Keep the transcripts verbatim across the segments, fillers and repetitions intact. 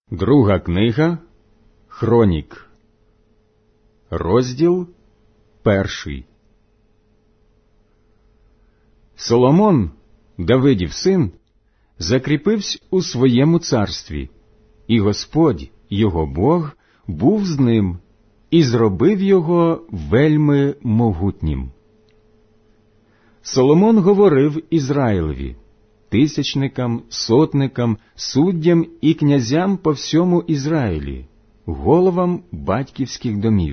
Друга книга Хронік, розділ перший. Соломон, Давидів син, закріпився у своєму царстві, і Господь, його Бог, був з ним і зробив його вельми могутнім. Соломон говорив Ізраїлеві, тисячникам, сотникам, суддям і князям по всьому Ізраїлі, головам батьківських домів.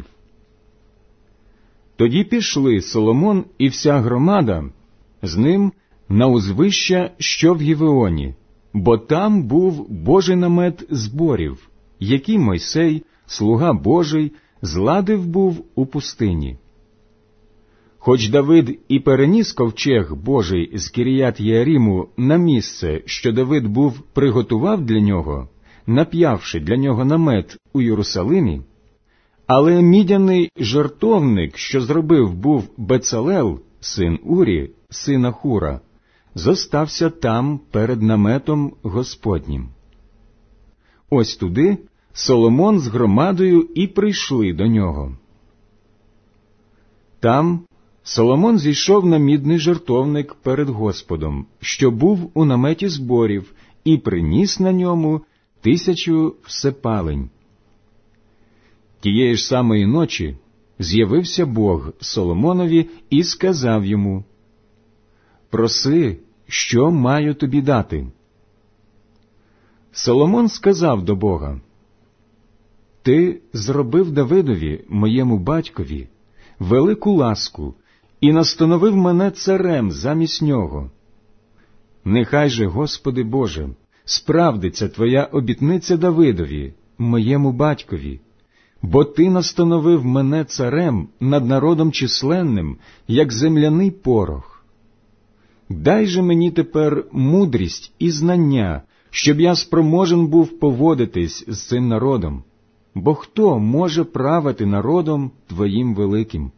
Тоді пішли Соломон і вся громада з ним на узвища, що в Гівеоні, бо там був Божий намет зборів, який Мойсей, слуга Божий, зладив був у пустині. Хоч Давид і переніс ковчег Божий з Кіріят-Єаріму на місце, що Давид був приготував для нього, нап'явши для нього намет у Єрусалимі, але мідяний жертовник, що зробив був Бецалел, син Урі, сина Хура, зостався там перед наметом Господнім. Ось туди Соломон з громадою і прийшли до нього. Там Соломон зійшов на мідний жертовник перед Господом, що був у наметі зборів, і приніс на ньому тисячу всепалень. Тієї ж самої ночі з'явився Бог Соломонові і сказав йому: «Проси, що маю тобі дати?» Соломон сказав до Бога: «Ти зробив Давидові, моєму батькові, велику ласку і настановив мене царем замість нього. Нехай же, Господи Боже, справдиться Твоя обітниця Давидові, моєму батькові, бо Ти настановив мене царем над народом численним, як земляний порох. Дай же мені тепер мудрість і знання, щоб я спроможен був поводитись з цим народом, бо хто може правити народом Твоїм великим?»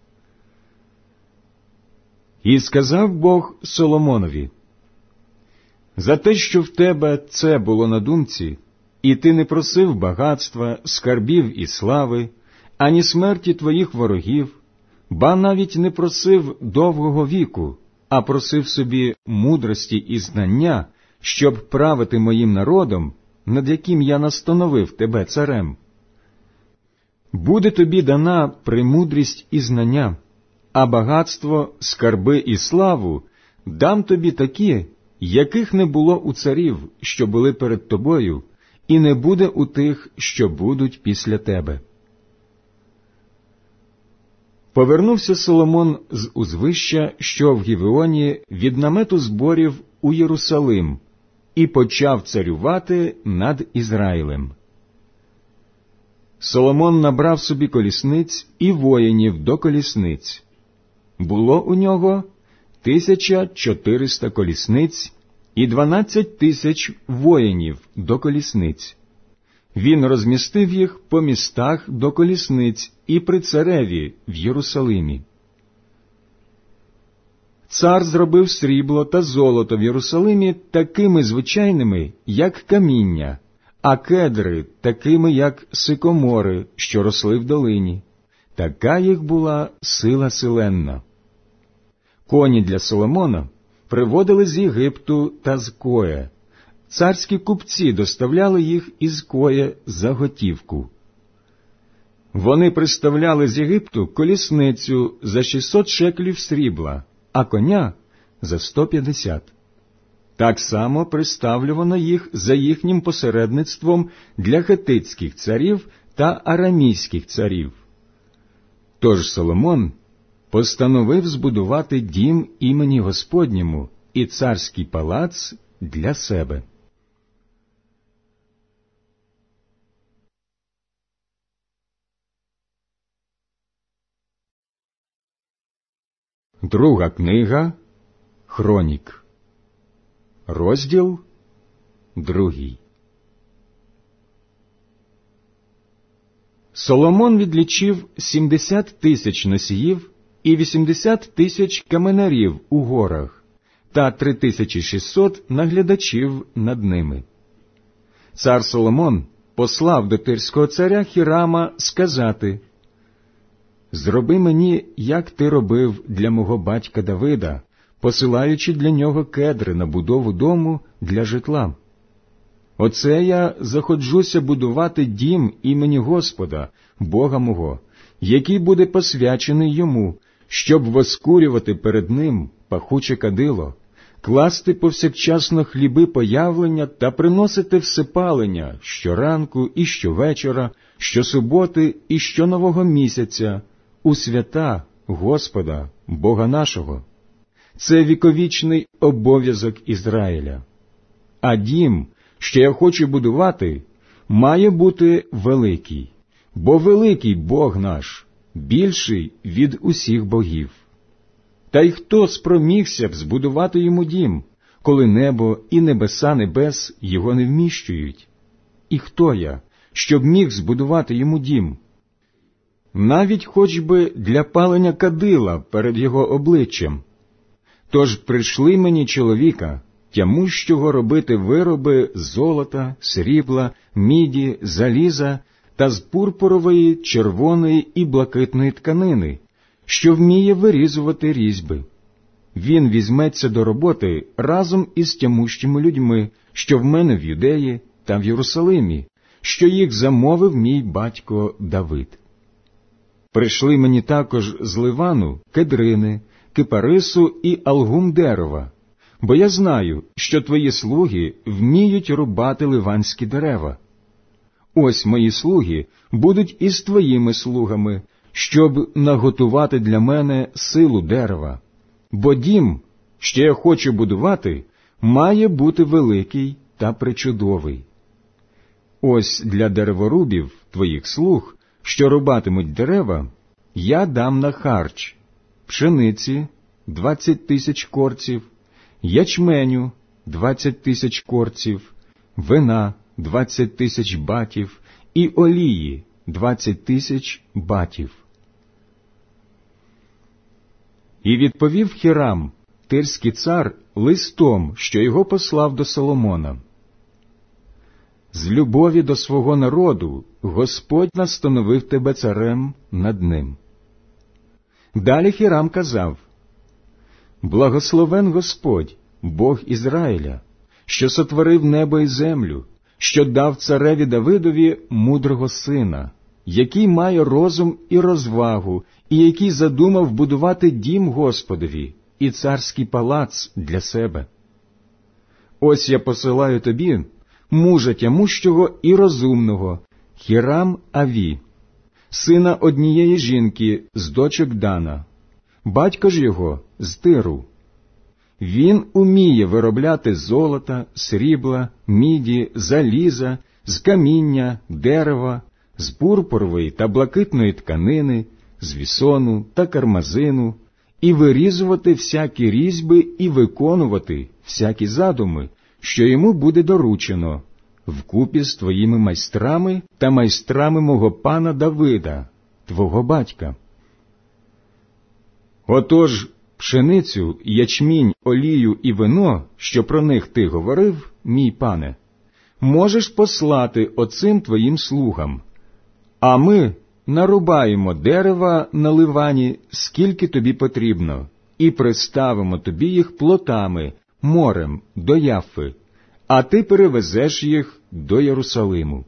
І сказав Бог Соломонові: «За те, що в тебе це було на думці, і ти не просив багатства, скарбів і слави, ані смерті твоїх ворогів, ба навіть не просив довгого віку, а просив собі мудрості і знання, щоб правити моїм народом, над яким я настановив тебе царем. Буде тобі дана премудрість і знання, а багатство, скарби і славу дам тобі такі, яких не було у царів, що були перед тобою, і не буде у тих, що будуть після тебе». Повернувся Соломон з узвища, що в Гівеоні, від намету зборів у Єрусалим, і почав царювати над Ізраїлем. Соломон набрав собі колісниць і воїнів до колісниць. Було у нього тисяча чотириста колісниць і дванадцять тисяч воїнів до колісниць. Він розмістив їх по містах до колісниць і при цареві в Єрусалимі. Цар зробив срібло та золото в Єрусалимі такими звичайними, як каміння, а кедри такими, як сикомори, що росли в долині. Така їх була сила силенна. Коні для Соломона приводили з Єгипту та з Коя. Царські купці доставляли їх із Коя за готівку. Вони приставляли з Єгипту колісницю за шістсот шеклів срібла, а коня за сто п'ятдесят. Так само приставлювано їх за їхнім посередництвом для хетитських царів та арамійських царів. Тож Соломон постановив збудувати дім імені Господньому і царський палац для себе. Друга книга Хронік, розділ другий. Соломон відлічив сімдесят тисяч носіїв і вісімдесят тисяч каменарів у горах, та три тисячі шістсот наглядачів над ними. Цар Соломон послав до тирського царя Хірама сказати: «Зроби мені, як ти робив для мого батька Давида, посилаючи для нього кедри на будову дому для житла. Оце я заходжуся будувати дім імені Господа, Бога мого, який буде посвячений йому, щоб воскурювати перед ним пахуче кадило, класти повсякчасно хліби появлення та приносити всепалення щоранку і щовечора, щосуботи і щонового місяця, у свята Господа, Бога нашого. Це віковічний обов'язок Ізраїля. А дім, що я хочу будувати, має бути великий, бо великий Бог наш, більший від усіх богів. Та й хто спромігся б збудувати йому дім, коли небо і небеса небес його не вміщують? І хто я, щоб міг збудувати йому дім? Навіть хоч би для палення кадила перед його обличчям. Тож прийшли мені чоловіка, тямущого робити вироби з золота, срібла, міді, заліза та з пурпурової, червоної і блакитної тканини, що вміє вирізувати різьби. Він візьметься до роботи разом із тямущими людьми, що в мене в Юдеї та в Єрусалимі, що їх замовив мій батько Давид. Прийшли мені також з Ливану кедрини, кипарису і algum дерева, бо я знаю, що твої слуги вміють рубати ливанські дерева. Ось мої слуги будуть із твоїми слугами, щоб наготувати для мене силу дерева. Бо дім, що я хочу будувати, має бути великий та пречудовий. Ось для дереворубів, твоїх слуг, що рубатимуть дерева, я дам на харч пшениці двадцять тисяч корців, ячменю двадцять тисяч корців, вина двадцять тисяч батів і олії двадцять тисяч батів. І відповів Хірам, тирський цар, листом, що його послав до Соломона: «З любові до свого народу Господь настановив тебе царем над ним». Далі Хірам казав: «Благословен Господь, Бог Ізраїля, що сотворив небо і землю, що дав цареві Давидові мудрого сина, який має розум і розвагу, і який задумав будувати дім Господові і царський палац для себе. Ось я посилаю тобі мужа тямущого і розумного, Хірам Аві, сина однієї жінки з дочок Дана, батько ж його з Тиру. Він уміє виробляти золота, срібла, міді, заліза, з каміння, дерева, з пурпурової та блакитної тканини, з вісону та кармазину, і вирізувати всякі різьби і виконувати всякі задуми, що йому буде доручено, вкупі з твоїми майстрами та майстрами мого пана Давида, твого батька. Отож, пшеницю, ячмінь, олію і вино, що про них ти говорив, мій пане, можеш послати оцим твоїм слугам, а ми нарубаємо дерева на Ливані, скільки тобі потрібно, і приставимо тобі їх плотами, морем, до Яффи, а ти перевезеш їх до Єрусалиму».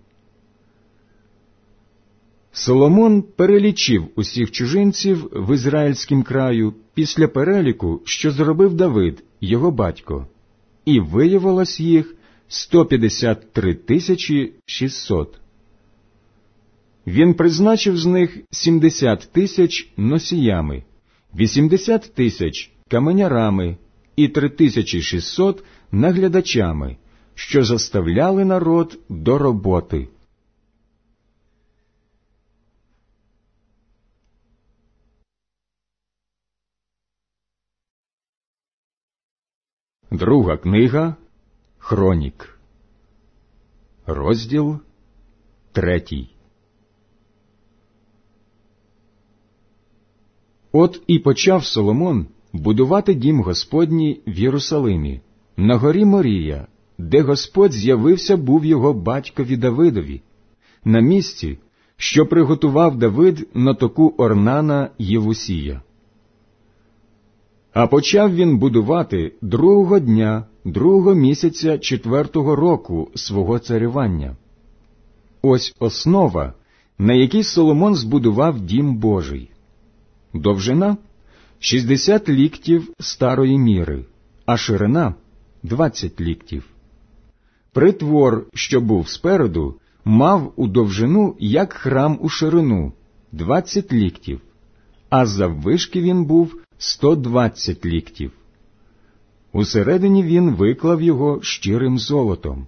Соломон перелічив усіх чужинців в ізраїльськім краю після переліку, що зробив Давид, його батько, і виявилось їх сто п'ятдесят три тисячі шістсот. Він призначив з них сімдесят тисяч носіями, вісімдесят тисяч каменярами і три тисячі шістсот наглядачами, що заставляли народ до роботи. Друга книга Хронік, розділ третій. От і почав Соломон будувати дім Господній в Єрусалимі, на горі Морія, де Господь з'явився був його батькові Давидові, на місці, що приготував Давид на току Орнана Євусія. А почав він будувати другого дня, другого місяця четвертого року свого царювання. Ось основа, на якій Соломон збудував дім Божий. Довжина – шістдесят ліктів старої міри, а ширина – двадцять ліктів. Притвор, що був спереду, мав у довжину, як храм у ширину – двадцять ліктів, а заввишки він був сто двадцять ліктів. Усередині він виклав його щирим золотом.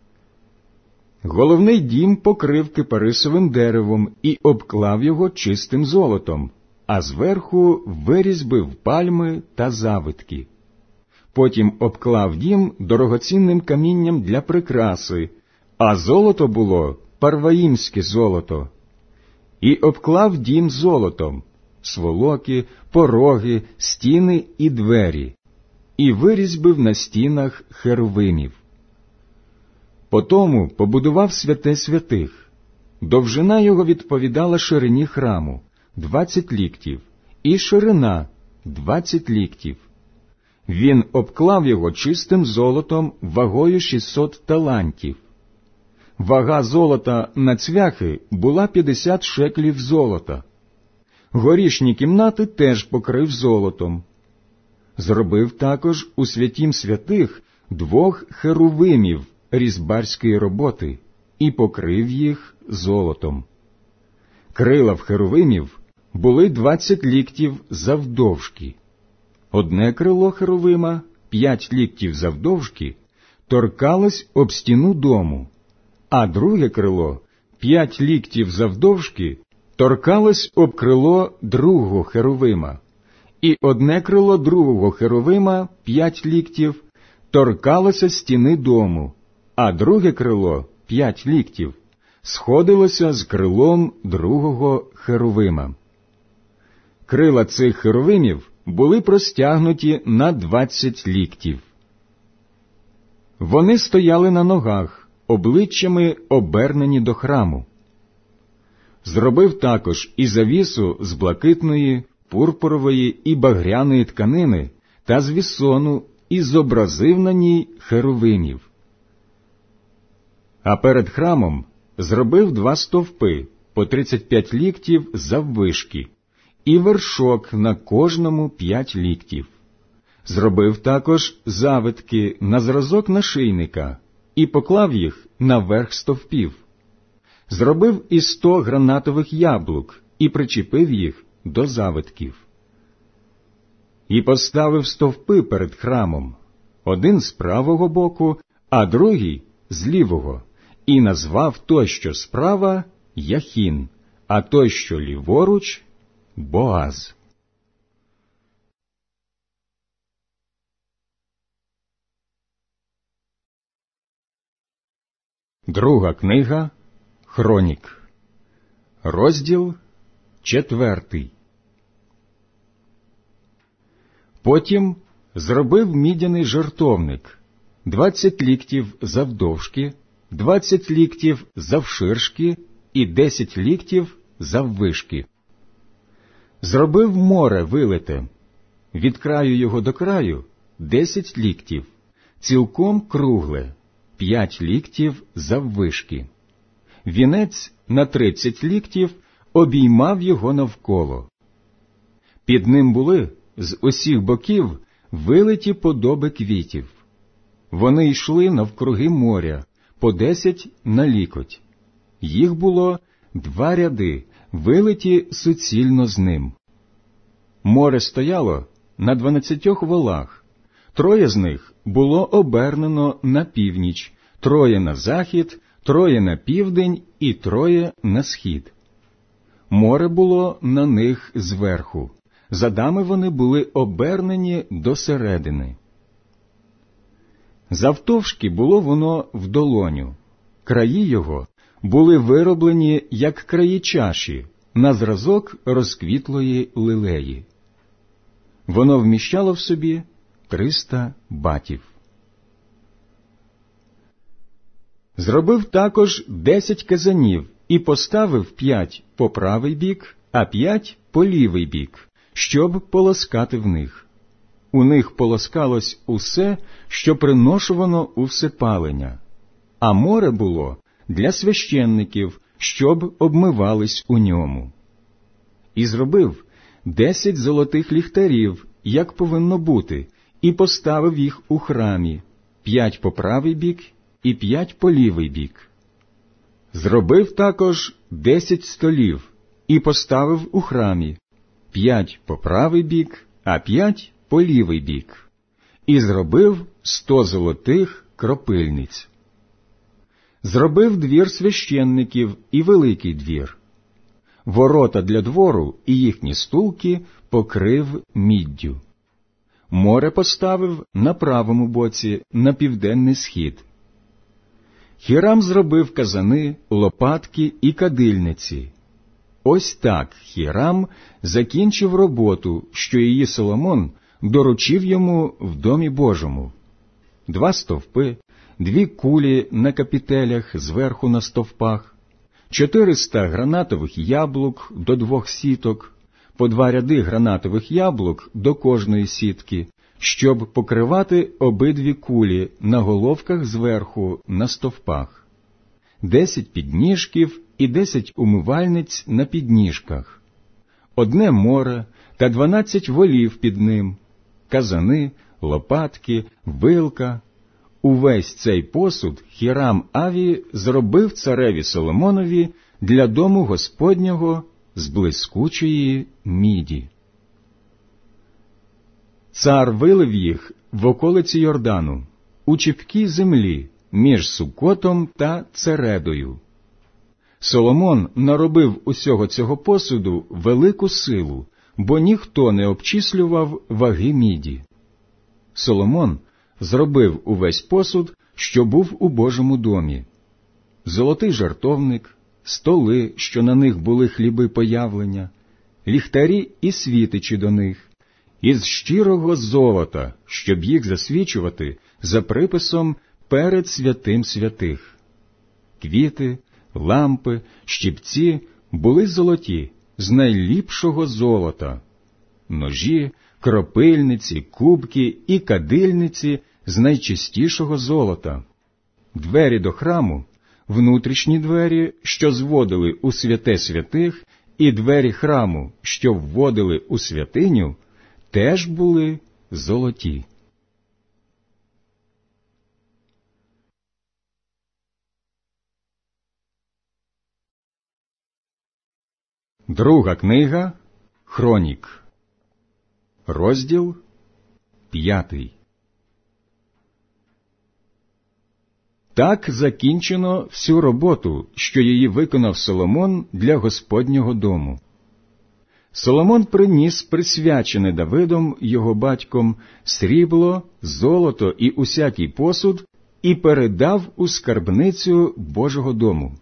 Головний дім покрив кипарисовим деревом і обклав його чистим золотом, а зверху вирізбив пальми та завитки. Потім обклав дім дорогоцінним камінням для прикраси, а золото було парваїмське золото. І обклав дім золотом, сволоки, пороги, стіни і двері, і вирізбив на стінах херовимів. Потому побудував святе святих. Довжина його відповідала ширині храму – двадцять ліктів, і ширина – двадцять ліктів. Він обклав його чистим золотом вагою шістсот талантів. Вага золота на цвяхи була п'ятдесят шеклів золота. Горішні кімнати теж покрив золотом. Зробив також у святім святих двох херувимів різьбарської роботи і покрив їх золотом. Крила в херувимів були двадцять ліктів завдовжки. Одне крило херувима, п'ять ліктів завдовжки, торкалось об стіну дому, а друге крило, п'ять ліктів завдовжки, торкалось об крило другого херувима, і одне крило другого херувима, п'ять ліктів, торкалося стіни дому, а друге крило, п'ять ліктів, сходилося з крилом другого херувима. Крила цих херувимів були простягнуті на двадцять ліктів. Вони стояли на ногах, обличчями обернені до храму. Зробив також і завісу з блакитної, пурпурової і багряної тканини та з вісону і зобразив на ній херувимів. А перед храмом зробив два стовпи по тридцять п'ять ліктів заввишки, і вершок на кожному п'ять ліктів. Зробив також завитки на зразок нашийника і поклав їх наверх стовпів. Зробив і сто гранатових яблук і причепив їх до завитків. І поставив стовпи перед храмом, один з правого боку, а другий з лівого, і назвав той, що справа, Яхін, а той, що ліворуч, Боаз. Друга книга Хронік, розділ четвертий. Потім зробив мідяний жертовник, двадцять ліктів завдовжки, двадцять ліктів завширшки і десять ліктів заввишки. Зробив море вилите, від краю його до краю десять ліктів, цілком кругле, п'ять ліктів заввишки. Вінець на тридцять ліктів обіймав його навколо. Під ним були з усіх боків вилиті подоби квітів. Вони йшли навкруги моря, по десять на лікоть. Їх було два ряди, вилиті суцільно з ним. Море стояло на дванадцятьох волах. Троє з них було обернено на північ, троє на захід, троє на південь і троє на схід. Море було на них зверху. Задами вони були обернені до середини. Завтовшки було воно в долоню. Краї його були вироблені, як краї чаші, на зразок розквітлої лилеї. Воно вміщало в собі триста батів. Зробив також десять казанів і поставив п'ять по правий бік, а п'ять по лівий бік, щоб полоскати в них. У них полоскалось усе, що приношувано у всепалення, а море було для священників, щоб обмивались у ньому. І зробив десять золотих ліхтарів, як повинно бути, і поставив їх у храмі, п'ять по правий бік і п'ять по лівий бік. Зробив також десять столів і поставив у храмі, п'ять по правий бік, а п'ять по лівий бік. І зробив сто золотих кропильниць. Зробив двір священників і великий двір. Ворота для двору і їхні стулки покрив міддю. Море поставив на правому боці, на південний схід. Хірам зробив казани, лопатки і кадильниці. Ось так Хірам закінчив роботу, що її Соломон доручив йому в домі Божому. Два стовпи, дві кулі на капітелях зверху на стовпах, чотириста гранатових яблук до двох сіток, по два ряди гранатових яблук до кожної сітки, щоб покривати обидві кулі на головках зверху на стовпах, десять підніжків і десять умивальниць на підніжках, одне море та дванадцять волів під ним, казани, лопатки, вилка. Увесь цей посуд Хірам Аві зробив цареві Соломонові для дому Господнього з блискучої міді. Цар вилив їх в околиці Йордану, у чіпкій землі, між Сукотом та Цередою. Соломон наробив усього цього посуду велику силу, бо ніхто не обчислював ваги міді. Соломон зробив увесь посуд, що був у Божому домі: золотий жертовник, столи, що на них були хліби появлення, ліхтарі і світичі до них, із щирого золота, щоб їх засвічувати за приписом перед святим святих. Квіти, лампи, щипці були золоті, з найліпшого золота, ножі, кропильниці, кубки і кадильниці з найчистішого золота. Двері до храму, внутрішні двері, що зводили у святе святих, і двері храму, що вводили у святиню, теж були золоті. Друга книга Хронік, розділ п'ятий. Так закінчено всю роботу, що її виконав Соломон для Господнього дому. Соломон приніс присвячене Давидом, його батьком, срібло, золото і усякий посуд, і передав у скарбницю Божого дому.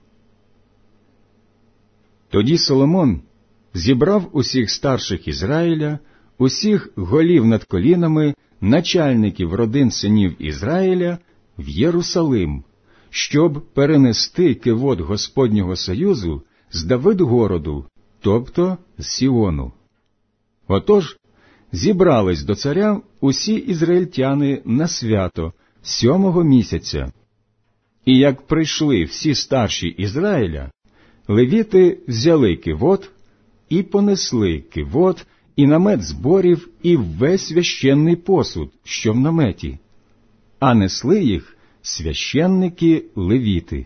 Тоді Соломон зібрав усіх старших Ізраїля, усіх голів над колінами, начальників родин синів Ізраїля в Єрусалим, щоб перенести кивот Господнього союзу з Давидгороду, тобто з Сіону. Отож, зібрались до царя усі ізраїльтяни на свято сьомого місяця. І як прийшли всі старші Ізраїля, левіти взяли кивот і понесли кивот, і намет зборів, і весь священний посуд, що в наметі, а несли їх священники-левіти.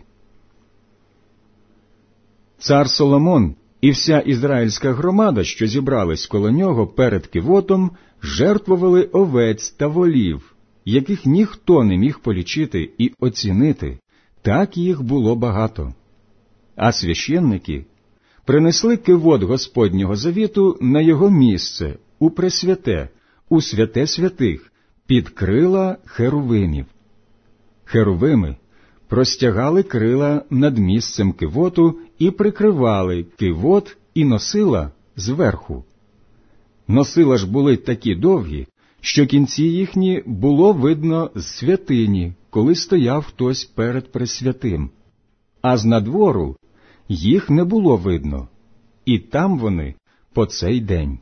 Цар Соломон і вся ізраїльська громада, що зібрались коло нього перед кивотом, жертвували овець та волів, яких ніхто не міг полічити і оцінити, так їх було багато. А священники принесли кивот Господнього завіту на його місце, у пресвяте, у святе святих, під крила херувимів. Херувими простягали крила над місцем кивоту і прикривали кивот і носила зверху. Носила ж були такі довгі, що кінці їхні було видно з святині, коли стояв хтось перед Пресвятим, а знадвору їх не було видно, і там вони по цей день.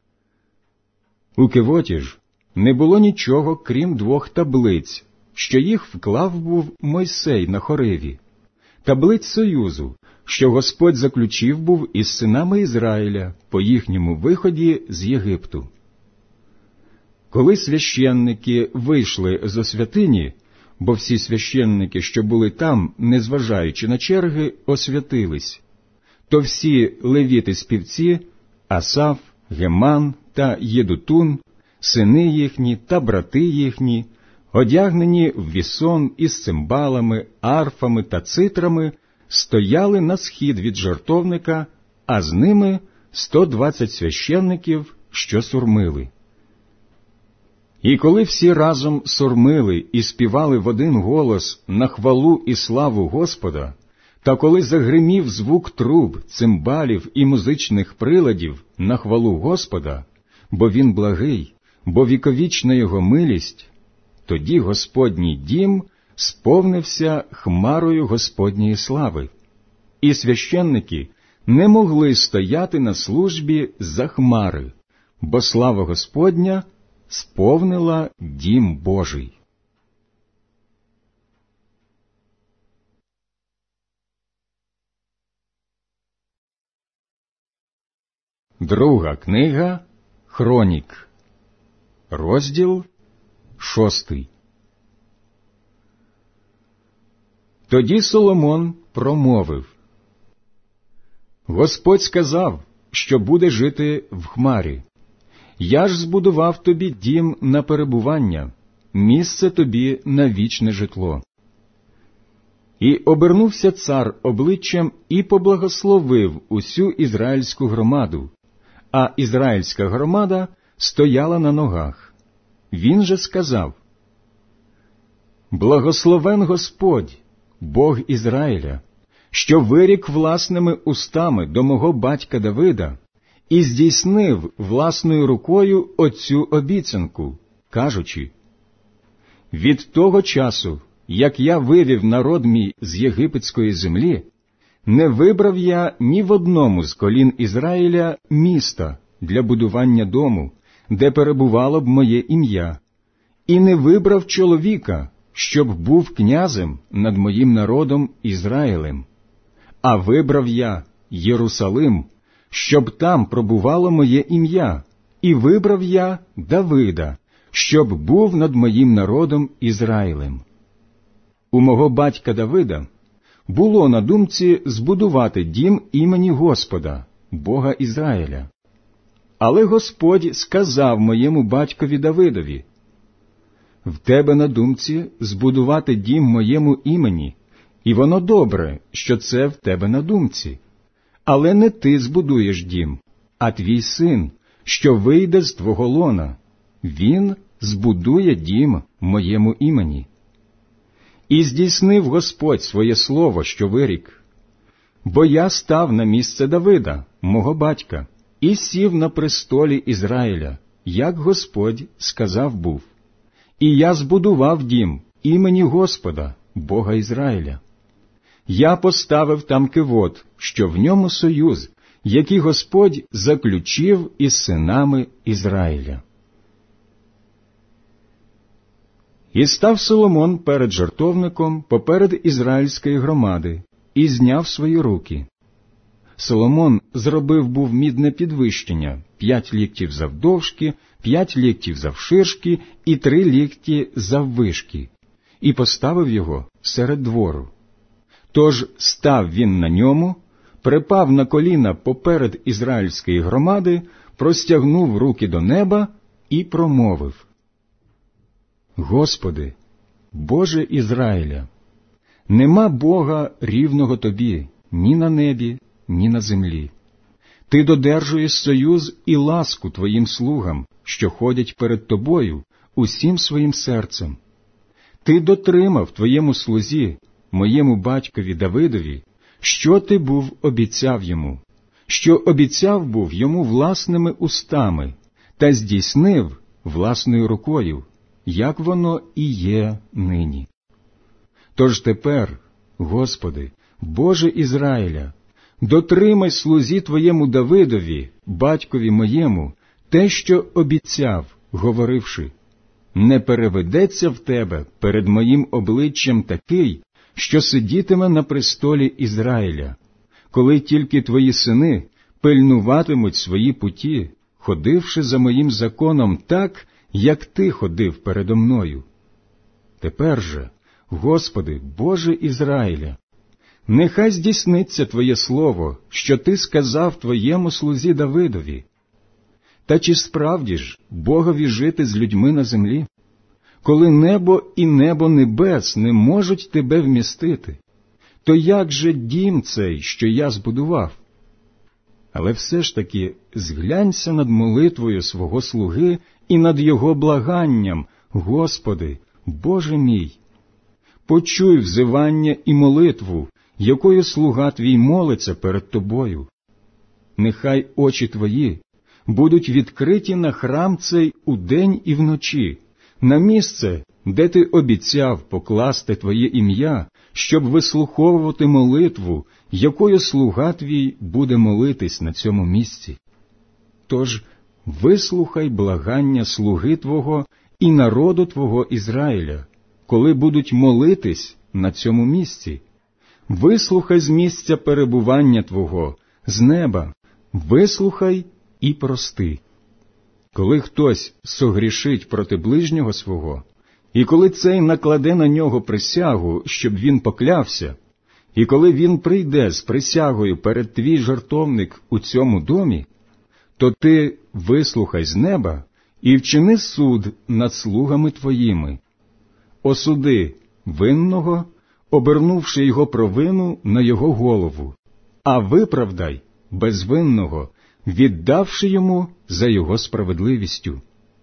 У кивоті ж не було нічого, крім двох таблиць, що їх вклав був Мойсей на Хориві, таблиць союзу, що Господь заключив був із синами Ізраїля по їхньому виході з Єгипту. Коли священники вийшли зо святині, бо всі священники, що були там, незважаючи на черги, освятились, то всі левіти-співці, Асаф, Геман та Єдутун, сини їхні та брати їхні, одягнені в вісон із цимбалами, арфами та цитрами, стояли на схід від жертовника, а з ними сто двадцять священників, що сурмили. І коли всі разом сурмили і співали в один голос на хвалу і славу Господа, та коли загримів звук труб, цимбалів і музичних приладів на хвалу Господа, бо Він благий, бо віковічна Його милість, тоді Господній дім сповнився хмарою Господньої слави, і священники не могли стояти на службі за хмари, бо слава Господня сповнила дім Божий. Друга книга Хронік, розділ шостий. Тоді Соломон промовив: Господь сказав, що буде жити в хмарі. Я ж збудував тобі дім на перебування, місце тобі на вічне житло. І обернувся цар обличчям і поблагословив усю ізраїльську громаду, а ізраїльська громада стояла на ногах. Він же сказав: Благословен Господь, Бог Ізраїля, що вирік власними устами до мого батька Давида і здійснив власною рукою оцю обіцянку, кажучи: від того часу, як я вивів народ мій з єгипетської землі, не вибрав я ні в одному з колін Ізраїля міста для будування дому, де перебувало б моє ім'я, і не вибрав чоловіка, щоб був князем над моїм народом Ізраїлем, а вибрав я Єрусалим, щоб там пробувало моє ім'я, і вибрав я Давида, щоб був над моїм народом Ізраїлем. У мого батька Давида було на думці збудувати дім імені Господа, Бога Ізраїля. Але Господь сказав моєму батькові Давидові: в тебе на думці збудувати дім моєму імені, і воно добре, що це в тебе на думці. Але не ти збудуєш дім, а твій син, що вийде з твого лона. Він збудує дім моєму імені. І здійснив Господь своє слово, що вирік: бо я став на місце Давида, мого батька, і сів на престолі Ізраїля, як Господь сказав був. І я збудував дім імені Господа, Бога Ізраїля. Я поставив там кивот, що в ньому союз, який Господь заключив із синами Ізраїля. І став Соломон перед жертовником поперед ізраїльської громади, і зняв свої руки. Соломон зробив був мідне підвищення, п'ять ліктів завдовжки, п'ять ліктів завширшки і три лікті заввишки, і поставив його серед двору. Тож став він на ньому, припав на коліна поперед ізраїльської громади, простягнув руки до неба і промовив: Господи, Боже Ізраїля, нема Бога рівного Тобі ні на небі, ні на землі. Ти додержуєш союз і ласку Твоїм слугам, що ходять перед Тобою усім своїм серцем. Ти дотримав Твоєму слузі, моєму батькові Давидові, що Ти був обіцяв йому, що обіцяв був йому власними устами, та здійснив власною рукою, як воно і є нині. Тож тепер, Господи, Боже Ізраїля, дотримай слузі Твоєму Давидові, батькові моєму, те, що обіцяв, говоривши: не переведеться в тебе перед моїм обличчям такий, що сидітиме на престолі Ізраїля, коли тільки твої сини пильнуватимуть свої путі, ходивши за моїм законом так, як ти ходив передо мною. Тепер же, Господи, Боже Ізраїля, нехай здійсниться Твоє слово, що Ти сказав Твоєму слузі Давидові. Та чи справді ж Богові жити з людьми на землі, коли небо і небо небес не можуть Тебе вмістити? То як же дім цей, що я збудував? Але все ж таки зглянься над молитвою свого слуги і над його благанням, Господи, Боже мій. Почуй взивання і молитву, якою слуга Твій молиться перед Тобою. Нехай очі Твої будуть відкриті на храм цей удень і вночі, на місце, де Ти обіцяв покласти Твоє ім'я, щоб вислуховувати молитву, якою слуга Твій буде молитись на цьому місці. Тож вислухай благання слуги Твого і народу Твого Ізраїля, коли будуть молитись на цьому місці. Вислухай з місця перебування Твого, з неба, вислухай і прости. Коли хтось согрішить проти ближнього свого, і коли цей накладе на нього присягу, щоб він поклявся, і коли він прийде з присягою перед твій жертовник у цьому домі, то ти вислухай з неба і вчини суд над слугами твоїми. Осуди винного, обернувши його провину на його голову, а виправдай безвинного, віддавши йому за його справедливістю.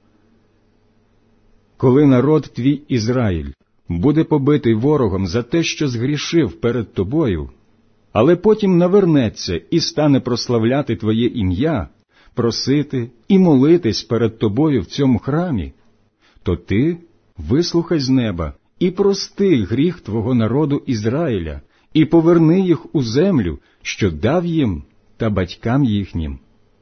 Коли народ твій Ізраїль буде побитий ворогом за те, що згрішив перед тобою, але потім навернеться і стане прославляти твоє ім'я, просити і молитись перед тобою в цьому храмі, то ти вислухай з неба і прости гріх твого народу Ізраїля, і поверни їх у землю, що дав їм та батькам їхнім.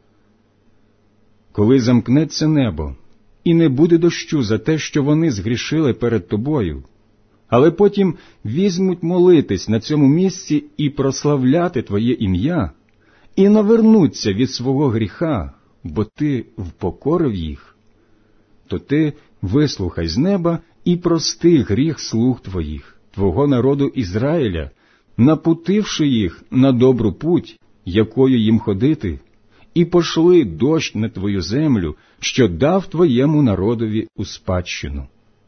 Коли замкнеться небо, і не буде дощу за те, що вони згрішили перед тобою, але потім візьмуть молитись на цьому місці і прославляти твоє ім'я, і навернуться від свого гріха, бо ти впокорив їх, то ти вислухай з неба і прости гріх слуг твоїх, твого народу Ізраїля, напутивши їх на добру путь, якою їм ходити, і пошли дощ на твою землю, що дав твоєму народові у спадщину.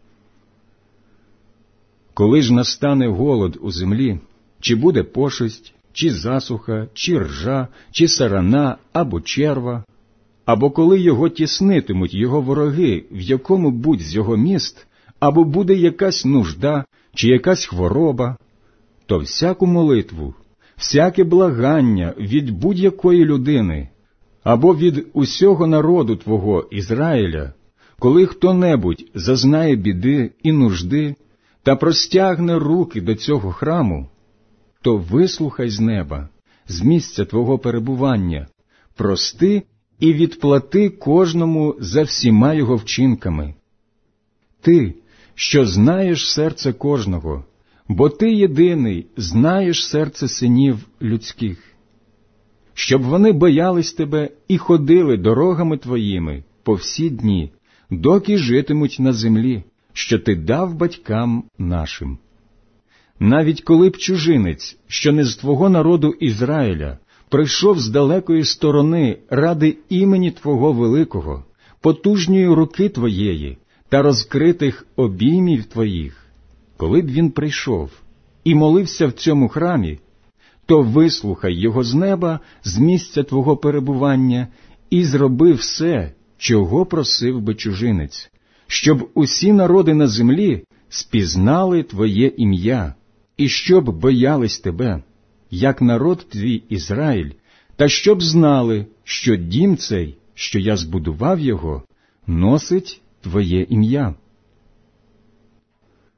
Коли ж настане голод у землі, чи буде пошесть, чи засуха, чи ржа, чи сарана, або черва, або коли його тіснитимуть його вороги в якому-будь з його міст, або буде якась нужда, чи якась хвороба, то всяку молитву, всяке благання від будь-якої людини, або від усього народу твого Ізраїля, коли хто-небудь зазнає біди і нужди, та простягне руки до цього храму, то вислухай з неба, з місця твого перебування, прости і відплати кожному за всіма його вчинками. Ти, що знаєш серце кожного, бо ти єдиний знаєш серце синів людських, щоб вони боялись тебе і ходили дорогами твоїми по всі дні, доки житимуть на землі, що ти дав батькам нашим. Навіть коли б чужинець, що не з твого народу Ізраїля, прийшов з далекої сторони ради імені Твого великого, потужньої руки Твоєї та розкритих обіймів Твоїх, коли б він прийшов і молився в цьому храмі, то вислухай його з неба, з місця Твого перебування, і зроби все, чого просив би чужинець, щоб усі народи на землі спізнали Твоє ім'я, і щоб боялись Тебе, як народ Твій Ізраїль, та щоб знали, що дім цей, що я збудував його, носить Твоє ім'я.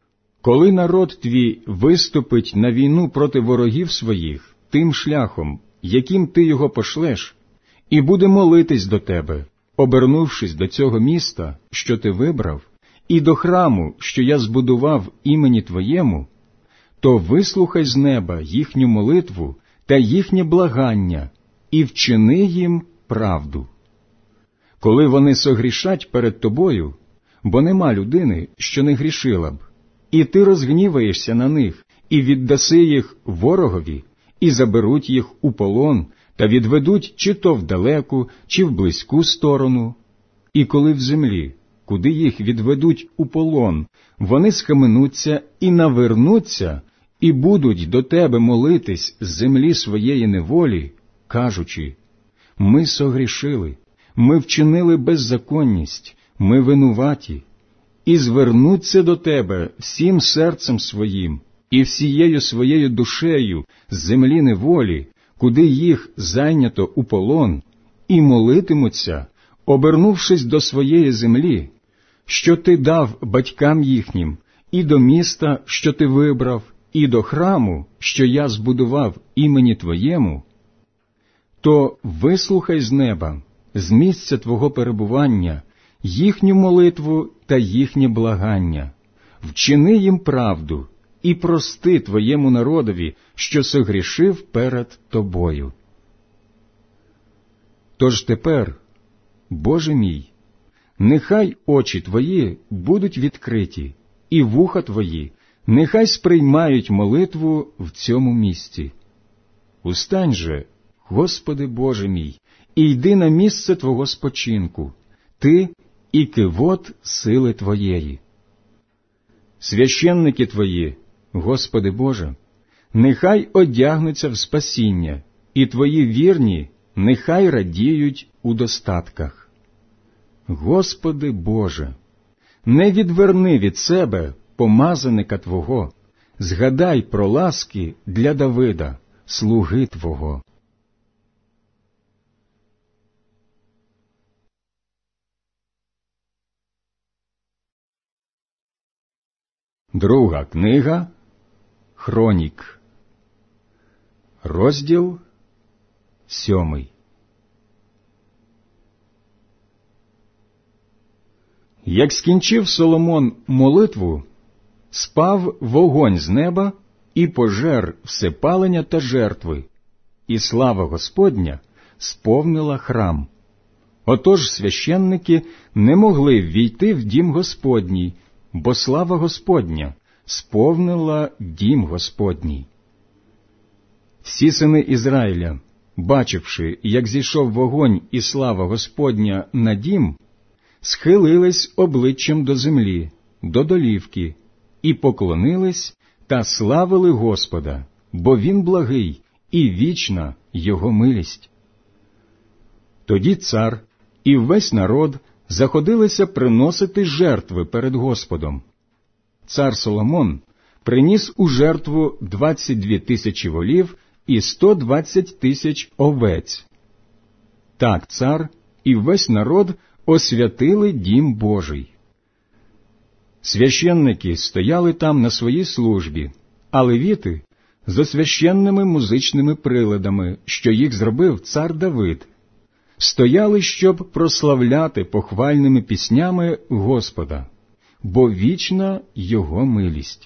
Коли народ твій виступить на війну проти ворогів своїх тим шляхом, яким ти його пошлеш, і буде молитись до тебе, обернувшись до цього міста, що ти вибрав, і до храму, що я збудував імені твоєму, то вислухай з неба їхню молитву та їхнє благання, і вчини їм правду. Коли вони согрішать перед тобою, бо нема людини, що не грішила б, і ти розгніваєшся на них, і віддаси їх ворогові, і заберуть їх у полон, та відведуть чи то в далеку, чи в близьку сторону. І коли в землі, куди їх відведуть у полон, вони схаменуться і навернуться, і будуть до тебе молитись з землі своєї неволі, кажучи: ми согрішили, ми вчинили беззаконність, ми винуваті, і звернуться до тебе всім серцем своїм і всією своєю душею з землі неволі, куди їх зайнято у полон, і молитимуться, обернувшись до своєї землі, що ти дав батькам їхнім, і до міста, що ти вибрав, і до храму, що я збудував імені твоєму, то вислухай з неба, з місця твого перебування, їхню молитву та їхнє благання, вчини їм правду і прости твоєму народові, що согрішив перед тобою. Тож тепер, Боже мій, нехай очі твої будуть відкриті, і вуха твої нехай сприймають молитву в цьому місці. Устань же, Господи Боже мій, і йди на місце Твого спочинку, Ти і кивот сили Твоєї. Священники Твої, Господи Боже, нехай одягнуться в спасіння, і Твої вірні нехай радіють у достатках. Господи Боже, не відверни від себе помазаника Твого, згадай про ласки для Давида, слуги Твого. Друга книга Хронік, розділ сьомий. Як скінчив Соломон молитву, спав вогонь з неба і пожер всепалення та жертви, і слава Господня сповнила храм. Отож священники не могли ввійти в дім Господній, бо слава Господня сповнила дім Господній. Всі сини Ізраїля, бачивши, як зійшов вогонь і слава Господня на дім, схилились обличчям до землі, до долівки, і поклонились та славили Господа, бо Він благий, і вічна Його милість. Тоді цар і весь народ заходилися приносити жертви перед Господом. Цар Соломон приніс у жертву двадцять дві тисячі волів і сто двадцять тисяч овець. Так цар і весь народ освятили дім Божий. Священники стояли там на своїй службі, а левіти – зо священними музичними приладами, що їх зробив цар Давид, стояли, щоб прославляти похвальними піснями Господа, бо вічна Його милість.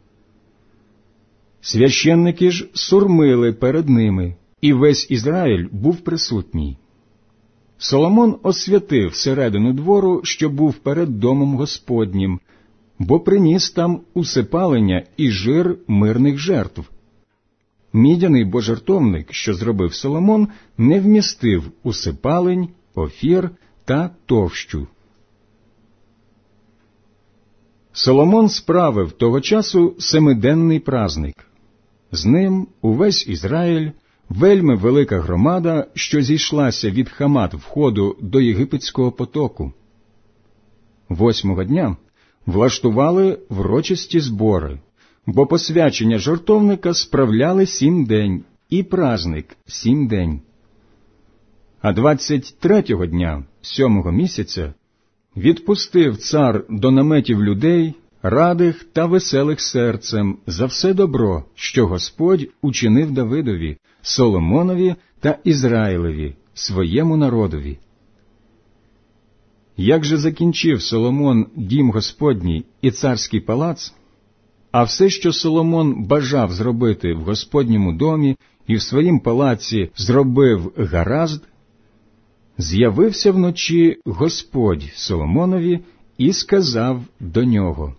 Священники ж сурмили перед ними, і весь Ізраїль був присутній. Соломон освятив середину двору, що був перед домом Господнім, бо приніс там усипалення і жир мирних жертв. Мідяний божертовник, що зробив Соломон, не вмістив усипалень, офір та товщу. Соломон справив того часу семиденний празник. З ним увесь Ізраїль, вельми велика громада, що зійшлася від Хамат входу до Єгипетського потоку. Восьмого дня влаштували врочисті збори, бо посвячення жертовника справляли сім день, і празник сім день. А двадцять третього дня, сьомого місяця, відпустив цар до наметів людей радих та веселих серцем за все добро, що Господь учинив Давидові, Соломонові та Ізраїлеві, своєму народові. Як же закінчив Соломон дім Господній і царський палац, а все, що Соломон бажав зробити в Господньому домі і в своїм палаці зробив гаразд, з'явився вночі Господь Соломонові і сказав до нього: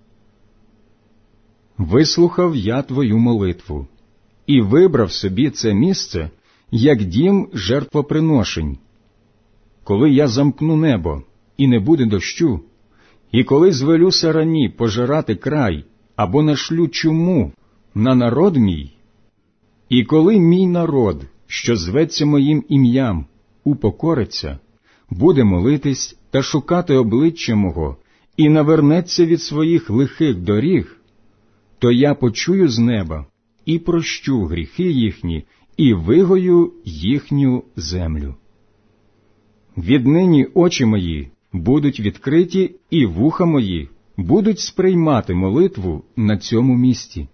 «Вислухав я твою молитву і вибрав собі це місце, як дім жертвоприношень. Коли я замкну небо, і не буде дощу, і коли звелю сарані пожирати край, або нашлю чуму на народ мій, і коли мій народ, що зветься моїм ім'ям, упокориться, буде молитись та шукати обличчя мого, і навернеться від своїх лихих доріг, то я почую з неба і прощу гріхи їхні, і вигою їхню землю. Віднині очі мої будуть відкриті, і вуха мої будуть сприймати молитву на цьому місці.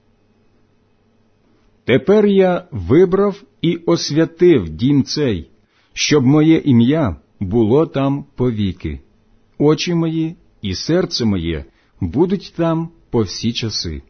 Тепер я вибрав і освятив дім цей, щоб моє ім'я було там повіки. Очі мої і серце моє будуть там по всі часи.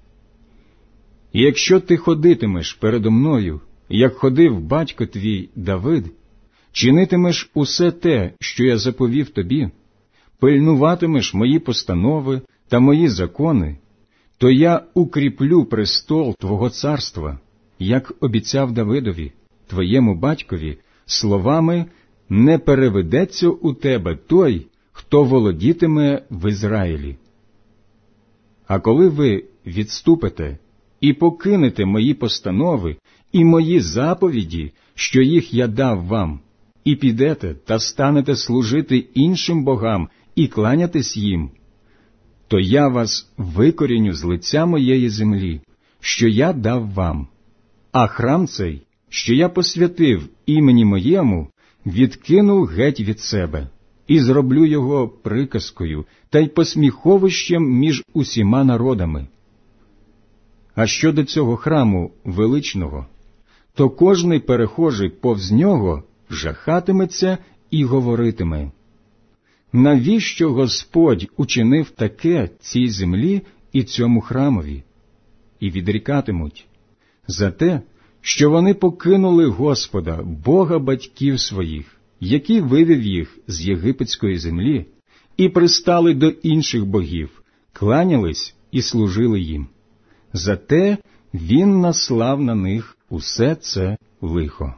І якщо ти ходитимеш передо мною, як ходив батько твій Давид, чинитимеш усе те, що я заповів тобі, пильнуватимеш мої постанови та мої закони, то я укріплю престол твого царства, як обіцяв Давидові, твоєму батькові, словами: «Не переведеться у тебе той, хто володітиме в Ізраїлі». А коли ви відступите і покинете мої постанови і мої заповіді, що їх я дав вам, і підете та станете служити іншим богам і кланятись їм, то я вас викоріню з лиця моєї землі, що я дав вам, а храм цей, що я посвятив імені моєму, відкину геть від себе, і зроблю його приказкою та й посміховищем між усіма народами. А щодо цього храму величного, то кожний перехожий повз нього жахатиметься і говоритиме: навіщо Господь учинив таке цій землі і цьому храмові? І відрікатимуть: за те, що вони покинули Господа, Бога батьків своїх, який вивів їх з єгипетської землі, і пристали до інших богів, кланялись і служили їм. Зате він наслав на них усе це лихо.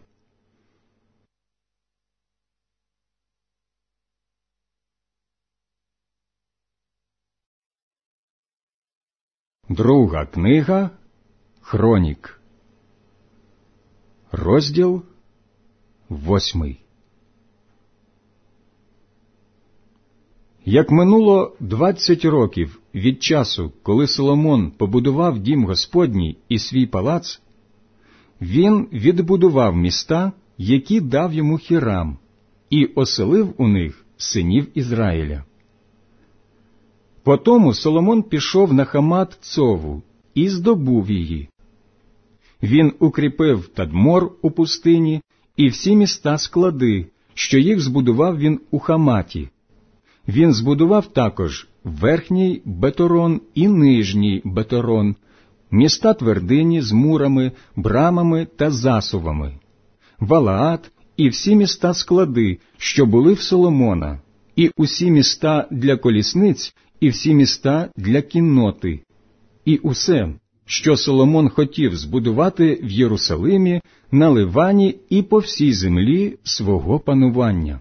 Друга книга Хронік, розділ восьмий. Як минуло двадцять років від часу, коли Соломон побудував дім Господній і свій палац, він відбудував міста, які дав йому Хірам, і оселив у них синів Ізраїля. Потому Соломон пішов на Хамат Цову і здобув її. Він укріпив Тадмор у пустині і всі міста-склади, що їх збудував він у Хаматі. Він збудував також верхній Беторон і нижній Беторон, міста твердині з мурами, брамами та засувами, Валаат і всі міста-склади, що були в Соломона, і усі міста для колісниць, і всі міста для кінноти, і усе, що Соломон хотів збудувати в Єрусалимі, на Ливані і по всій землі свого панування.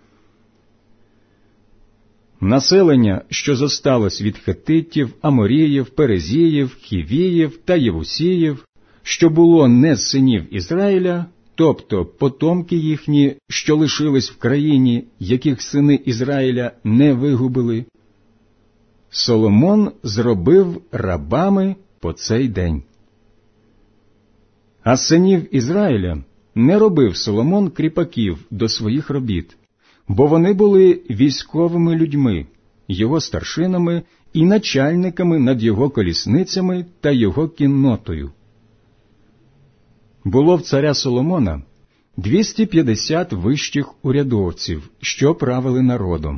Населення, що зосталось від хетитів, аморіїв, перезіїв, хівіїв та євусіїв, що було не з синів Ізраїля, тобто потомки їхні, що лишились в країні, яких сини Ізраїля не вигубили, Соломон зробив рабами по цей день. А з синів Ізраїля не робив Соломон кріпаків до своїх робіт, бо вони були військовими людьми, його старшинами і начальниками над його колісницями та його кіннотою. Було в царя Соломона двісті п'ятдесят вищих урядовців, що правили народом.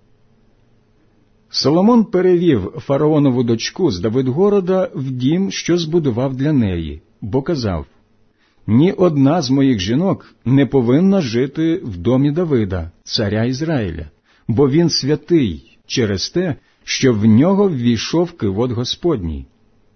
Соломон перевів фараонову дочку з Давидгорода в дім, що збудував для неї, бо казав: «Ні одна з моїх жінок не повинна жити в домі Давида, царя Ізраїля, бо він святий через те, що в нього ввійшов кивот Господній».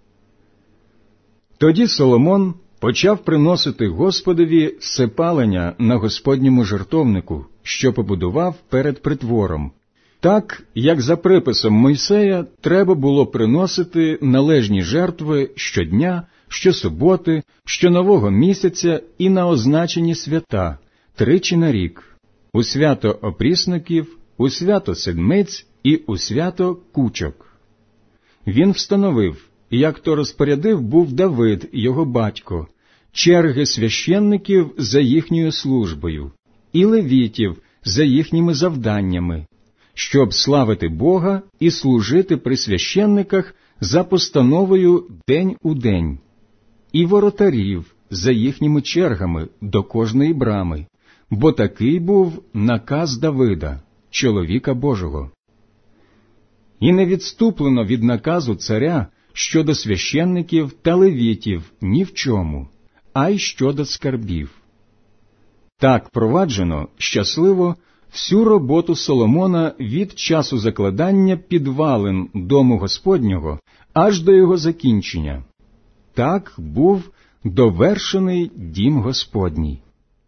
Тоді Соломон почав приносити Господові всепалення на Господньому жертовнику, що побудував перед притвором. Так, як за приписом Мойсея, треба було приносити належні жертви щодня, щосуботи, щонового місяця і на означені свята, тричі на рік, у свято опрісників, у свято седмиць і у свято кучок. Він встановив, як то розпорядив був Давид, його батько, черги священників за їхньою службою і левітів за їхніми завданнями, щоб славити Бога і служити при священниках за постановою день у день, і воротарів за їхніми чергами до кожної брами, бо такий був наказ Давида, чоловіка Божого. І не відступлено від наказу царя щодо священників та левітів ні в чому, а й щодо скарбів. Так проваджено щасливо всю роботу Соломона від часу закладання підвалин дому Господнього аж до його закінчення. Так був довершений дім Господній.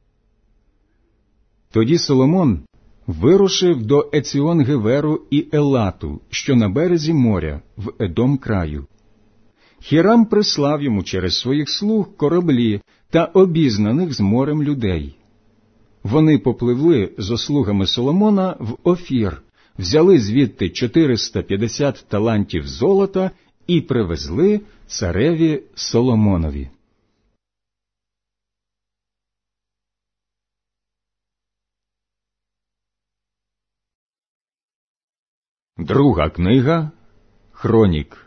Тоді Соломон вирушив до Еціон-Геверу і Елату, що на березі моря, в Едом краю. Хірам прислав йому через своїх слуг кораблі та обізнаних з морем людей. Вони попливли з слугами Соломона в Офір, взяли звідти чотириста п'ятдесят талантів золота і привезли цареві Соломонові. Друга книга Хронік,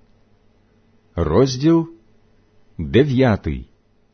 розділ дев'ятий.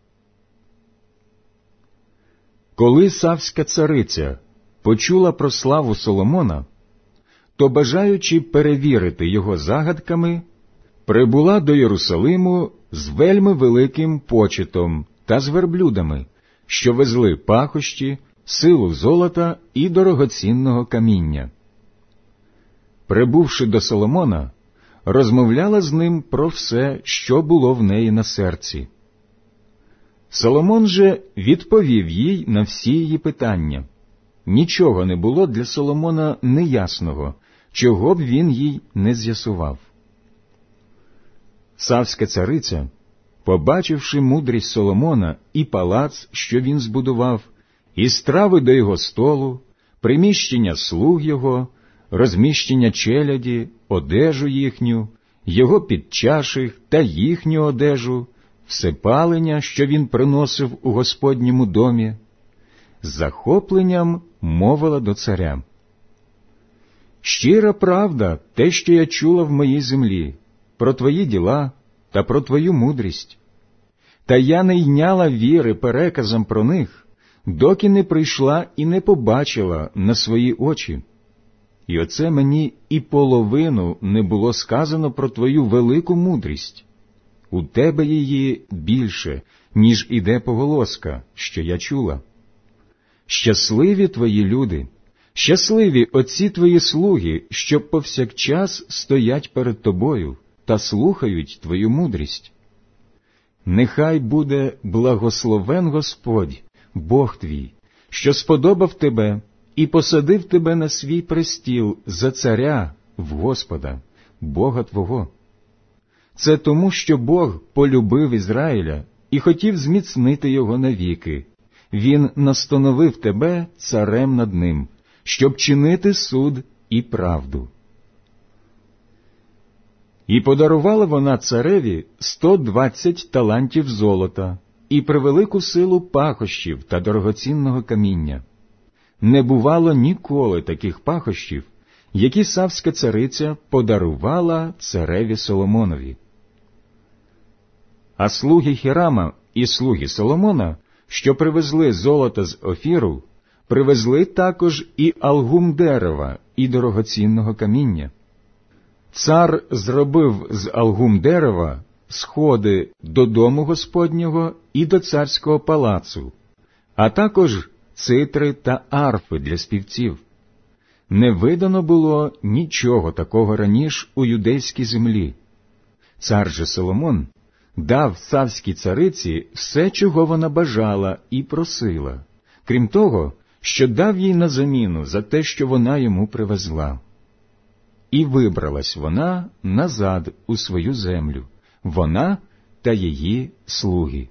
Коли Савська цариця почула про славу Соломона, то, бажаючи перевірити його загадками, прибула до Єрусалиму з вельми великим почетом та з верблюдами, що везли пахощі, силу золота і дорогоцінного каміння. Прибувши до Соломона, розмовляла з ним про все, що було в неї на серці. Соломон же відповів їй на всі її питання. Нічого не було для Соломона неясного, чого б він їй не з'ясував. Савська цариця, побачивши мудрість Соломона і палац, що він збудував, і страви до його столу, приміщення слуг його, розміщення челяді, одежу їхню, його підчаших та їхню одежу, всепалення, що він приносив у Господньому домі, з захопленням мовила до царя: «Щира правда те, що я чула в моїй землі, про твої діла та про твою мудрість. Та я не йняла віри переказам про них, доки не прийшла і не побачила на свої очі. І оце мені і половину не було сказано про твою велику мудрість. У тебе її більше, ніж іде поголоска, що я чула. Щасливі твої люди, щасливі отці твої слуги, що повсякчас стоять перед тобою та слухають твою мудрість. Нехай буде благословен Господь, Бог твій, що сподобав тебе і посадив тебе на свій престіл за царя в Господа, Бога твого. Це тому, що Бог полюбив Ізраїля і хотів зміцнити його навіки. Він настановив тебе царем над ним, щоб чинити суд і правду». І подарувала вона цареві сто двадцять талантів золота і превелику силу пахощів та дорогоцінного каміння. Не бувало ніколи таких пахощів, які Савська цариця подарувала цареві Соломонові. А слуги Хірама і слуги Соломона, що привезли золото з Офіру, привезли також і алгум дерева, і дорогоцінного каміння. Цар зробив з алгум дерева сходи до дому Господнього і до царського палацу, а також цитри та арфи для співців. Не видано було нічого такого раніше у юдейській землі. Цар же Соломон дав Савській цариці все, чого вона бажала і просила, крім того, що дав їй на заміну за те, що вона йому привезла. І вибралась вона назад у свою землю, вона та її слуги.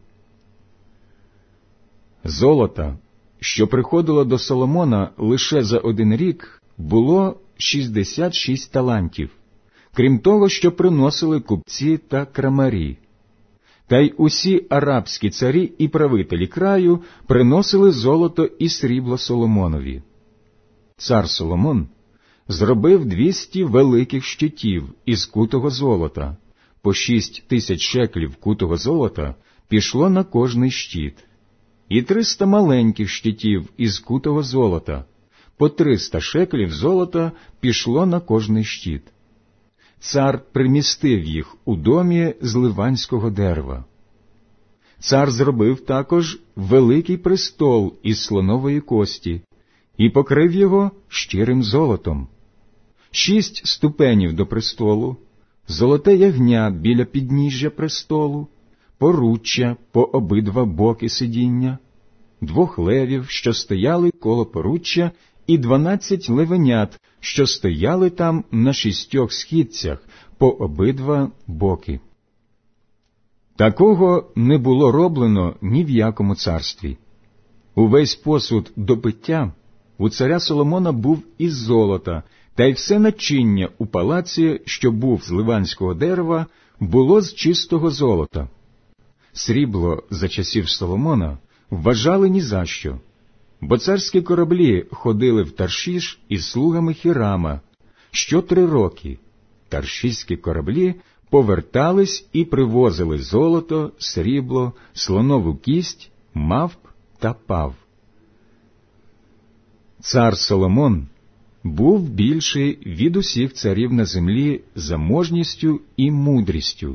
Золота, що приходило до Соломона лише за один рік, було шістдесят шість талантів, крім того, що приносили купці та крамарі. Та й усі арабські царі і правителі краю приносили золото і срібло Соломонові. Цар Соломон зробив двісті великих щитів із кутого золота, по шість тисяч шеклів кутого золота пішло на кожний щит, і триста маленьких щитів із кутого золота, по триста шеклів золота пішло на кожний щит. Цар примістив їх у домі з ливанського дерева. Цар зробив також великий престол із слонової кості і покрив його щирим золотом. Шість ступенів до престолу, золоте ягня біля підніжжя престолу, поруччя по обидва боки сидіння, двох левів, що стояли коло поруччя, і дванадцять левенят, що стояли там на шістьох східцях по обидва боки. Такого не було роблено ні в якому царстві. Увесь посуд до пиття у царя Соломона був із золота, та й все начиння у палаці, що був з ливанського дерева, було з чистого золота. Срібло за часів Соломона вважали ні за що, бо царські кораблі ходили в Таршіш із слугами Хірама. Що три роки таршіські кораблі повертались і привозили золото, срібло, слонову кість, мавп та пав. Цар Соломон був більший від усіх царів на землі заможністю і мудрістю.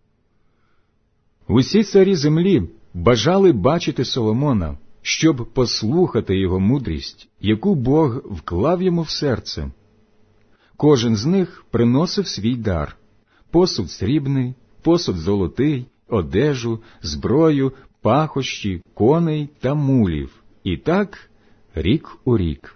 Усі царі землі бажали бачити Соломона, щоб послухати його мудрість, яку Бог вклав йому в серце. Кожен з них приносив свій дар – посуд срібний, посуд золотий, одежу, зброю, пахощі, коней та мулів. І так рік у рік.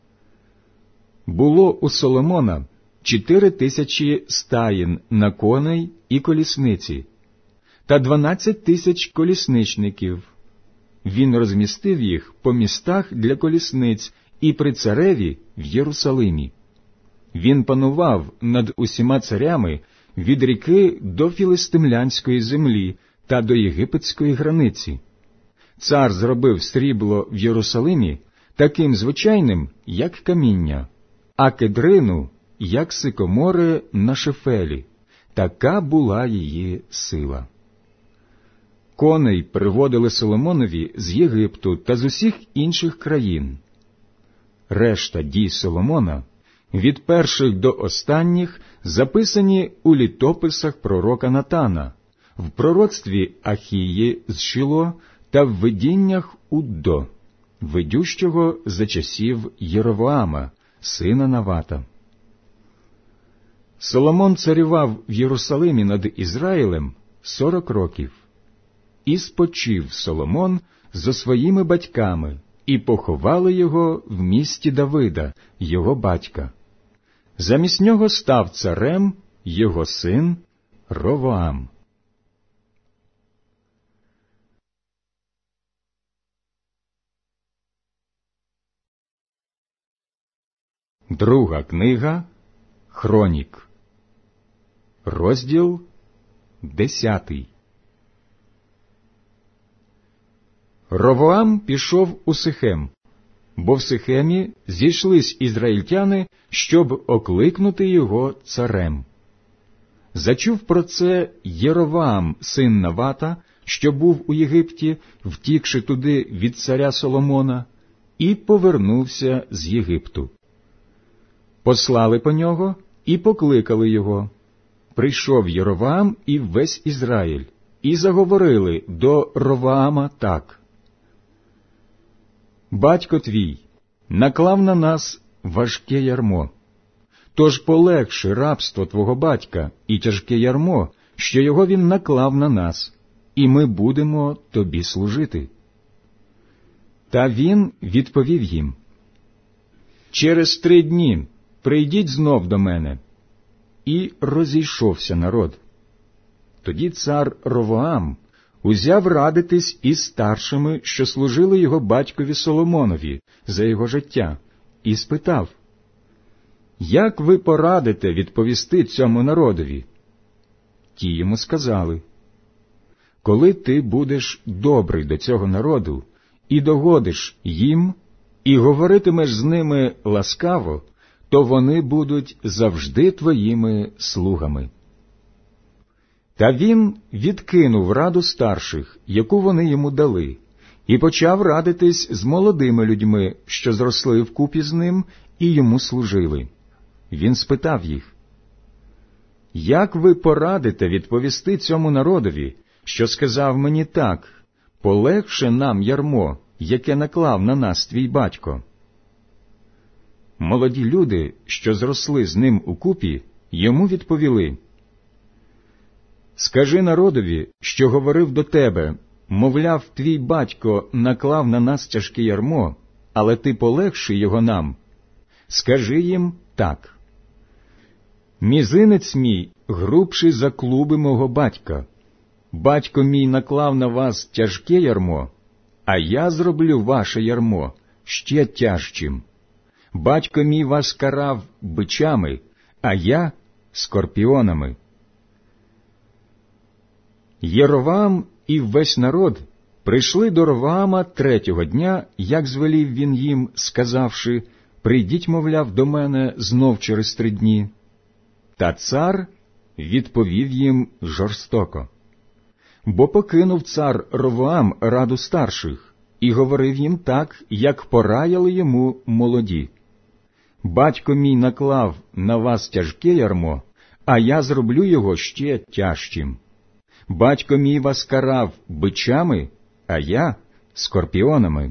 Було у Соломона чотири тисячі стаїн на коней і колісниці, та дванадцять тисяч колісничників. Він розмістив їх по містах для колісниць і при цареві в Єрусалимі. Він панував над усіма царями від ріки до філистимлянської землі та до єгипетської границі. Цар зробив срібло в Єрусалимі таким звичайним, як каміння, а кедрину, як сикомори на Шефелі. Така була її сила. Коней приводили Соломонові з Єгипту та з усіх інших країн. Решта дій Соломона, від перших до останніх, записані у літописах пророка Натана, в пророцтві Ахії з Шіло та в видіннях Уддо, видющого за часів Єровоама, сина Навата. Соломон царював в Єрусалимі над Ізраїлем сорок років. І спочив Соломон зо своїми батьками, і поховали його в місті Давида, його батька. Замість нього став царем його син Ровоам. Друга книга Хронік, розділ десятий. Ровоам пішов у Сихем, бо в Сихемі зійшлись ізраїльтяни, щоб окликнути його царем. Зачув про це Єровоам, син Навата, що був у Єгипті, втікши туди від царя Соломона, і повернувся з Єгипту. Послали по нього і покликали його. Прийшов Єровоам і весь Ізраїль, і заговорили до Ровоама так: «Батько твій наклав на нас важке ярмо. Тож полегши рабство твого батька і тяжке ярмо, що його він наклав на нас, і ми будемо тобі служити». Та він відповів їм: «Через три дні прийдіть знов до мене». І розійшовся народ. Тоді цар Ровоам узяв радитись із старшими, що служили його батькові Соломонові за його життя, і спитав: «Як ви порадите відповісти цьому народові?» Ті йому сказали: «Коли ти будеш добрий до цього народу, і догодиш їм, і говоритимеш з ними ласкаво, то вони будуть завжди твоїми слугами». Та він відкинув раду старших, яку вони йому дали, і почав радитись з молодими людьми, що зросли вкупі з ним і йому служили. Він спитав їх: «Як ви порадите відповісти цьому народові, що сказав мені так: полегше нам ярмо, яке наклав на нас твій батько?» Молоді люди, що зросли з ним укупі, йому відповіли: «Скажи народові, що говорив до тебе, мовляв, твій батько наклав на нас тяжке ярмо, але ти полегши його нам. Скажи їм так: мізинець мій грубший за клуби мого батька. Батько мій наклав на вас тяжке ярмо, а я зроблю ваше ярмо ще тяжчим. Батько мій вас карав бичами, а я – скорпіонами». Єровоам і весь народ прийшли до Ровоама третього дня, як звелів він їм, сказавши: «Прийдіть, мовляв, до мене знов через три дні». Та цар відповів їм жорстоко. Бо покинув цар Ровоам раду старших і говорив їм так, як пораяли йому молоді: «Батько мій наклав на вас тяжке ярмо, а я зроблю його ще тяжчим. Батько мій вас карав бичами, а я – скорпіонами».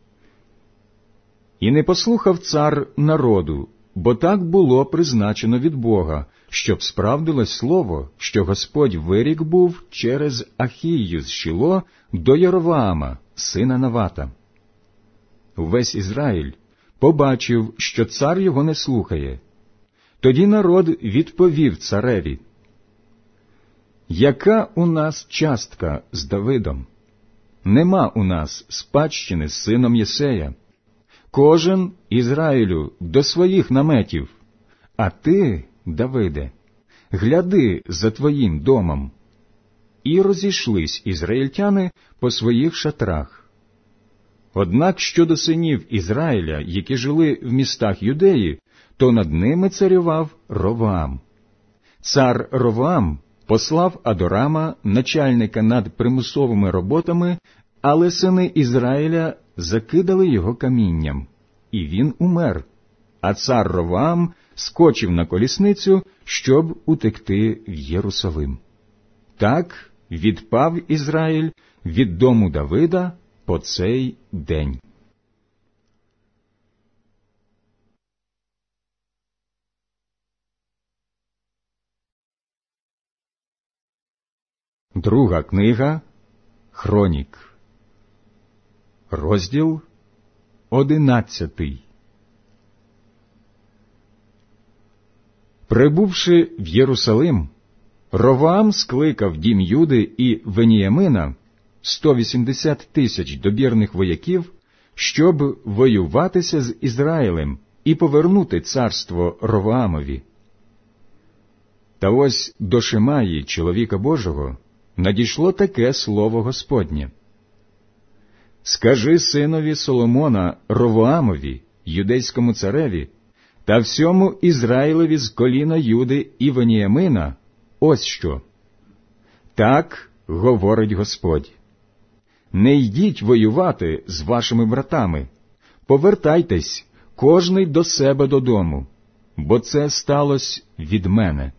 І не послухав цар народу, бо так було призначено від Бога, щоб справдилось слово, що Господь вирік був через Ахію з Шіло до Єровоама, сина Навата. Весь Ізраїль побачив, що цар його не слухає. Тоді народ відповів цареві: «Яка у нас частка з Давидом? Нема у нас спадщини з сином Єсея. Кожен, Ізраїлю, до своїх наметів, а ти, Давиде, гляди за твоїм домом». І розійшлись ізраїльтяни по своїх шатрах. Однак щодо синів Ізраїля, які жили в містах Юдеї, то над ними царював Ровоам. Цар Ровоам послав Адорама, начальника над примусовими роботами, але сини Ізраїля закидали його камінням, і він умер, а цар Ровоам скочив на колісницю, щоб утекти в Єрусалим. Так відпав Ізраїль від дому Давида по цей день. Друга книга Хронік, розділ одинадцятий. Прибувши в Єрусалим, Ровоам скликав дім Юди і Веніямина, сто вісімдесят тисяч добірних вояків, щоб воюватися з Ізраїлем і повернути царство Ровоамові. Та ось до Шимаї, чоловіка Божого, надійшло таке слово Господнє: скажи синові Соломона Ровоамові, юдейському цареві, та всьому Ізраїлеві з коліна Юди і Веніямина, ось що. Так говорить Господь: не йдіть воювати з вашими братами, повертайтесь, кожний до себе додому, бо це сталося від мене.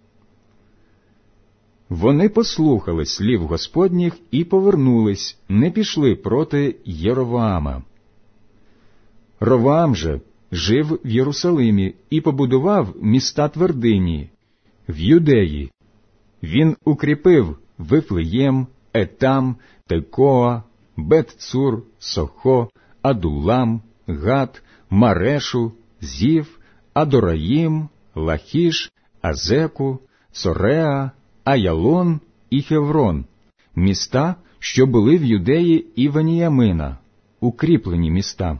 Вони послухали слів Господніх і повернулись, не пішли проти Єровоама. Ровоам же жив в Єрусалимі і побудував міста твердині в Юдеї. Він укріпив Вифлеєм, Етам, Текоа, Бет-Цур, Сохо, Адулам, Гат, Марешу, Зів, Адораїм, Лахіш, Азеку, Цореа, Аялон і Хеврон, міста, що були в Юдеї і Веніямина, укріплені міста.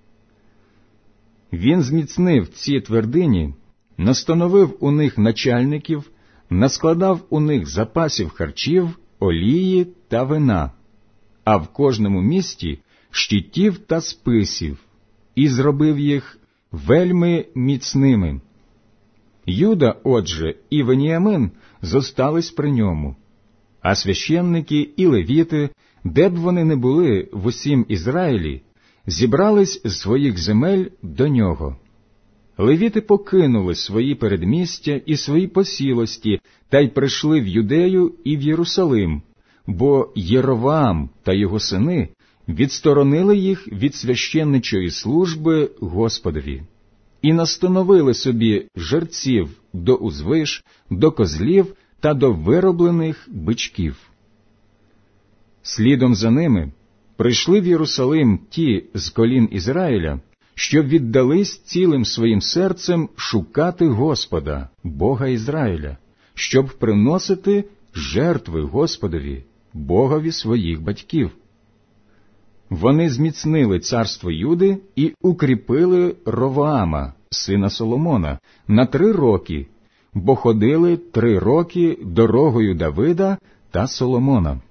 Він зміцнив ці твердині, настановив у них начальників, наскладав у них запасів харчів, олії та вина, а в кожному місті щитів та списів, і зробив їх вельми міцними. Юда, отже, і Веніямин зостались при ньому, а священники і левіти, де б вони не були в усім Ізраїлі, зібрались з своїх земель до нього. Левіти покинули свої передмістя і свої посілості та й прийшли в Юдею і в Єрусалим, бо Єровоам та його сини відсторонили їх від священничої служби Господові і настановили собі жерців до узвиш, до козлів та до вироблених бичків. Слідом за ними прийшли в Єрусалим ті з колін Ізраїля, що віддались цілим своїм серцем шукати Господа, Бога Ізраїля, щоб приносити жертви Господові, Богові своїх батьків. Вони зміцнили царство Юди і укріпили Ровоама, сина Соломона, на три роки, бо ходили три роки дорогою Давида та Соломона.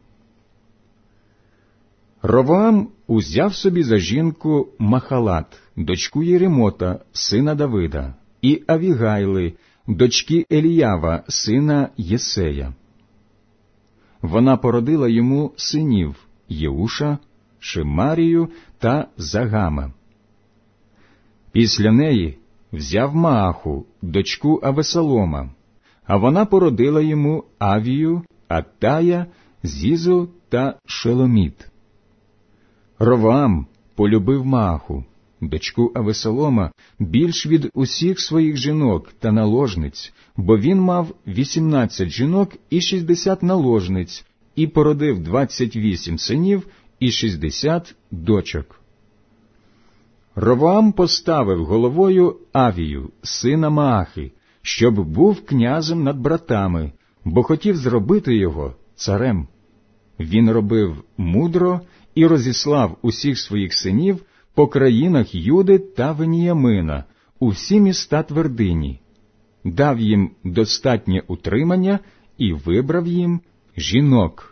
Ровоам узяв собі за жінку Махалат, дочку Єремота, сина Давида, і Авігайли, дочки Еліява, сина Єсея. Вона породила йому синів Єуша, Шимарію та Загама. Після неї взяв Мааху, дочку Авесолома, а вона породила йому Авію, Аттая, Зізу та Шеломіт. Ровоам полюбив Мааху, дочку Авесолома, більш від усіх своїх жінок та наложниць, бо він мав вісімнадцять жінок і шістдесят наложниць, і породив двадцять вісім синів і шістдесят дочок. Ровоам поставив головою Авію, сина Маахи, щоб був князем над братами, бо хотів зробити його царем. Він робив мудро і розіслав усіх своїх синів по країнах Юди та Веніямина, у всі міста твердині, дав їм достатнє утримання і вибрав їм жінок.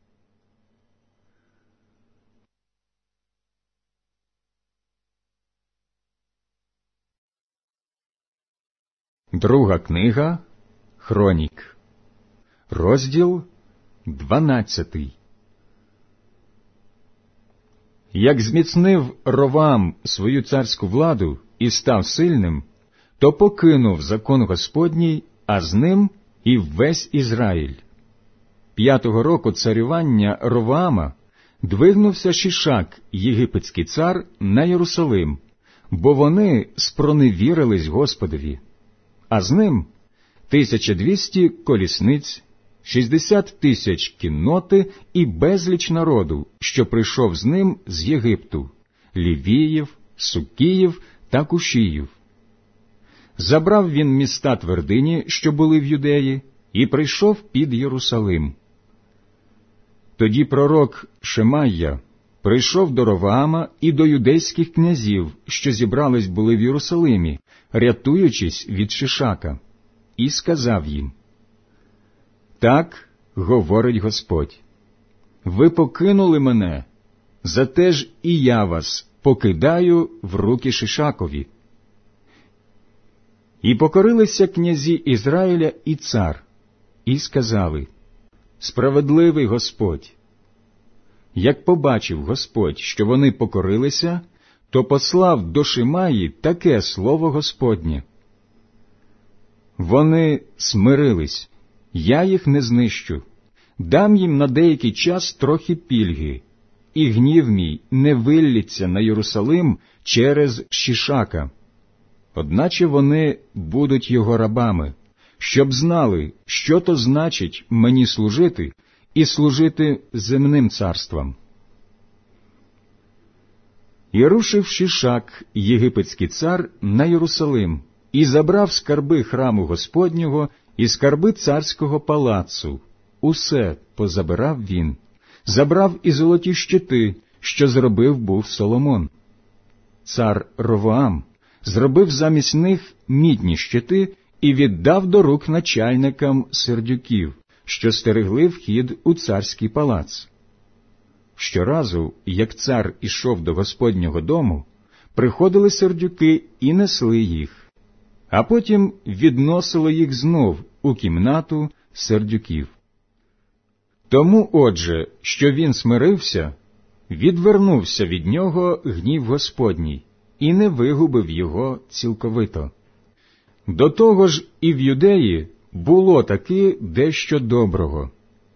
Друга книга Хронік, розділ дванадцятий. Як зміцнив Ровоам свою царську владу і став сильним, то покинув закон Господній, а з ним і весь Ізраїль. П'ятого року царювання Ровоама двигнувся Шішак, єгипетський цар, на Єрусалим, бо вони спроневірились Господові. А з ним тисяча двісті колісниць, шістдесят тисяч кінноти і безліч народу, що прийшов з ним з Єгипту, Лівіїв, Сукіїв та Кушіїв. Забрав він міста твердині, що були в Юдеї, і прийшов під Єрусалим. Тоді пророк Шемайя прийшов до Ровоама і до юдейських князів, що зібрались були в Єрусалимі, рятуючись від Шишака, і сказав їм: «Так говорить Господь, ви покинули мене, зате ж і я вас покидаю в руки Шишакові». І покорилися князі Ізраїля і цар, і сказали: «Справедливий Господь». Як побачив Господь, що вони покорилися, то послав до Шимаї таке слово Господнє: «Вони смирились, я їх не знищу, дам їм на деякий час трохи пільги, і гнів мій не виллється на Єрусалим через Шішака. Одначе вони будуть його рабами, щоб знали, що то значить мені служити і служити земним царствам». І рушив Шішак, єгипетський цар, на Єрусалим, і забрав скарби храму Господнього і скарби царського палацу. Усе позабирав він, забрав і золоті щити, що зробив був Соломон. Цар Ровоам зробив замість них мідні щити і віддав до рук начальникам сердюків, що стерегли вхід у царський палац. Щоразу, як цар ішов до Господнього дому, приходили сердюки і несли їх, а потім відносили їх знов у кімнату сердюків. Тому, отже, що він смирився, відвернувся від нього гнів Господній і не вигубив його цілковито. До того ж і в Юдеї було таки дещо доброго.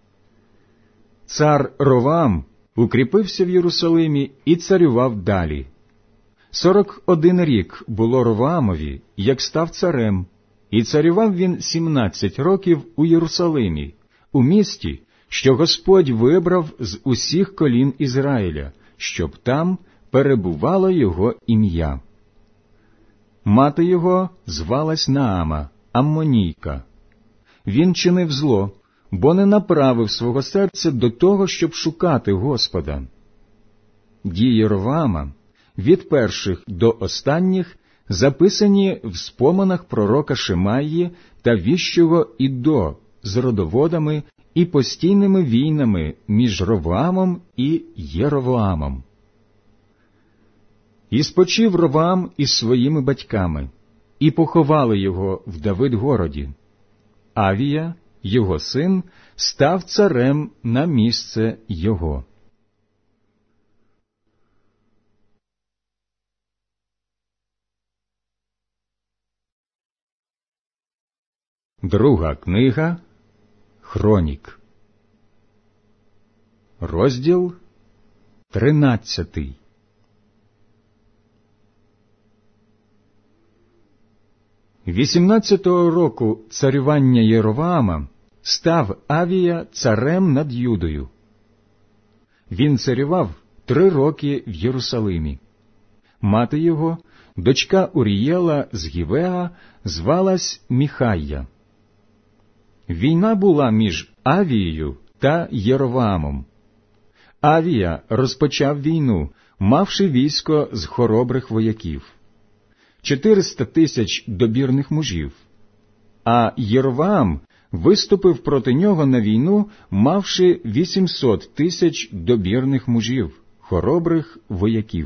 Цар Ровоам укріпився в Єрусалимі і царював далі. Сорок один рік було Ровоамові, як став царем, і царював він сімнадцять років у Єрусалимі, у місті, що Господь вибрав з усіх колін Ізраїля, щоб там перебувало його ім'я. Мати його звалась Наама, Аммонійка. Він чинив зло, бо не направив свого серця до того, щоб шукати Господа. Дії Ровоама від перших до останніх записані в споминах пророка Шимаї та віщого Іддо з родоводами і постійними війнами між Ровоамом і Єровоамом. І спочив Ровоам із своїми батьками, і поховали його в Давидгороді. Авія, його син, став царем на місце його. Друга книга Хронік. Розділ тринадцятий. Вісімнадцятого року царювання Єровоама став Авія царем над Юдою. Він царював три роки в Єрусалимі. Мати його, дочка Урієла з Гівеа, звалась Міхайя. Війна була між Авією та Єровоамом. Авія розпочав війну, мавши військо з хоробрих вояків. Чотириста тисяч добірних мужів. А Єровоам виступив проти нього на війну, мавши вісімсот тисяч добірних мужів, хоробрих вояків.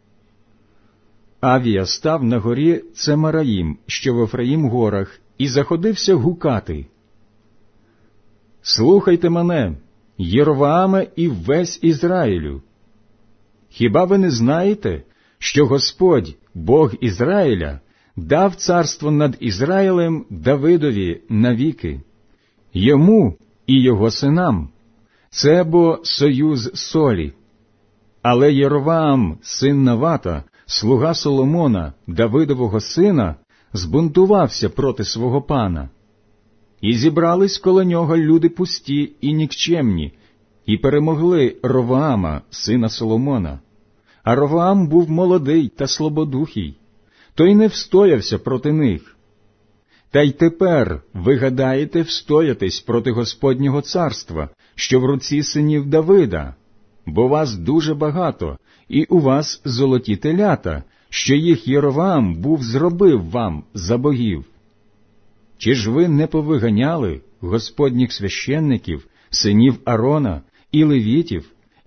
Авія став на горі Цемараїм, що в Ефраїм-горах, і заходився гукати: «Слухайте мене, Єровоаме і весь Ізраїлю! Хіба ви не знаєте, що Господь, Бог Ізраїля, дав царство над Ізраїлем Давидові навіки, йому і його синам? Це бо союз солі. Але Єровоам, син Навата, слуга Соломона, Давидового сина, збунтувався проти свого пана. І зібрались коло нього люди пусті і нікчемні, і перемогли Ровоама, сина Соломона. А Ровоам був молодий та слабодухий, то й не встоявся проти них. Та й тепер ви гадаєте встоятись проти Господнього царства, що в руці синів Давида, бо вас дуже багато, і у вас золоті телята, що їх Єровоам був зробив вам за богів. Чи ж ви не повиганяли Господніх священників, синів Арона і левітів,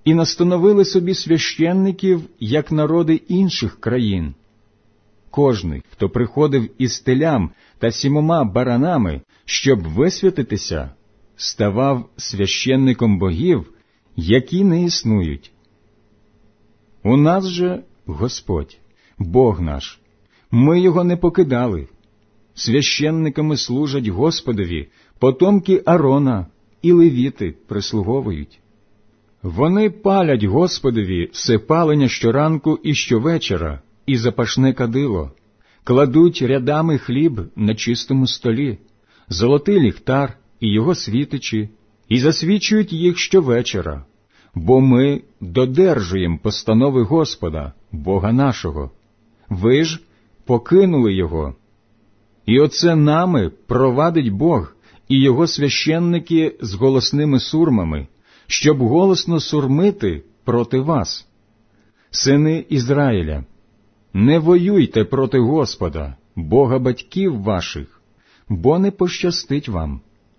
і настановили собі священників, як народи інших країн. Кожний, хто приходив із телям та сімома баранами, щоб висвятитися, ставав священником богів, які не існують. У нас же Господь, Бог наш, ми його не покидали. Священниками служать Господові потомки Аарона, і левіти прислуговують. Вони палять Господові все палення щоранку і щовечора, і запашне кадило, кладуть рядами хліб на чистому столі, золотий ліхтар і його світичі, і засвічують їх щовечора, бо ми додержуємо постанови Господа, Бога нашого. Ви ж покинули його. І оце нами провадить Бог і його священники з голосними сурмами, щоб голосно сурмити проти вас. Сини Ізраїля, не воюйте проти Господа, Бога батьків ваших, бо не пощастить вам.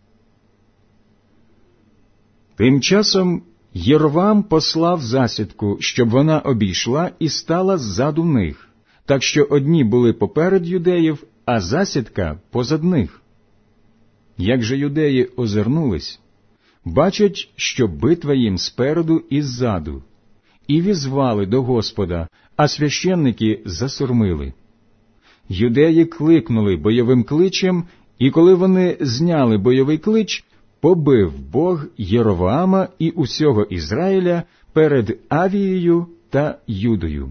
Тим часом Єровоам послав засідку, щоб вона обійшла і стала ззаду них, так що одні були поперед юдеїв, а засідка позад них. Як же юдеї озирнулись, бачать, що битва їм спереду і ззаду, і візвали до Господа, а священники засурмили. Юдеї кликнули бойовим кличем, і коли вони зняли бойовий клич, побив Бог Єровоама і усього Ізраїля перед Авією та Юдою.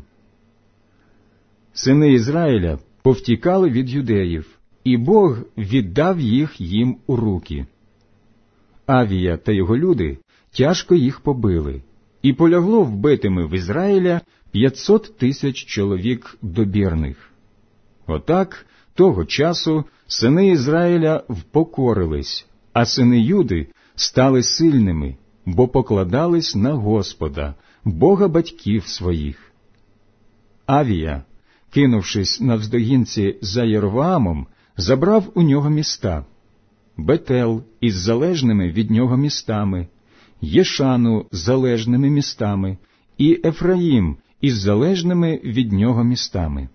Сини Ізраїля повтікали від юдеїв, і Бог віддав їх їм у руки. Авія та його люди тяжко їх побили, і полягло вбитими в Ізраїля п'ятсот тисяч чоловік добірних. Отак того часу сини Ізраїля впокорились, а сини Юди стали сильними, бо покладались на Господа, Бога батьків своїх. Авія, кинувшись навздогінці за Єровоамом, забрав у нього міста: Бетел із залежними від нього містами, Єшану з залежними містами і Ефраїм із залежними від нього містами.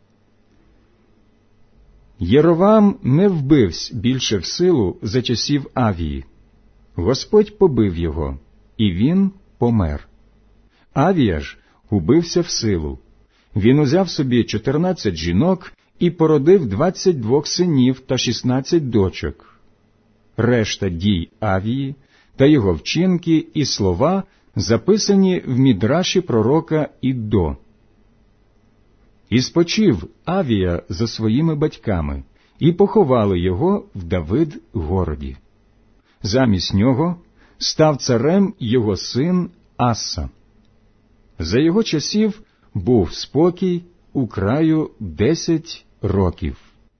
Єровоам не вбивсь більше в силу за часів Авії. Господь побив його, і він помер. Авія ж убився в силу. Він узяв собі чотирнадцять жінок і породив двадцять двох синів та шістнадцять дочок. Решта дій Авії та його вчинки і слова записані в Мідраші пророка Іддо. І спочив Авія за своїми батьками, і поховали його в Давид-городі. Замість нього став царем його син Аса. За його часів був спокій у краю десять років.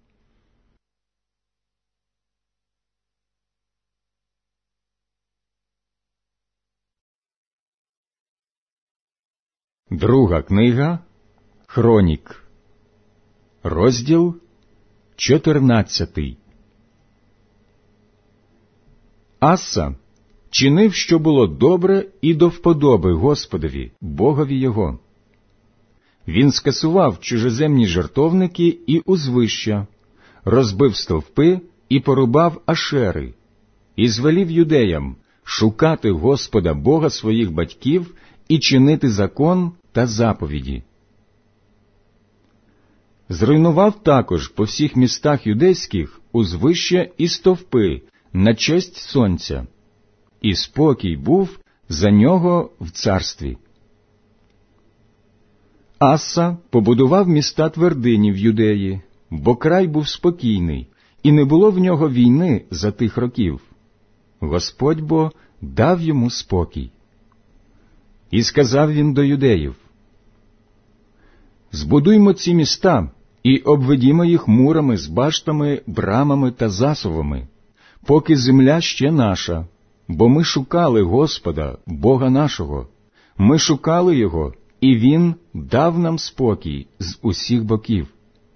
Друга книга Хронік, розділ чотирнадцятий. Аса чинив, що було добре і до вподоби Господові, Богові його. Він скасував чужеземні жертовники і узвища, розбив стовпи і порубав ашери, і звелів юдеям шукати Господа Бога своїх батьків і чинити закон та заповіді. Зруйнував також по всіх містах юдейських узвища і стовпи на честь сонця, і спокій був за нього в царстві. Аса побудував міста твердині в Юдеї, бо край був спокійний, і не було в нього війни за тих років. Господь бо дав йому спокій. І сказав він до юдеїв: «Збудуймо ці міста і обведімо їх мурами з баштами, брамами та засувами, поки земля ще наша, бо ми шукали Господа, Бога нашого, ми шукали Його, і Він дав нам спокій з усіх боків».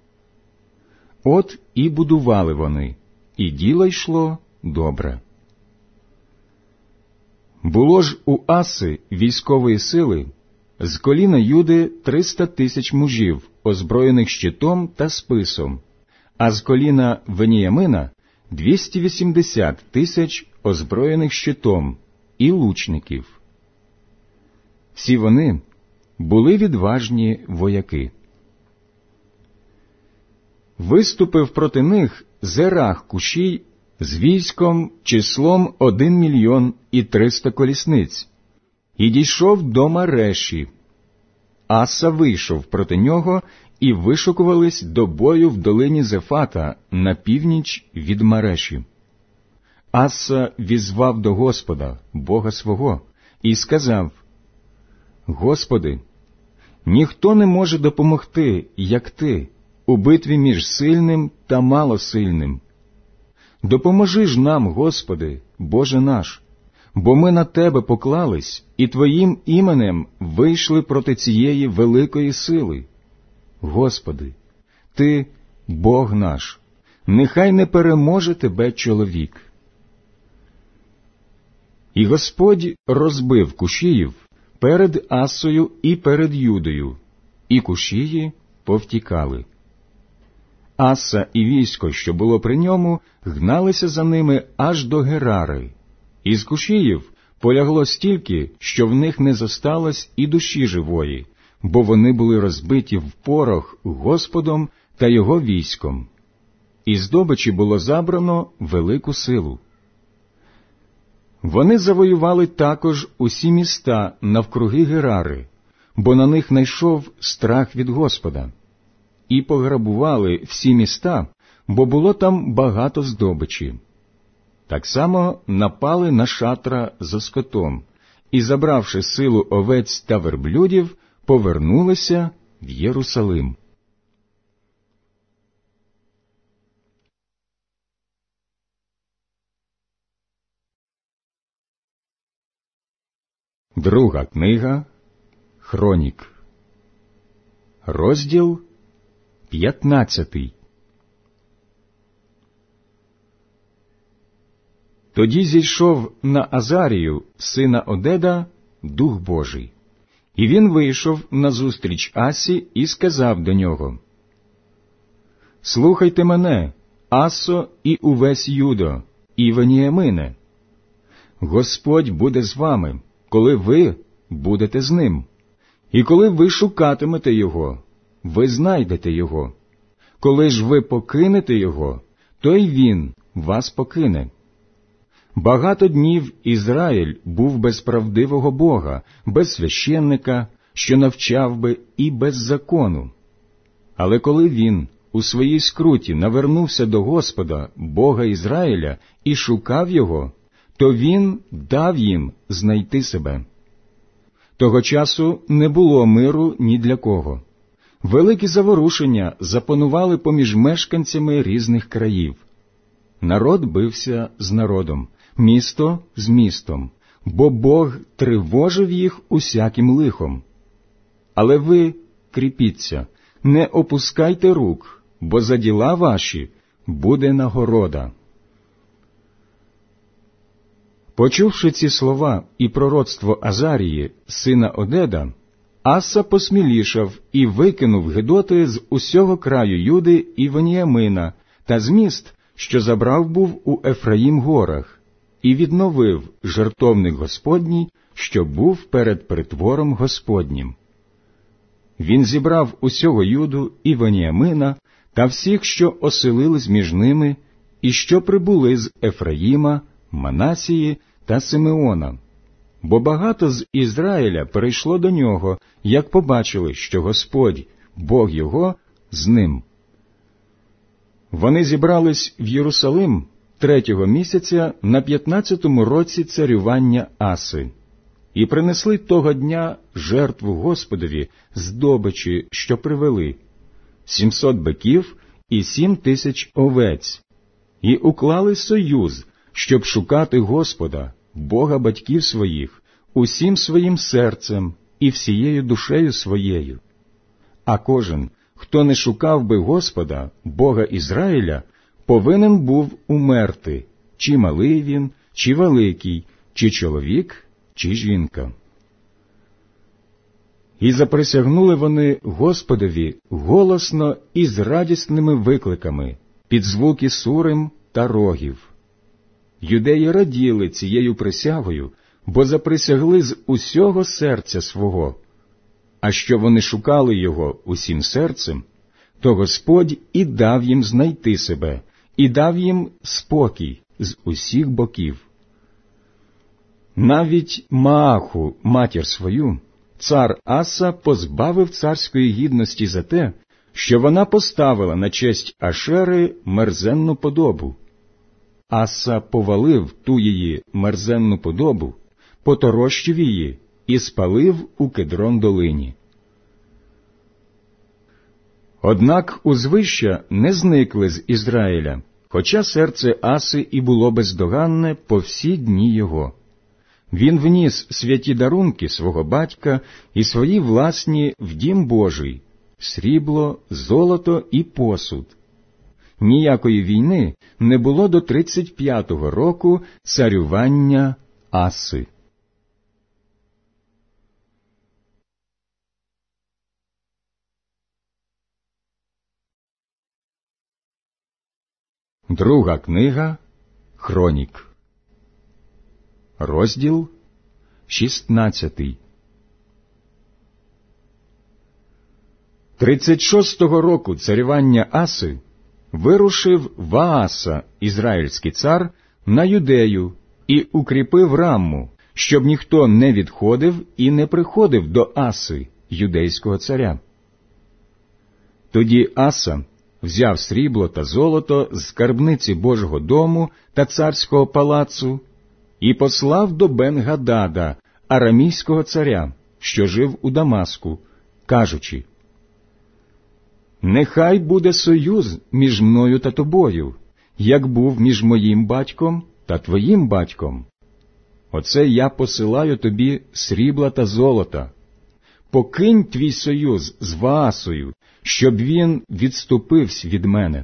От і будували вони, і діло йшло добре. Було ж у Аси військової сили з коліна Юди триста тисяч мужів, озброєних щитом та списом, а з коліна Веніямина двісті вісімдесят тисяч озброєних щитом і лучників. Всі вони були відважні вояки. Виступив проти них Зерах Кушій з військом числом один мільйон і триста колісниць, і дійшов до Мареші. Аса вийшов проти нього, і вишукувались до бою в долині Зефата на північ від Мареші. Аса візвав до Господа, Бога свого, і сказав: «Господи, ніхто не може допомогти, як Ти, у битві між сильним та малосильним. Допоможи ж нам, Господи, Боже наш, бо ми на Тебе поклались, і Твоїм іменем вийшли проти цієї великої сили. Господи, Ти – Бог наш, нехай не переможе Тебе чоловік». І Господь розбив Кушіїв перед Асою і перед Юдою, і Кушії повтікали. Аса і військо, що було при ньому, гналися за ними аж до Герари. Із Кушіїв полягло стільки, що в них не зосталось і душі живої, бо вони були розбиті в порох Господом та його військом. І здобичі було забрано велику силу. Вони завоювали також усі міста навкруги Герари, бо на них найшов страх від Господа. І пограбували всі міста, бо було там багато здобичі. Так само напали на шатра за скотом, і, забравши силу овець та верблюдів, повернулися в Єрусалим. Друга книга Хронік, розділ п'ятнадцятий. Тоді зійшов на Азарію, сина Одеда, Дух Божий, і він вийшов назустріч Асі і сказав до нього: «Слухайте мене, Асо і увесь Юдо, і Веніямине. Господь буде з вами, коли ви будете з ним, і коли ви шукатимете його, ви знайдете його. Коли ж ви покинете його, то й він вас покине. Багато днів Ізраїль був без правдивого Бога, без священника, що навчав би, і без закону. Але коли він у своїй скруті навернувся до Господа, Бога Ізраїля, і шукав його, то він дав їм знайти себе. Того часу не було миру ні для кого. Великі заворушення запанували поміж мешканцями різних країв. Народ бився з народом, місто з містом, бо Бог тривожив їх усяким лихом. Але ви кріпіться, не опускайте рук, бо за діла ваші буде нагорода». Почувши ці слова і пророцтво Азарії, сина Одеда, Аса посмілішав і викинув гидоти з усього краю Юди і Веніямина та з міст, що забрав був у Ефраїм горах, і відновив жертовник Господній, що був перед притвором Господнім. Він зібрав усього Юду і Веніямина та всіх, що оселились між ними, і що прибули з Ефраїма, Манасії та Симеона, бо багато з Ізраїля перейшло до нього, як побачили, що Господь, Бог його, з ним. Вони зібрались в Єрусалим третього місяця на п'ятнадцятому році царювання Аси, і принесли того дня жертву Господові здобичі, що привели, сімсот биків і сім тисяч овець, і уклали союз, щоб шукати Господа, Бога батьків своїх, усім своїм серцем і всією душею своєю. А кожен, хто не шукав би Господа, Бога Ізраїля, повинен був умерти, чи малий він, чи великий, чи чоловік, чи жінка. І заприсягнули вони Господові голосно і з радісними викликами, під звуки сурим та рогів. Юдеї раділи цією присягою, бо заприсягли з усього серця свого. А що вони шукали його усім серцем, то Господь і дав їм знайти себе, і дав їм спокій з усіх боків. Навіть Мааху, матір свою, цар Аса позбавив царської гідності за те, що вона поставила на честь Ашери мерзенну подобу. Аса повалив ту її мерзенну подобу, поторощив її і спалив у Кедрон-долині. Однак узвища не зникли з Ізраїля, хоча серце Аси і було бездоганне по всі дні його. Він вніс святі дарунки свого батька і свої власні в дім Божий – срібло, золото і посуд. Ніякої війни не було до тридцять п'ятого року царювання Аси. Друга книга Хронік. Розділ шістнадцятий. Тридцять шостого року царювання Аси вирушив Вааса, ізраїльський цар, на Юдею і укріпив Рамму, щоб ніхто не відходив і не приходив до Аси, юдейського царя. Тоді Аса взяв срібло та золото з скарбниці Божого дому та царського палацу і послав до Бен-Гадада, арамійського царя, що жив у Дамаску, кажучи: «Нехай буде союз між мною та тобою, як був між моїм батьком та твоїм батьком. Оце я посилаю тобі срібла та золота. Покинь твій союз з Ваасою, щоб він відступився від мене».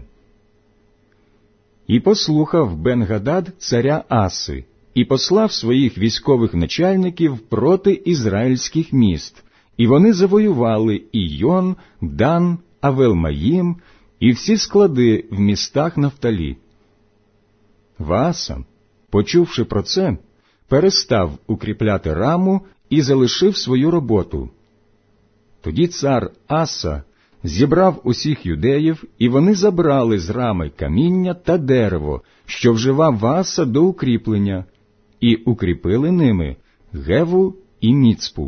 І послухав Бен-Гадад царя Аси, і послав своїх військових начальників проти ізраїльських міст, і вони завоювали Ійон, Дан, Авел-Маїм і всі склади в містах Нафталі. Вааса, почувши про це, перестав укріпляти Раму і залишив свою роботу. Тоді цар Аса зібрав усіх юдеїв, і вони забрали з Рами каміння та дерево, що вживав Вааса до укріплення, і укріпили ними Геву і Міцпу.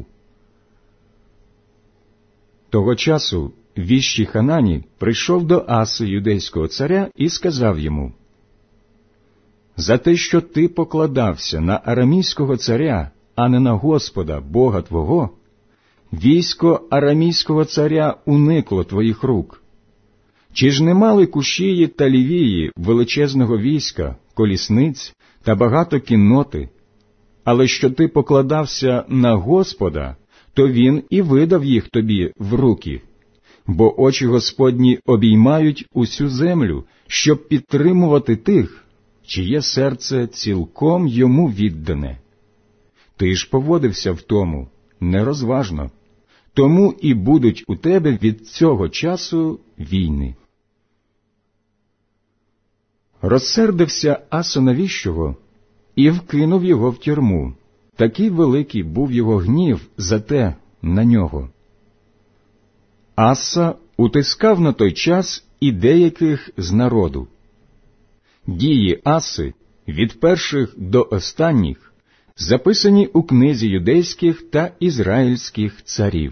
Того часу віщий Ханані прийшов до Аси, юдейського царя, і сказав йому: «За те, що ти покладався на арамійського царя, а не на Господа, Бога твого, військо арамійського царя уникло твоїх рук. Чи ж не мали Кушії та Лівії величезного війська, колісниць та багато кінноти? Але що ти покладався на Господа, то він і видав їх тобі в руки. Бо очі Господні обіймають усю землю, щоб підтримувати тих, чиє серце цілком йому віддане. Ти ж поводився в тому нерозважно, тому і будуть у тебе від цього часу війни». Розсердився Аса на віщого і вкинув його в тюрму. Такий великий був його гнів за те на нього. Аса утискав на той час і деяких з народу. Дії Аси від перших до останніх записані у книзі юдейських та ізраїльських царів.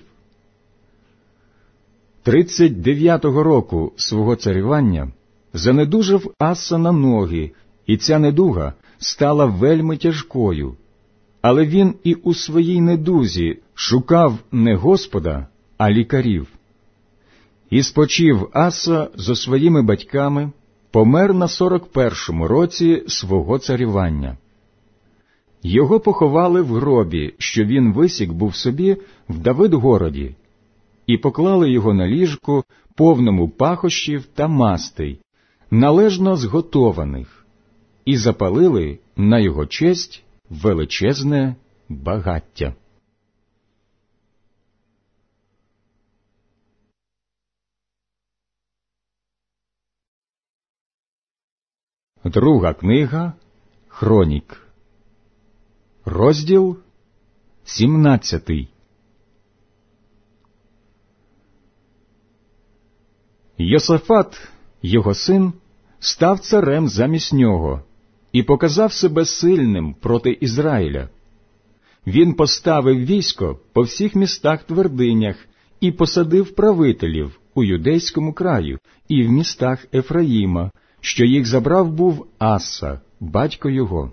Тридцять дев'ятого року свого царювання занедужав Аса на ноги, і ця недуга стала вельми тяжкою. Але він і у своїй недузі шукав не Господа, а лікарів. І спочив Аса зо своїми батьками, помер на сорок першому році свого царювання. Його поховали в гробі, що він висік був собі в Давид-городі, і поклали його на ліжку, повному пахощів та мастей, належно зготованих, і запалили на його честь величезне багаття. Друга книга Хронік, розділ сімнадцятий. Йосафат, його син, став царем замість нього і показав себе сильним проти Ізраїля. Він поставив військо по всіх містах-твердинях і посадив правителів у юдейському краю і в містах Ефраїма, що їх забрав був Аса, батько його.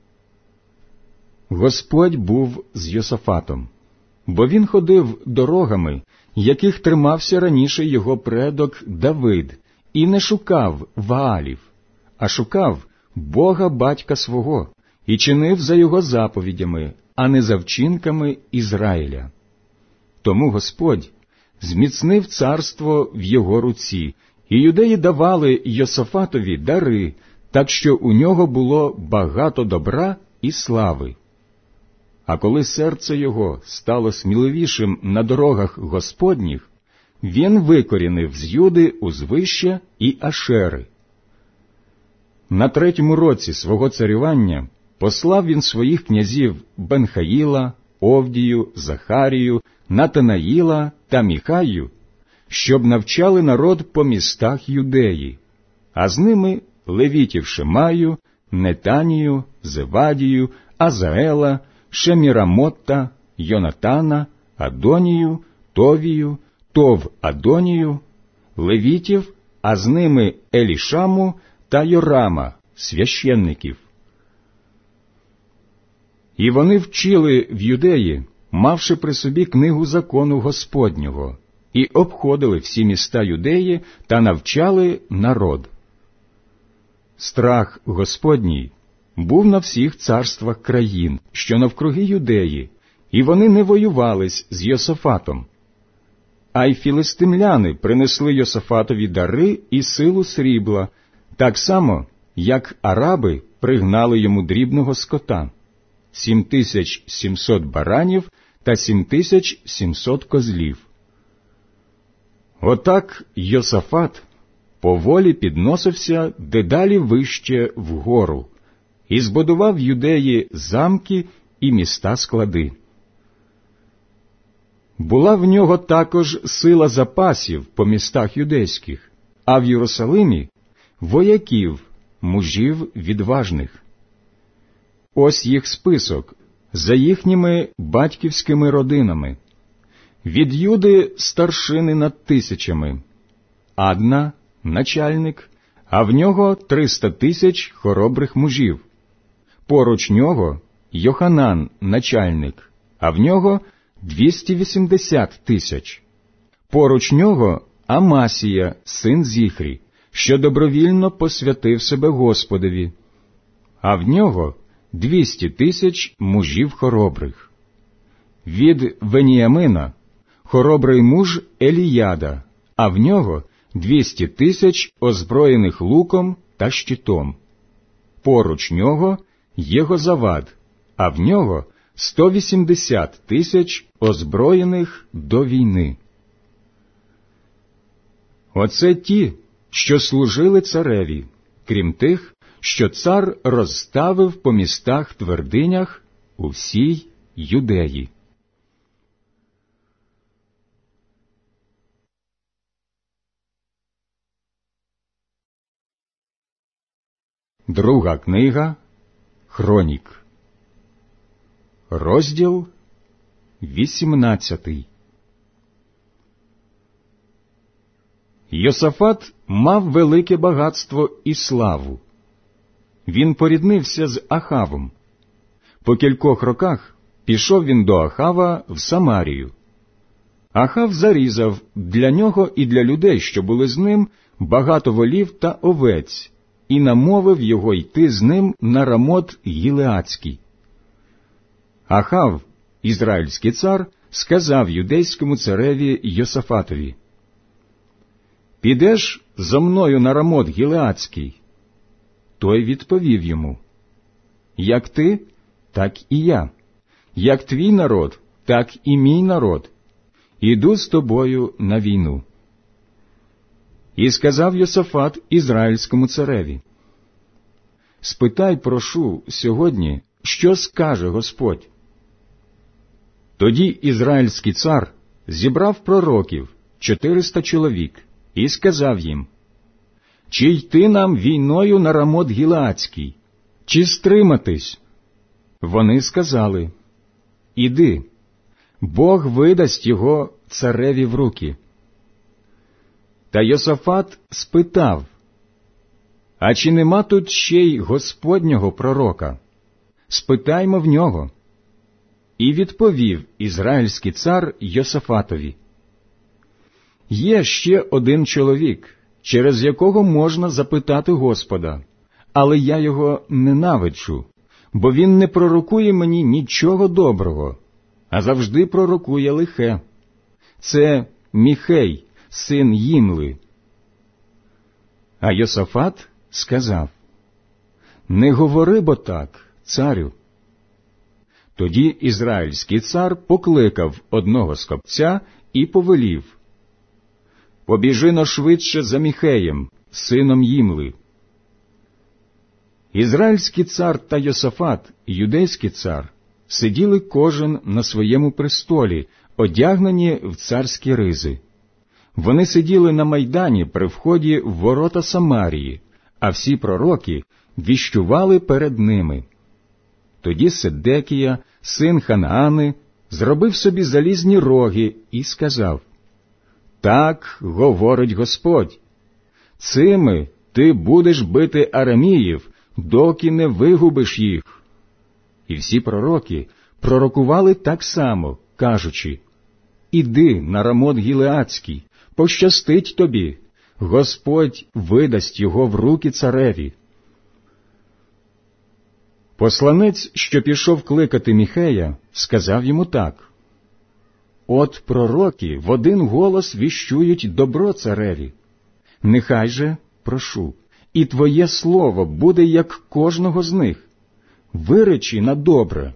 Господь був з Йосафатом, бо він ходив дорогами, яких тримався раніше його предок Давид, і не шукав Ваалів, а шукав Бога батька свого, і чинив за його заповідями, а не за вчинками Ізраїля. Тому Господь зміцнив царство в його руці, і юдеї давали Йосафатові дари, так що у нього було багато добра і слави. А коли серце його стало сміливішим на дорогах Господніх, він викорінив з Юди узвища і Ашери. На третьому році свого царювання послав він своїх князів Бенхаїла, Овдію, Захарію, Натанаїла та Міхаю, щоб навчали народ по містах Юдеї, а з ними левітів Шемаю, Нетанію, Зевадію, Азаела, Шемірамотта, Йонатана, Адонію, Товію, Тов-Адонію, левітів, а з ними Елішаму та Йорама, священників. І вони вчили в Юдеї, мавши при собі книгу закону Господнього, і обходили всі міста Юдеї та навчали народ. Страх Господній був на всіх царствах країн, що навкруги Юдеї, і вони не воювались з Йосафатом. А й філистимляни принесли Йосафатові дари і силу срібла, так само, як араби пригнали йому дрібного скота – сім тисяч сімсот баранів та сім тисяч сімсот козлів. Отак Йосафат поволі підносився дедалі вище вгору і збудував в Юдеї замки і міста-склади. Була в нього також сила запасів по містах юдейських, а в Єрусалимі – вояків, мужів відважних. Ось їх список за їхніми батьківськими родинами. Від Юди старшини над тисячами, Адна – начальник, а в нього триста тисяч хоробрих мужів. Поруч нього Йоханан – начальник, а в нього двісті вісімдесят тисяч. Поруч нього Амасія, син Зіхрі, що добровільно посвятив себе Господові, а в нього двісті тисяч мужів хоробрих. Від Веніямина хоробрий муж Еліяда, а в нього двісті тисяч озброєних луком та щитом. Поруч нього Єгозавад, а в нього сто вісімдесят тисяч озброєних до війни. Оце ті, що служили цареві, крім тих, що цар розставив по містах-твердинях у всій Юдеї. Друга книга Хронік, розділ вісімнадцятий. Йосафат мав велике багатство і славу. Він поріднився з Ахавом. По кількох роках пішов він до Ахава в Самарію. Ахав зарізав для нього і для людей, що були з ним, багато волів та овець, і намовив його йти з ним на Рамот Гілеадський. Ахав, ізраїльський цар, сказав юдейському цареві Йосафатові: «Підеш зо мною на Рамот Гілеадський?» Той відповів йому: «Як ти, так і я. як твій народ, так і мій народ. Іду з тобою на війну. І сказав Йосафат ізраїльському цареві: спитай, прошу, сьогодні, що скаже Господь. Тоді ізраїльський цар зібрав пророків, чотириста чоловік, і сказав їм: чи йти нам війною на Рамот Гілеадський, чи стриматись? Вони сказали: іди, Бог видасть його цареві в руки. Та Йосафат спитав: а чи нема тут ще й Господнього пророка? Спитаймо в нього. І відповів ізраїльський цар Йосафатові: є ще один чоловік, через якого можна запитати Господа, але я його ненавиджу, бо він не пророкує мені нічого доброго, а завжди пророкує лихе. Це Міхей, син Їмли. А Йосафат сказав: не говори бо так, царю. Тоді ізраїльський цар покликав одного з копця і повелів: побіжи-но швидше за Міхеєм, сином Їмли. Ізраїльський цар та Йосафат, юдейський цар, сиділи кожен на своєму престолі, одягнені в царські ризи. Вони сиділи на майдані при вході в ворота Самарії, а всі пророки віщували перед ними. Тоді Седекія, син Ханаани, зробив собі залізні роги і сказав: так говорить Господь, цими ти будеш бити араміїв, доки не вигубиш їх. І всі пророки пророкували так само, кажучи: іди на Рамот Гілеадський, пощастить тобі, Господь видасть його в руки цареві. Посланець, що пішов кликати Міхея, сказав йому так: от пророки в один голос віщують добро цареві. Нехай же, прошу, і твоє слово буде, як кожного з них. Виречи на добре.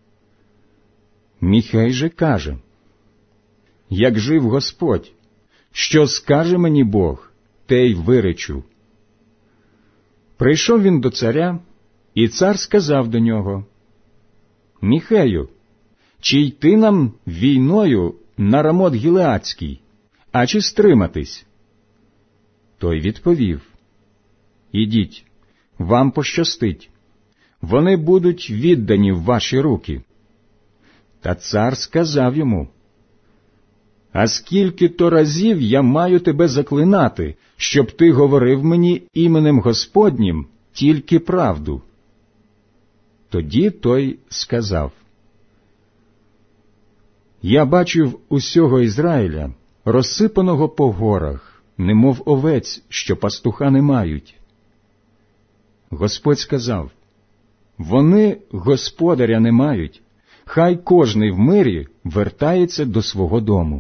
Міхей же каже: як жив Господь, що скаже мені Бог, те й виречу. Прийшов він до царя, і цар сказав до нього: Міхею, чи йти нам війною на Рамот Гілеадський, а чи стриматись? Той відповів: ідіть, вам пощастить, вони будуть віддані в ваші руки. Та цар сказав йому: а скільки то разів я маю тебе заклинати, щоб ти говорив мені іменем Господнім тільки правду? Тоді той сказав: я бачив усього Ізраїля, розсипаного по горах, немов овець, що пастуха не мають. Господь сказав: вони господаря не мають, хай кожний в мирі вертається до свого дому.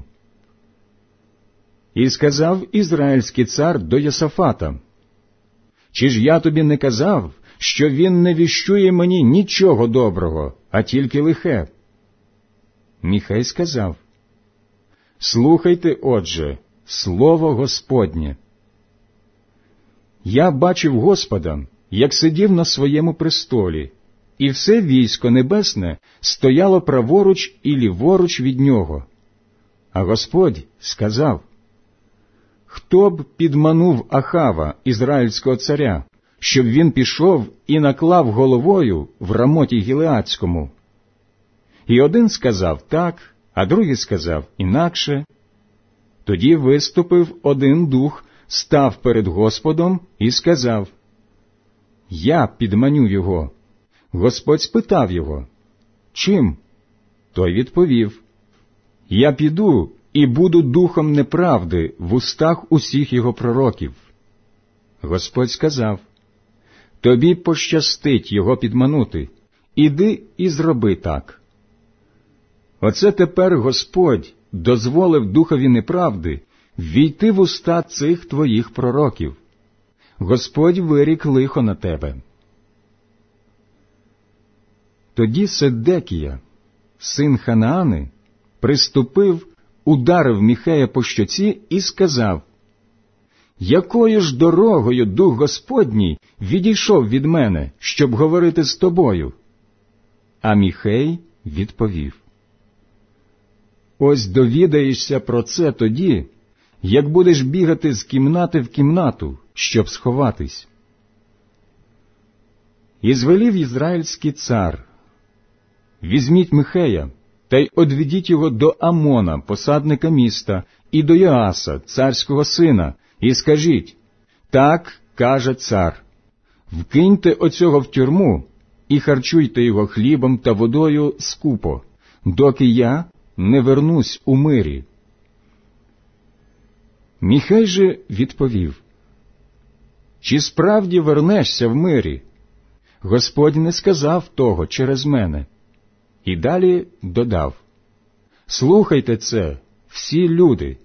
І сказав ізраїльський цар до Йосафата: чи ж я тобі не казав, що він не віщує мені нічого доброго, а тільки лихе? Міхей сказав: слухайте, отже, слово Господнє. Я бачив Господа, як сидів на своєму престолі, і все військо небесне стояло праворуч і ліворуч від нього. А Господь сказав: хто б підманув Ахава, ізраїльського царя, щоб він пішов і наклав головою в Рамоті Гілеадському? І один сказав так, а другий сказав інакше. Тоді виступив один дух, став перед Господом і сказав: я підманю його. Господь спитав його: чим? Той відповів: я піду і буду духом неправди в устах усіх його пророків. Господь сказав: тобі пощастить його підманути, іди і зроби так. Оце тепер Господь дозволив духові неправди ввійти в уста цих твоїх пророків. Господь вирік лихо на тебе. Тоді Седекія, син Ханаани, приступив, ударив Міхея по щоці і сказав: «Якою ж дорогою Дух Господній відійшов від мене, щоб говорити з тобою?» А Міхей відповів: «Ось довідаєшся про це тоді, як будеш бігати з кімнати в кімнату, щоб сховатись». І звелів ізраїльський цар: «Візьміть Михея та й одведіть його до Амона, посадника міста, і до Йоаса, царського сина, і скажіть: так каже цар, вкиньте оцього в тюрму і харчуйте його хлібом та водою скупо, доки я не вернусь у мирі». Міхей же відповів: «Чи справді вернешся в мирі? Господь не сказав того через мене». І далі додав: «Слухайте це, всі люди».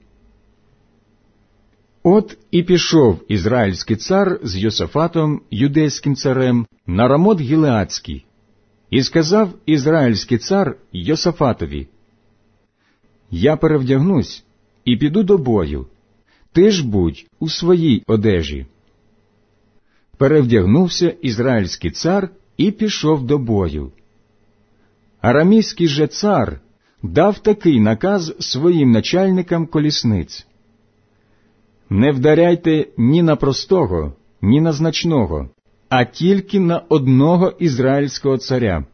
От і пішов ізраїльський цар з Йосафатом, юдейським царем, на Рамот Гілеадський, і сказав ізраїльський цар Йосафатові: «Я перевдягнусь і піду до бою, ти ж будь у своїй одежі». Перевдягнувся ізраїльський цар і пішов до бою. Арамійський же цар дав такий наказ своїм начальникам колісниць: «Не вдаряйте ні на простого, ні на значного, а тільки на одного ізраїльського царя».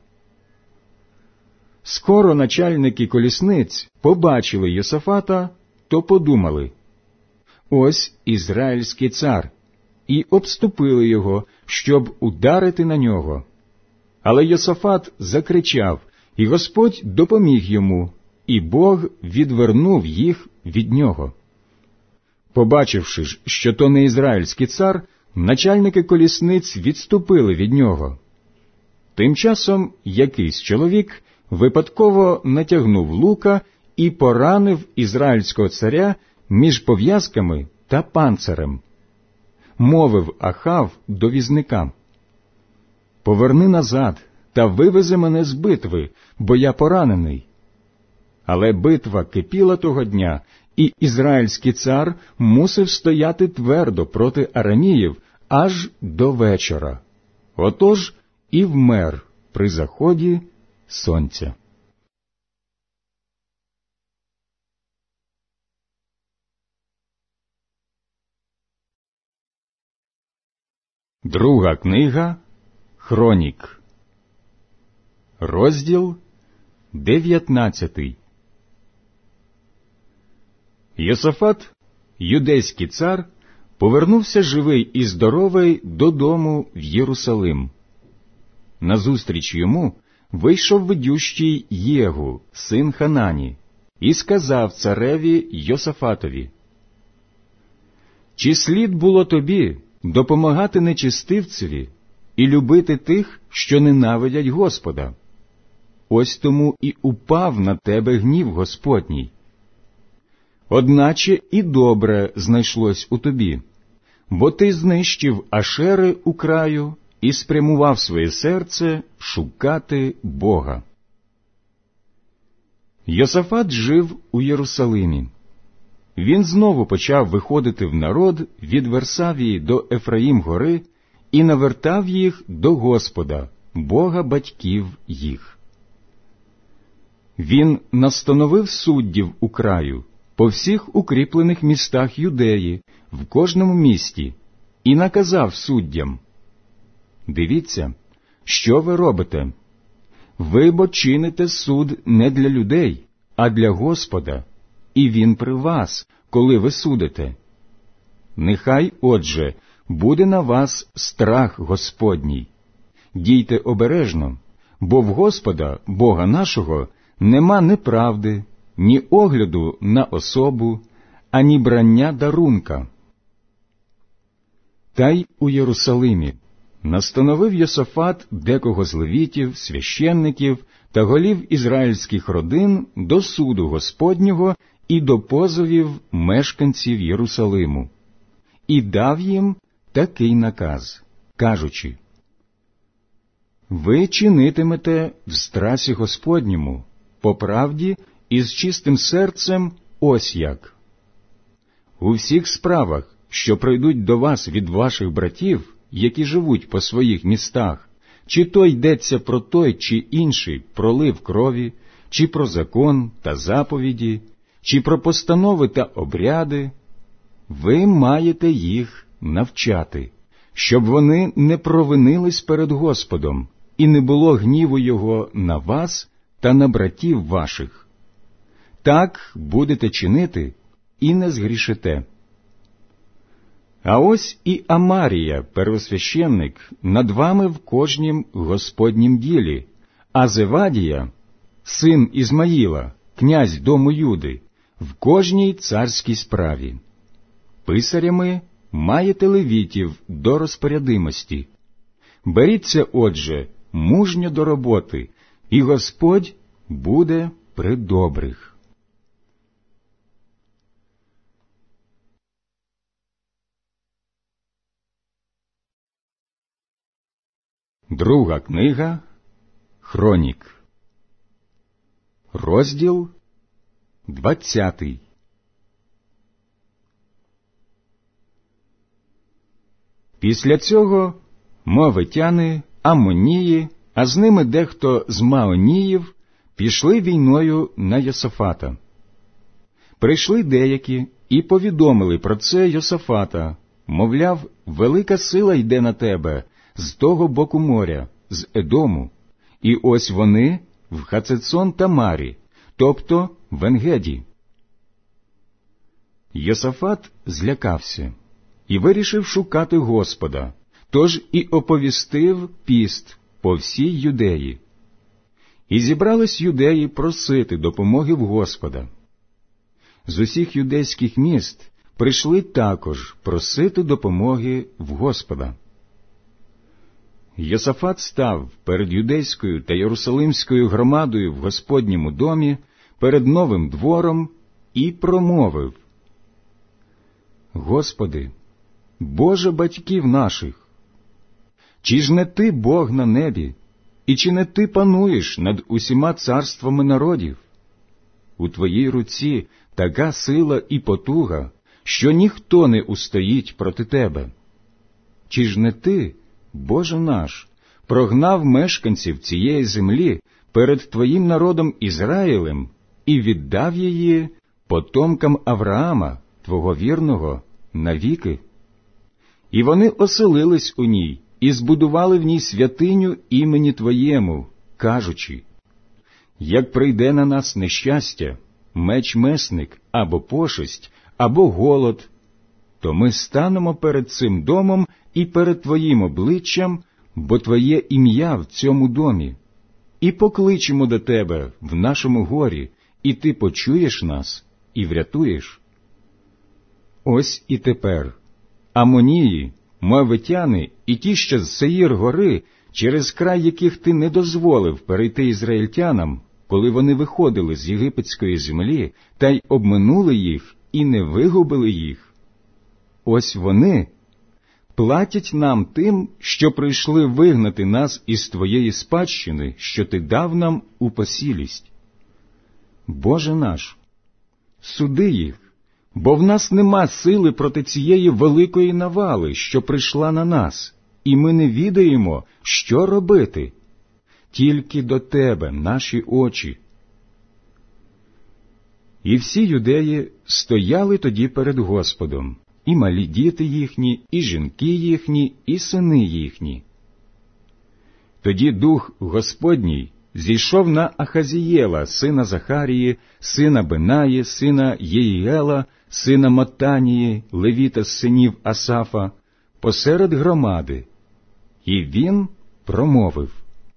Скоро начальники колісниць побачили Йосафата, то подумали: «Ось ізраїльський цар», і обступили його, щоб ударити на нього. Але Йосафат закричав, і Господь допоміг йому, і Бог відвернув їх від нього. Побачивши ж, що то не ізраїльський цар, начальники колісниць відступили від нього. Тим часом якийсь чоловік випадково натягнув лука і поранив ізраїльського царя між пов'язками та панцирем. Мовив Ахав до візника: «Поверни назад та вивези мене з битви, бо я поранений». Але битва кипіла того дня, і ізраїльський цар мусив стояти твердо проти араміїв аж до вечора. Отож і вмер при заході сонця. Друга книга Хронік, розділ дев'ятнадцятий. Йосафат, юдейський цар, повернувся живий і здоровий додому в Єрусалим. Назустріч йому вийшов ведющий Єгу, син Ханані, і сказав цареві Йосафатові: «Чи слід було тобі допомагати нечистивцеві і любити тих, що ненавидять Господа? Ось тому і упав на тебе гнів Господній. Одначе і добре знайшлось у тобі, бо ти знищив Ашери у краю і спрямував своє серце шукати Бога». Йосафат жив у Єрусалимі. Він знову почав виходити в народ від Версавії до Ефраїм-гори і навертав їх до Господа, Бога батьків їх. Він настановив суддів у краю, по всіх укріплених містах Юдеї, в кожному місті, і наказав суддям: «Дивіться, що ви робите? Ви бо чините суд не для людей, а для Господа, і Він при вас, коли ви судите. Нехай, отже, буде на вас страх Господній. Дійте обережно, бо в Господа, Бога нашого, нема неправди, ні огляду на особу, ані брання дарунка». Та й у Єрусалимі настановив Йосафат декого з левітів, священників та голів ізраїльських родин до суду Господнього і до позовів мешканців Єрусалиму, і дав їм такий наказ, кажучи: «Ви чинитимете в страсі Господньому по правді і з чистим серцем ось як. У всіх справах, що прийдуть до вас від ваших братів, які живуть по своїх містах, чи то йдеться про той чи інший пролив крові, чи про закон та заповіді, чи про постанови та обряди, ви маєте їх навчати, щоб вони не провинились перед Господом, і не було гніву Його на вас та на братів ваших. Так будете чинити і не згрішите. А ось і Амарія, первосвященник, над вами в кожнім Господнім ділі, а Зевадія, син Ізмаїла, князь дому Юди, в кожній царській справі. Писарями маєте левітів до розпорядимості. Беріться, отже, мужньо до роботи, і Господь буде при добрих. Друга книга Хронік, розділ двадцятий. Після цього моавитяни, амонії, а з ними дехто з маоніїв, пішли війною на Йосафата. Прийшли деякі і повідомили про це Йосафата, мовляв, велика сила йде на тебе з того боку моря, з Едому, і ось вони в Хацецон-Тамарі, тобто в Енгеді. Йосафат злякався і вирішив шукати Господа, тож і оповістив піст по всій Юдеї. І зібрались юдеї просити допомоги в Господа. З усіх юдейських міст прийшли також просити допомоги в Господа. Йосафат став перед юдейською та єрусалимською громадою в Господньому домі, перед новим двором, і промовив: «Господи, Боже батьків наших, чи ж не Ти Бог на небі, і чи не Ти пануєш над усіма царствами народів? У Твоїй руці така сила і потуга, що ніхто не устоїть проти Тебе. Чи ж не Ти, Боже наш, прогнав мешканців цієї землі перед Твоїм народом Ізраїлем і віддав її потомкам Авраама, Твого вірного, навіки? І вони оселились у ній і збудували в ній святиню імені Твоєму, кажучи: як прийде на нас нещастя, меч-месник, або пошесть, або голод, то ми станемо перед цим домом і перед Твоїм обличчям, бо Твоє ім'я в цьому домі, і покличемо до Тебе в нашому горі, і Ти почуєш нас і врятуєш. Ось і тепер амонії, моавитяни і ті, що з Сеїр гори, через край яких Ти не дозволив перейти ізраїльтянам, коли вони виходили з єгипетської землі, та й обминули їх і не вигубили їх. Ось вони платять нам тим, що прийшли вигнати нас із Твоєї спадщини, що Ти дав нам у посілість. Боже наш, суди їх, бо в нас нема сили проти цієї великої навали, що прийшла на нас, і ми не відаємо, що робити. Тільки до Тебе наші очі». І всі юдеї стояли тоді перед Господом, і малі діти їхні, і жінки їхні, і сини їхні. Тоді Дух Господній зійшов на Ахазієла, сина Захарії, сина Бенаї, сина Єїела, сина Матанії, левіта з синів Асафа, посеред громади, і він промовив: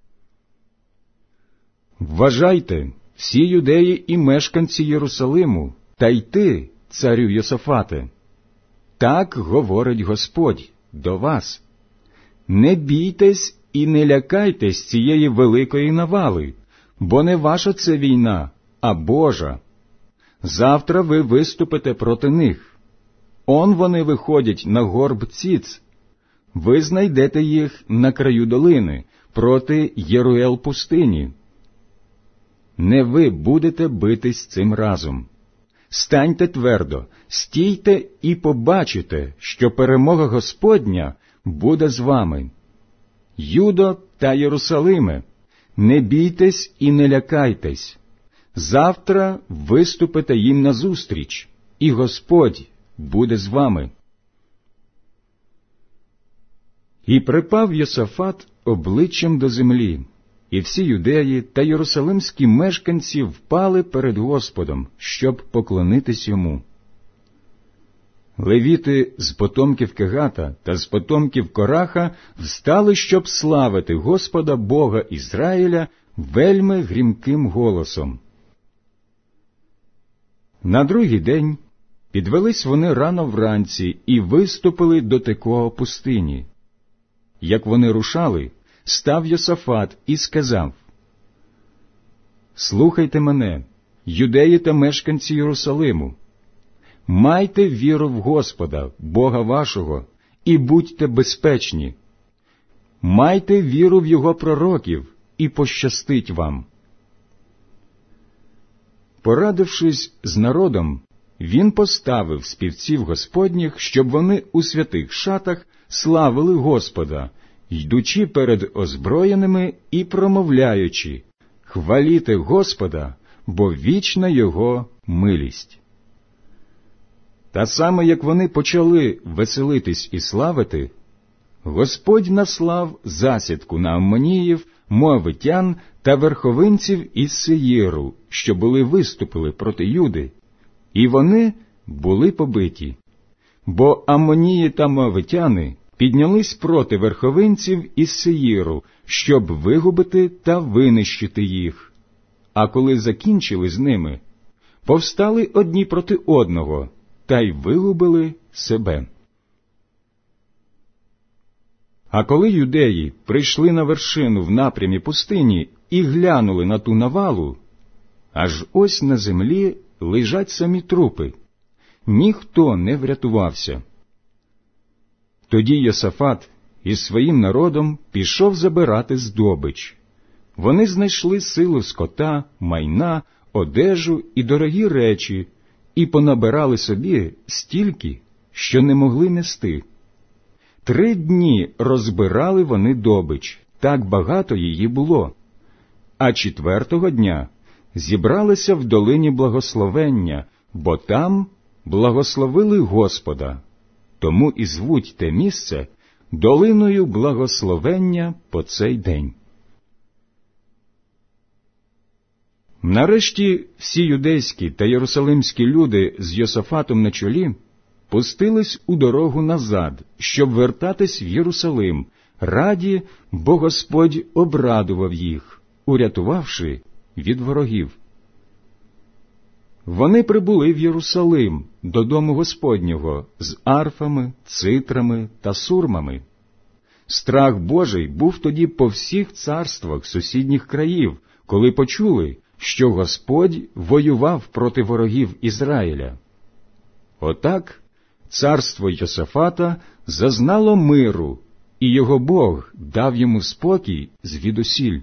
«Вважайте, всі юдеї і мешканці Єрусалиму, та й ти, царю Йосафате, так говорить Господь до вас: не бійтесь і не лякайтесь цієї великої навали, бо не ваша це війна, а Божа. Завтра ви виступите проти них. Он вони виходять на горб Ціц. Ви знайдете їх на краю долини, проти Єруел пустині. Не ви будете битись цим разом. Станьте твердо, стійте і побачите, що перемога Господня буде з вами. Юдо та Єрусалиме, не бійтесь і не лякайтесь. Завтра виступите їм назустріч, і Господь буде з вами. І припав Йосафат обличчям до землі, і всі юдеї та єрусалимські мешканці впали перед Господом, щоб поклонитись йому. Левіти з потомків Кегата та з потомків Кораха встали, щоб славити Господа Бога Ізраїля вельми грімким голосом. На другий день підвелись вони рано вранці і виступили до Текоа пустині. Як вони рушали, став Йосафат і сказав: «Слухайте мене, юдеї та мешканці Єрусалиму. Майте віру в Господа, Бога вашого, і будьте безпечні. Майте віру в Його пророків, і пощастить вам». Порадившись з народом, він поставив співців Господніх, щоб вони у святих шатах славили Господа, йдучи перед озброєними і промовляючи: «Хваліте Господа, бо вічна Його милість». Та саме, як вони почали веселитись і славити, Господь наслав засідку на Аммоніїв, Моавитян та верховинців із Сеїру, що були виступили проти Юди, і вони були побиті. Бо Аммонії та Моавитяни піднялись проти верховинців із Сеїру, щоб вигубити та винищити їх. А коли закінчили з ними, повстали одні проти одного, та й вигубили себе. А коли юдеї прийшли на вершину в напрямі пустині і глянули на ту навалу, аж ось на землі лежать самі трупи. Ніхто не врятувався. Тоді Йосафат із своїм народом пішов забирати здобич. Вони знайшли силу скота, майна, одежу і дорогі речі, і понабирали собі стільки, що не могли нести. Три дні розбирали вони добич, так багато її було. А четвертого дня зібралися в долині благословення, бо там благословили Господа. Тому і звуть те місце долиною благословення по цей день. Нарешті всі юдейські та єрусалимські люди з Йосафатом на чолі пустились у дорогу назад, щоб вертатись в Єрусалим, раді, бо Господь обрадував їх, урятувавши від ворогів. Вони прибули в Єрусалим, до дому Господнього, з арфами, цитрами та сурмами. Страх Божий був тоді по всіх царствах сусідніх країв, коли почули, що Господь воював проти ворогів Ізраїля. Отак царство Йосафата зазнало миру, і його Бог дав йому спокій звідусіль.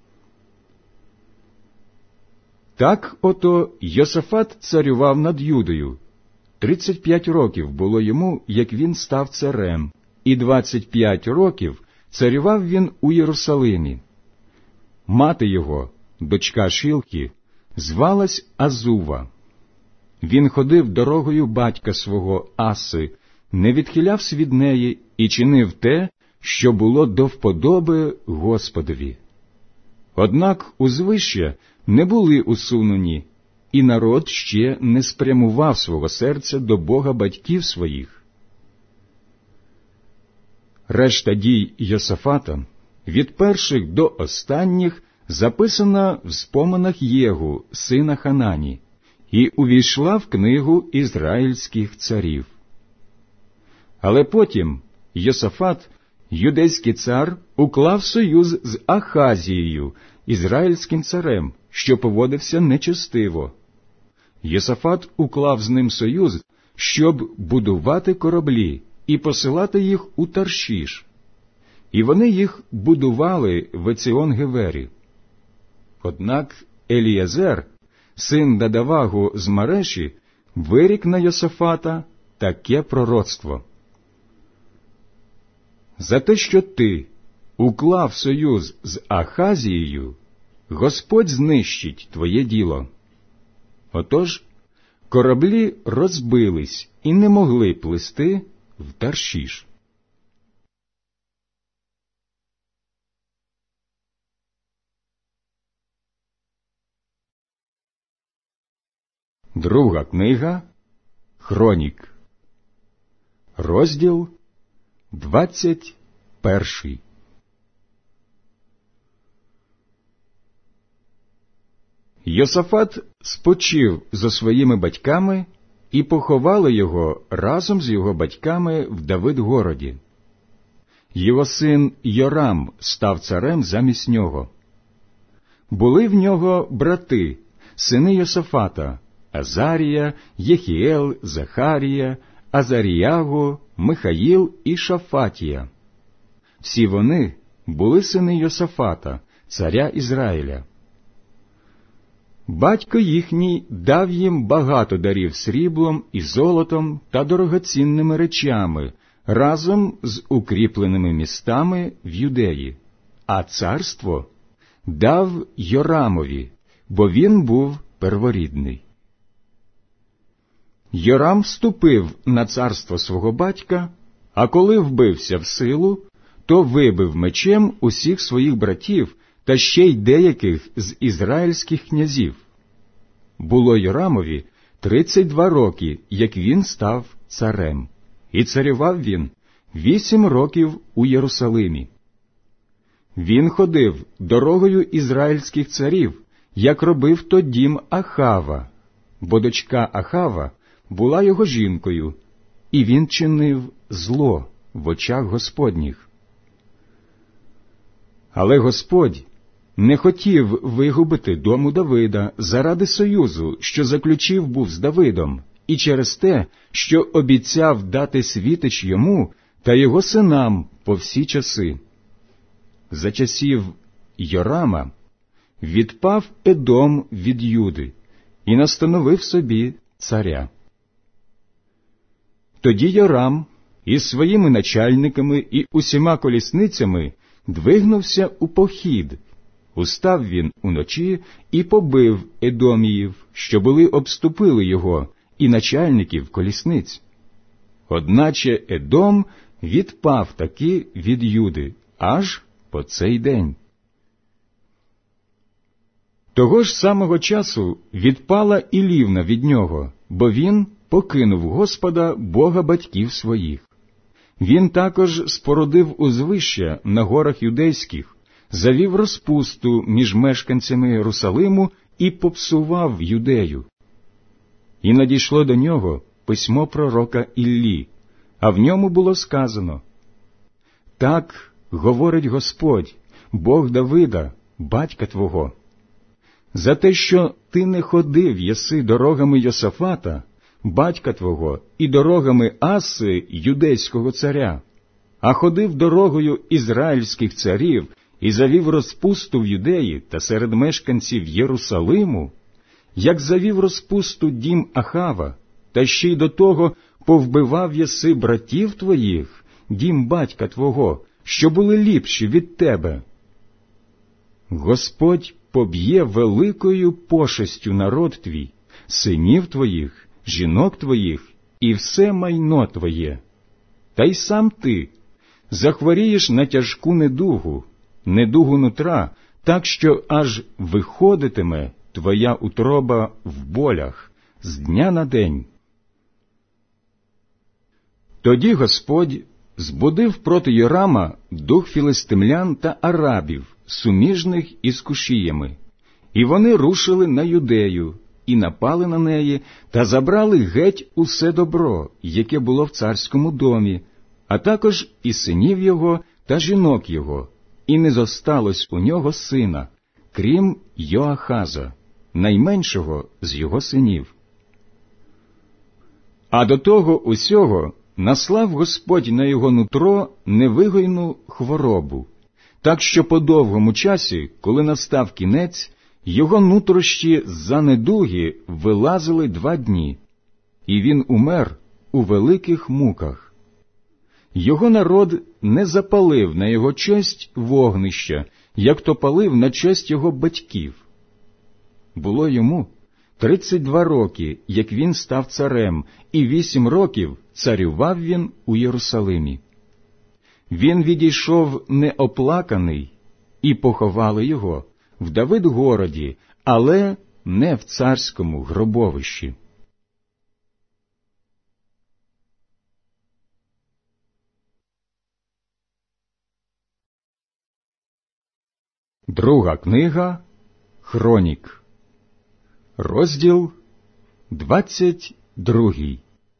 Так ото Йосафат царював над Юдою. Тридцять п'ять років було йому, як він став царем, і двадцять п'ять років царював він у Єрусалимі. Мати його, дочка Шилхі, звалась Азува. Він ходив дорогою батька свого Аси, не відхилявся від неї і чинив те, що було до вподоби Господові. Однак узвища не були усунені, і народ ще не спрямував свого серця до Бога батьків своїх. Решта дій Йосафата, від перших до останніх, записана в споминах Єгу, сина Ханані, і увійшла в книгу ізраїльських царів. Але потім Йосафат, юдейський цар, уклав союз з Ахазією, ізраїльським царем, що поводився нечестиво. Йосафат уклав з ним союз, щоб будувати кораблі і посилати їх у Таршіш. І вони їх будували в Еціон-Гевері. Однак Елієзер, син Дадавагу з Мареші, вирік на Йосафата таке пророцтво. За те, що ти уклав союз з Ахазією, Господь знищить твоє діло. Отож, кораблі розбились і не могли плисти в Таршіш. Друга книга Хронік, розділ двадцять перший. Йосафат спочив зо своїми батьками, і поховали його разом з його батьками в Давидгороді. Його син Йорам став царем замість нього. Були в нього брати, сини Йосафата: Азарія, Єхіел, Захарія, Азаріягу, Михаїл і Шафатія. Всі вони були сини Йосафата, царя Ізраїля. Батько їхній дав їм багато дарів сріблом і золотом та дорогоцінними речами, разом з укріпленими містами в Юдеї, а царство дав Йорамові, бо він був перворідний. Йорам вступив на царство свого батька, а коли вбився в силу, то вибив мечем усіх своїх братів та ще й деяких з ізраїльських князів. Було Йорамові тридцять два роки, як він став царем, і царював він вісім років у Єрусалимі. Він ходив дорогою ізраїльських царів, як робив то дім Ахава, бо дочка Ахава була його жінкою, і він чинив зло в очах Господніх. Але Господь не хотів вигубити дому Давида заради союзу, що заключив був з Давидом, і через те, що обіцяв дати світич йому та його синам по всі часи. За часів Йорама відпав Едом від Юди і настановив собі царя. Тоді Йорам із своїми начальниками і усіма колісницями двигнувся у похід. Устав він уночі і побив Едоміїв, що були обступили його, і начальників колісниць. Одначе Едом відпав таки від Юди аж по цей день. Того ж самого часу відпала і Лівна від нього, бо він покинув Господа, Бога батьків своїх. Він також спорудив узвища на горах юдейських, завів розпусту між мешканцями Єрусалиму і попсував Юдею. І надійшло до нього письмо пророка Іллі, а в ньому було сказано: «Так говорить Господь, Бог Давида, батька твого, за те, що ти не ходив єси дорогами Йосафата, батька твого, і дорогами Аси, юдейського царя, а ходив дорогою ізраїльських царів і завів розпусту в Юдеї та серед мешканців Єрусалиму, як завів розпусту дім Ахава, та ще й до того повбивав єси братів твоїх, дім батька твого, що були ліпші від тебе. Господь поб'є великою пошестю народ твій, синів твоїх, жінок твоїх і все майно твоє. Та й сам ти захворієш на тяжку недугу, недугу нутра, так що аж виходитиме твоя утроба в болях з дня на день». Тоді Господь збудив проти Йорама дух філистимлян та арабів, суміжних із кушіями, і вони рушили на Юдею, і напали на неї, та забрали геть усе добро, яке було в царському домі, а також і синів його та жінок його, і не зосталось у нього сина, крім Йоахаза, найменшого з його синів. А до того усього наслав Господь на його нутро невигойну хворобу, так що по довгому часі, коли настав кінець, Його нутрощі з-за недуги вилазили два дні, і він умер у великих муках. Його народ не запалив на його честь вогнища, як то палив на честь його батьків. Було йому тридцять два роки, як він став царем, і вісім років царював він у Єрусалимі. Він відійшов неоплаканий, і поховали його в Давидгороді, але не в царському гробовищі. Друга книга Хронік, розділ двадцять другий.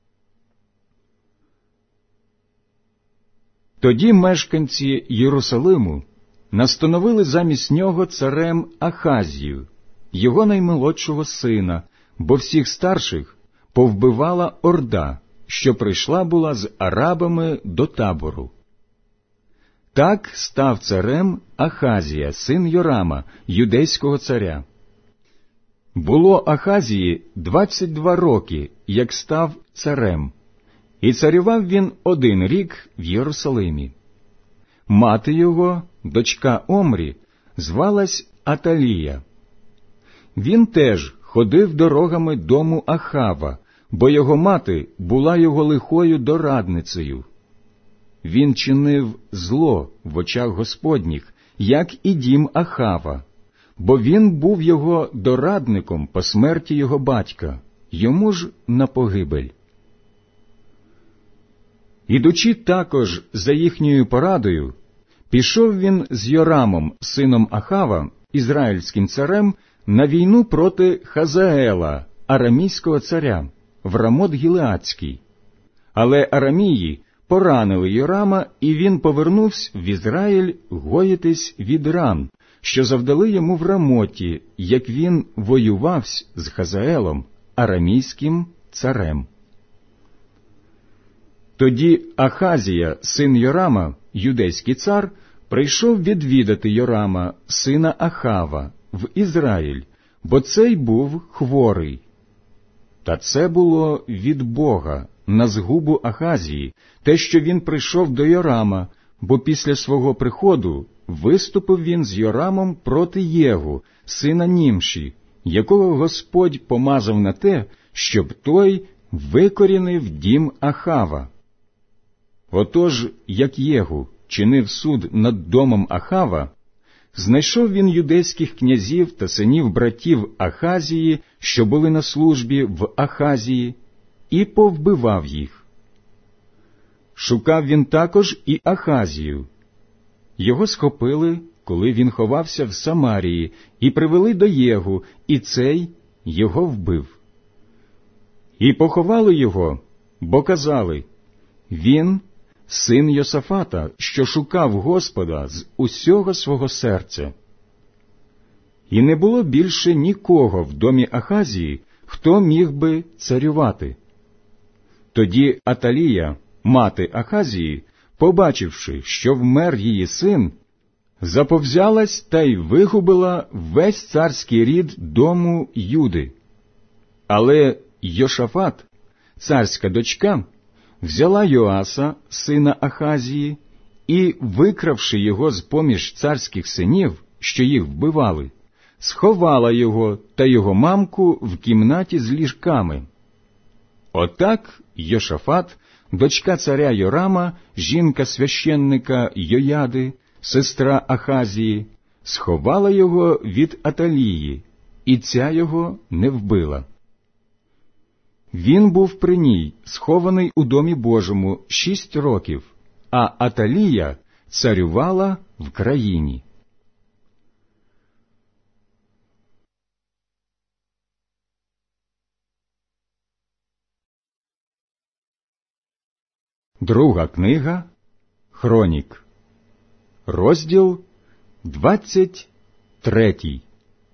Тоді мешканці Єрусалиму настановили замість нього царем Ахазію, його наймолодшого сина, бо всіх старших повбивала орда, що прийшла була з арабами до табору. Так став царем Ахазія, син Йорама, юдейського царя. Було Ахазії двадцять два роки, як став царем, і царював він один рік в Єрусалимі. Мати його, дочка Омрі, звалась Аталія. Він теж ходив дорогами дому Ахава, бо його мати була його лихою дорадницею. Він чинив зло в очах Господніх, як і дім Ахава, бо він був його дорадником по смерті його батька, йому ж на погибель. Ідучи також за їхньою порадою, пішов він з Йорамом, сином Ахава, ізраїльським царем, на війну проти Хазаела, арамійського царя, в Рамот-Гілеадський. Але арамії поранили Йорама, і він повернувся в Ізраїль гоїтись від ран, що завдали йому в Рамоті, як він воювавсь з Хазаелом, арамійським царем. Тоді Ахазія, син Йорама, юдейський цар, прийшов відвідати Йорама, сина Ахава, в Ізраїль, бо цей був хворий. Та це було від Бога, на згубу Ахазії, те, що він прийшов до Йорама, бо після свого приходу виступив він з Йорамом проти Єгу, сина Німші, якого Господь помазав на те, щоб той викорінив дім Ахава. Отож, як Єгу чинив суд над домом Ахава, знайшов він юдейських князів та синів братів Ахазії, що були на службі в Ахазії, і повбивав їх. Шукав він також і Ахазію. Його схопили, коли він ховався в Самарії, і привели до Єгу, і цей його вбив. І поховали його, бо казали: він – син Йосафата, що шукав Господа з усього свого серця. І не було більше нікого в домі Ахазії, хто міг би царювати. Тоді Аталія, мати Ахазії, побачивши, що вмер її син, заповзялась та й вигубила весь царський рід дому Юди. Але Йошафат, царська дочка, взяла Йоаса, сина Ахазії, і, викравши його з-поміж царських синів, що їх вбивали, сховала його та його мамку в кімнаті з ліжками. Отак Йошафат, дочка царя Йорама, жінка священника Йояди, сестра Ахазії, сховала його від Аталії, і ця його не вбила. Він був при ній, схований у домі Божому, шість років, а Аталія царювала в країні. Друга книга Хронік, розділ двадцять третій.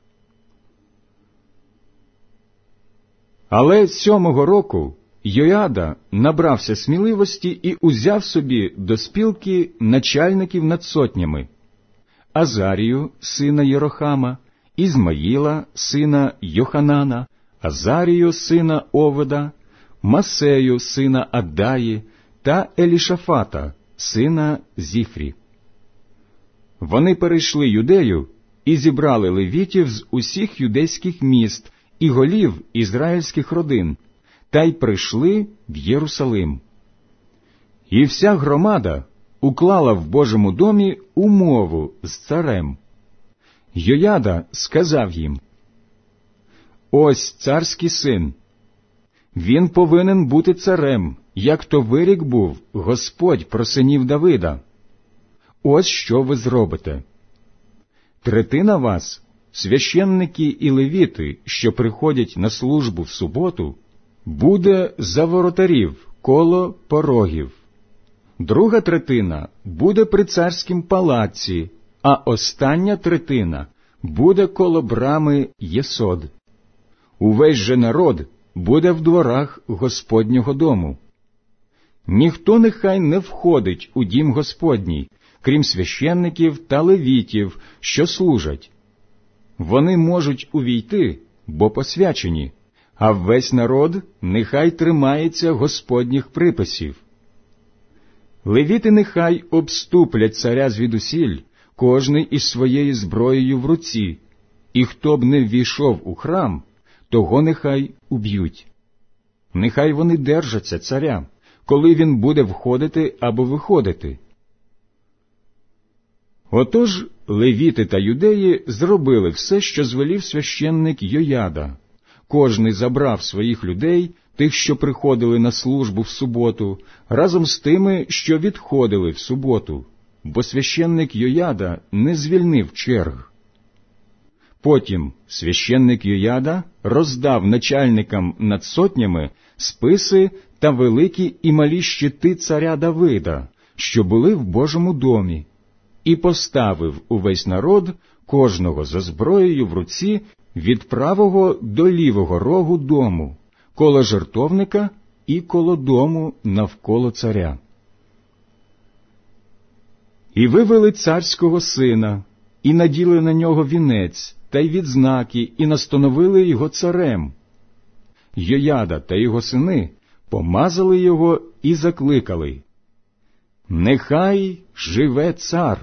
Але сьомого року Йояда набрався сміливості і узяв собі до спілки начальників над сотнями: Азарію, сина Єрохама, Ізмаїла, сина Йоханана, Азарію, сина Оведа, Масею, сина Аддаї, та Елішафата, сина Зіфрі. Вони перейшли Юдею і зібрали левітів з усіх юдейських міст і голів ізраїльських родин, та й прийшли в Єрусалим. І вся громада уклала в Божому домі умову з царем. Йояда сказав їм: «Ось царський син. Він повинен бути царем, як то вирік був Господь про синів Давида. Ось що ви зробите. Третина вас, священники і левіти, що приходять на службу в суботу, буде за воротарів коло порогів. Друга третина буде при царськім палаці, а остання третина буде коло брами Єсод. Увесь же народ буде в дворах Господнього дому. Ніхто нехай не входить у дім Господній, крім священників та левітів, що служать. Вони можуть увійти, бо посвячені, а весь народ нехай тримається Господніх приписів. Левіти нехай обступлять царя звідусіль, кожний із своєю зброєю в руці, і хто б не ввійшов у храм, того нехай уб'ють. Нехай вони держаться царя, коли він буде входити або виходити». Отож левіти та юдеї зробили все, що звелів священник Йояда. Кожний забрав своїх людей, тих, що приходили на службу в суботу, разом з тими, що відходили в суботу, бо священник Йояда не звільнив черг. Потім священник Йояда роздав начальникам над сотнями списи та великі і малі щити царя Давида, що були в Божому домі, і поставив увесь народ, кожного за зброєю в руці, від правого до лівого рогу дому, коло жертовника і коло дому навколо царя. І вивели царського сина, і наділи на нього вінець та й відзнаки, і настановили його царем. Йояда та його сини помазали його і закликали: «Нехай живе цар!»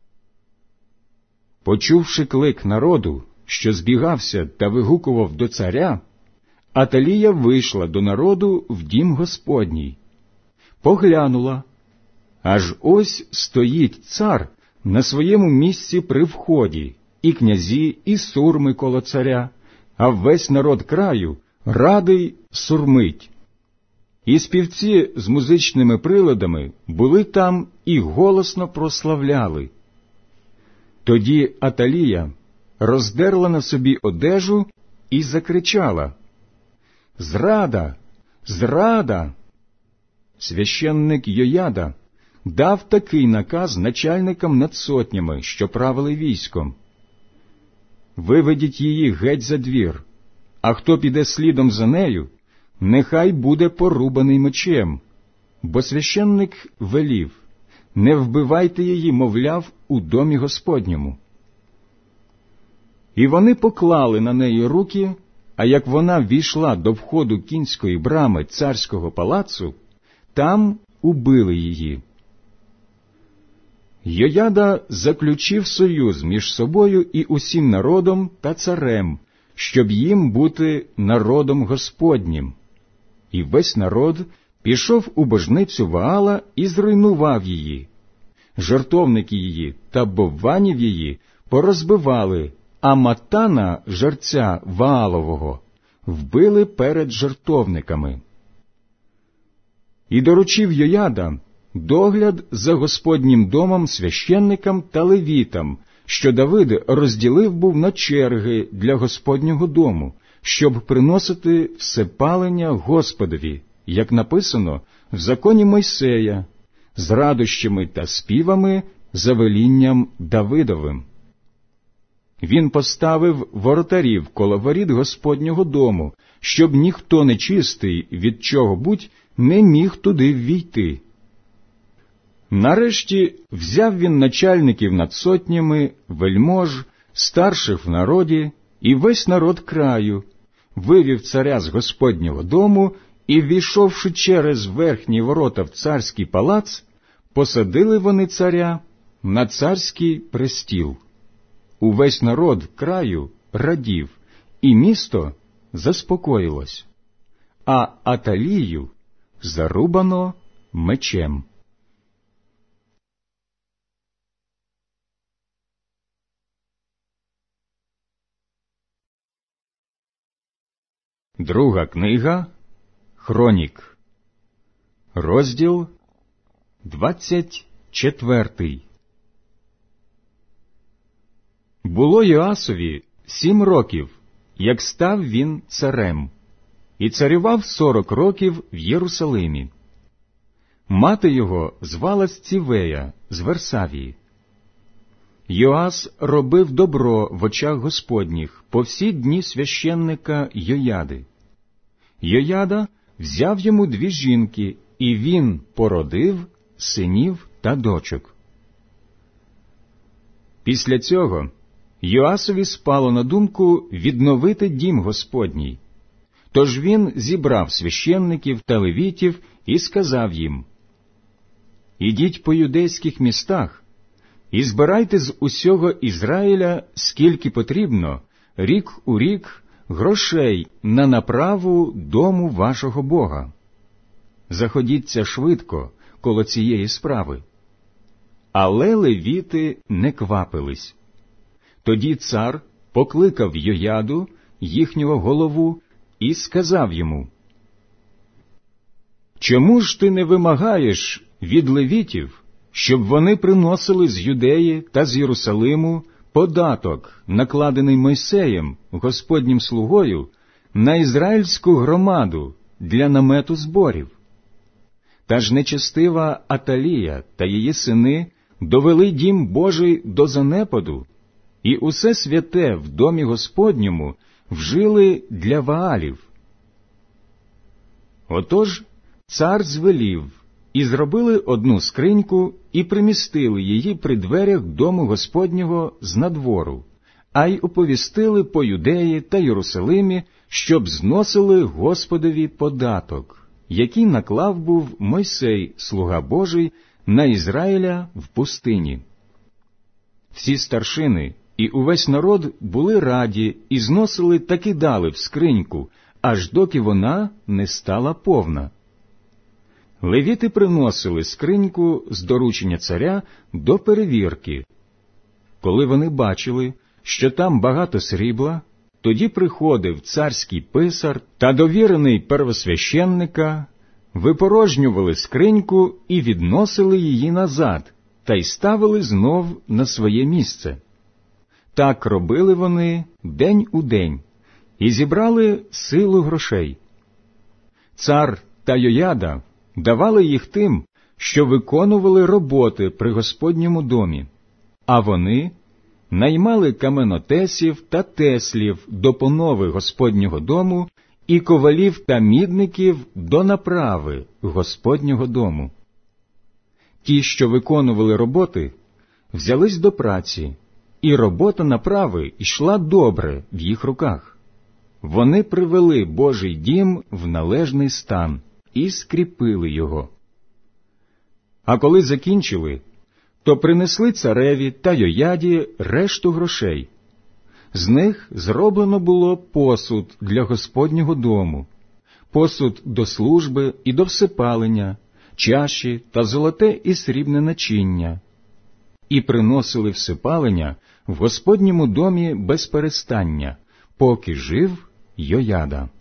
Почувши клик народу, що збігався та вигукував до царя, Аталія вийшла до народу в дім Господній. Поглянула, аж ось стоїть цар на своєму місці при вході, і князі, і сурми коло царя, а весь народ краю радий сурмить. І співці з музичними приладами були там і голосно прославляли. Тоді Аталія роздерла на собі одежу і закричала: «Зрада! Зрада!» Священник Йояда дав такий наказ начальникам над сотнями, що правили військом: «Виведіть її геть за двір, а хто піде слідом за нею, нехай буде порубаний мечем». Бо священник велів: «Не вбивайте її, мовляв, у домі Господньому». І вони поклали на неї руки, а як вона ввійшла до входу кінської брами царського палацу, там убили її. Йояда заключив союз між собою і усім народом та царем, щоб їм бути народом Господнім. І весь народ пішов у божницю Ваала і зруйнував її. Жертовники її та бовванів її порозбивали, а Матана, жерця Ваалового, вбили перед жертовниками. І доручив Йояда догляд за Господнім домом священникам та левітам, що Давид розділив був на черги для Господнього дому, щоб приносити всепалення Господові, як написано в законі Мойсея, з радощами та співами за велінням Давидовим. Він поставив воротарів коло воріт Господнього дому, щоб ніхто нечистий від чого-будь не міг туди ввійти. Нарешті взяв він начальників над сотнями, вельмож, старших в народі і весь народ краю, вивів царя з Господнього дому і, ввійшовши через верхні ворота в царський палац, посадили вони царя на царський престіл. Увесь народ краю радів, і місто заспокоїлось, а Аталію зарубано мечем. Друга книга Хронік, розділ двадцять четвертий. Було Йоасові сім років, як став він царем, і царював сорок років в Єрусалимі. Мати його звалась Цівея з Версавії. Йоас робив добро в очах Господніх по всі дні священника Йояди. Йояда взяв йому дві жінки, і він породив синів та дочок. Після цього Йоасові спало на думку відновити дім Господній. Тож він зібрав священників та левітів і сказав їм: «Ідіть по юдейських містах і збирайте з усього Ізраїля, скільки потрібно, рік у рік, грошей на направу дому вашого Бога. Заходіться швидко коло цієї справи». Але левіти не квапились. Тоді цар покликав Йояду, їхнього голову, і сказав йому: «Чому ж ти не вимагаєш від левітів, щоб вони приносили з Юдеї та з Єрусалиму податок, накладений Мойсеєм, Господнім слугою, на ізраїльську громаду для намету зборів? Та ж нечестива Аталія та її сини довели дім Божий до занепаду, і усе святе в домі Господньому вжили для Ваалів». Отож цар звелів, і зробили одну скриньку, і примістили її при дверях дому Господнього з надвору, а й оповістили по Юдеї та Єрусалимі, щоб зносили Господові податок, який наклав був Мойсей, слуга Божий, на Ізраїля в пустині. Всі старшини і увесь народ були раді і зносили та кидали в скриньку, аж доки вона не стала повна. Левіти приносили скриньку з доручення царя до перевірки. Коли вони бачили, що там багато срібла, тоді приходив царський писар та довірений первосвященника, випорожнювали скриньку і відносили її назад, та й ставили знов на своє місце. Так робили вони день у день, і зібрали силу грошей. Цар та Йояда давали їх тим, що виконували роботи при Господньому домі, а вони наймали каменотесів та теслів до понови Господнього дому і ковалів та мідників до направи Господнього дому. Ті, що виконували роботи, взялись до праці, і робота направи йшла добре в їх руках. Вони привели Божий дім в належний стан і скріпили його. А коли закінчили, то принесли цареві та Йояді решту грошей. З них зроблено було посуд для Господнього дому, посуд до служби і до всепалення, чаші та золоте і срібне начиння. І приносили всепалення в Господньому домі без перестання, поки жив Йояда.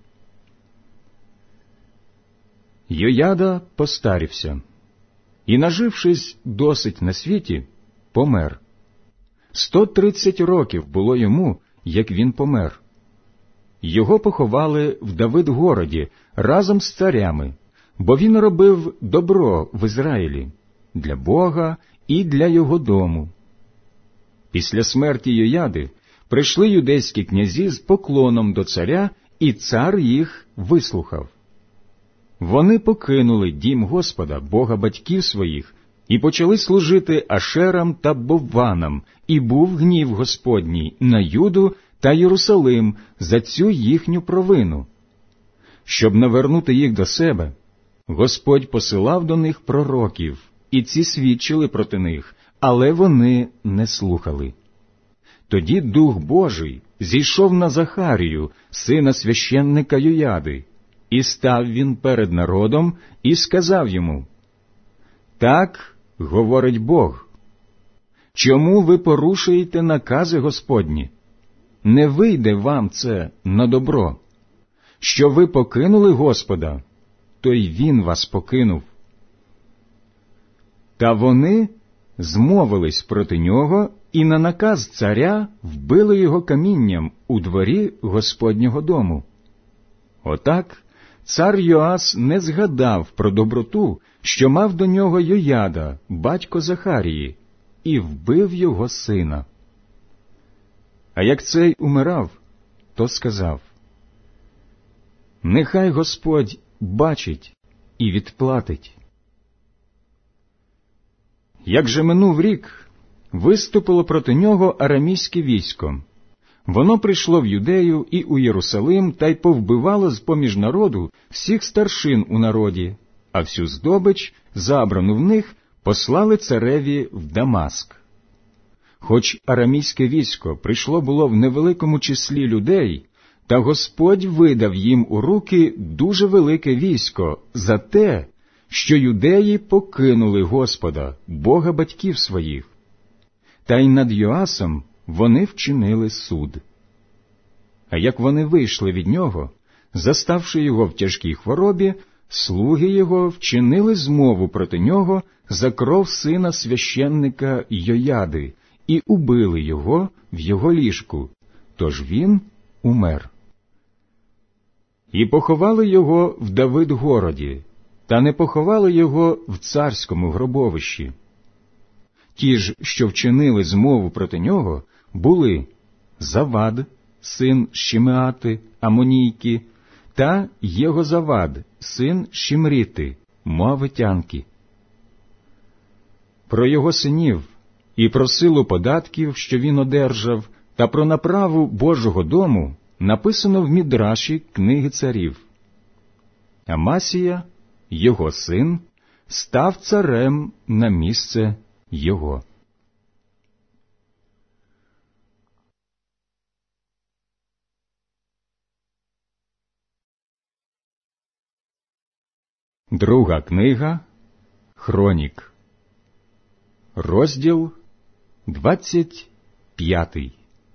Йояда постарівся, і, нажившись досить на світі, помер. Сто тридцять років було йому, як він помер. Його поховали в Давидгороді разом з царями, бо він робив добро в Ізраїлі для Бога і для його дому. Після смерті Йояди прийшли юдейські князі з поклоном до царя, і цар їх вислухав. Вони покинули дім Господа, Бога батьків своїх, і почали служити Ашерам та Бовванам, і був гнів Господній на Юду та Єрусалим за цю їхню провину. Щоб навернути їх до себе, Господь посилав до них пророків, і ці свідчили проти них, але вони не слухали. Тоді Дух Божий зійшов на Захарію, сина священника Йояди, і став він перед народом і сказав йому: «Так говорить Бог, чому ви порушуєте накази Господні? Не вийде вам це на добро. Що ви покинули Господа, то й Він вас покинув». Та вони змовились проти нього і на наказ царя вбили його камінням у дворі Господнього дому. Отак цар Йоас не згадав про доброту, що мав до нього Йояда, батько Захарії, і вбив його сина. А як цей умирав, то сказав: «Нехай Господь бачить і відплатить». Як же минув рік, виступило проти нього арамійське військо. Воно прийшло в Юдею і у Єрусалим та й повбивало з-поміж народу всіх старшин у народі, а всю здобич, забрану в них, послали цареві в Дамаск. Хоч арамійське військо прийшло було в невеликому числі людей, та Господь видав їм у руки дуже велике військо за те, що юдеї покинули Господа, Бога батьків своїх. Та й над Йоасом вони вчинили суд. А як вони вийшли від нього, заставши його в тяжкій хворобі, слуги його вчинили змову проти нього за кров сина священника Йояди і убили його в його ліжку, тож він умер. І поховали його в Давид-городі, та не поховали його в царському гробовищі. Ті ж, що вчинили змову проти нього, були Завад, син Шимеати, Амонійки, та Єгозавад, син Шимріти, Моавитянки. Про його синів і про силу податків, що він одержав, та про направу Божого дому написано в Мідраші книги царів. Амасія, його син, став царем на місце його. Друга книга Хронік, розділ двадцять п'ятий.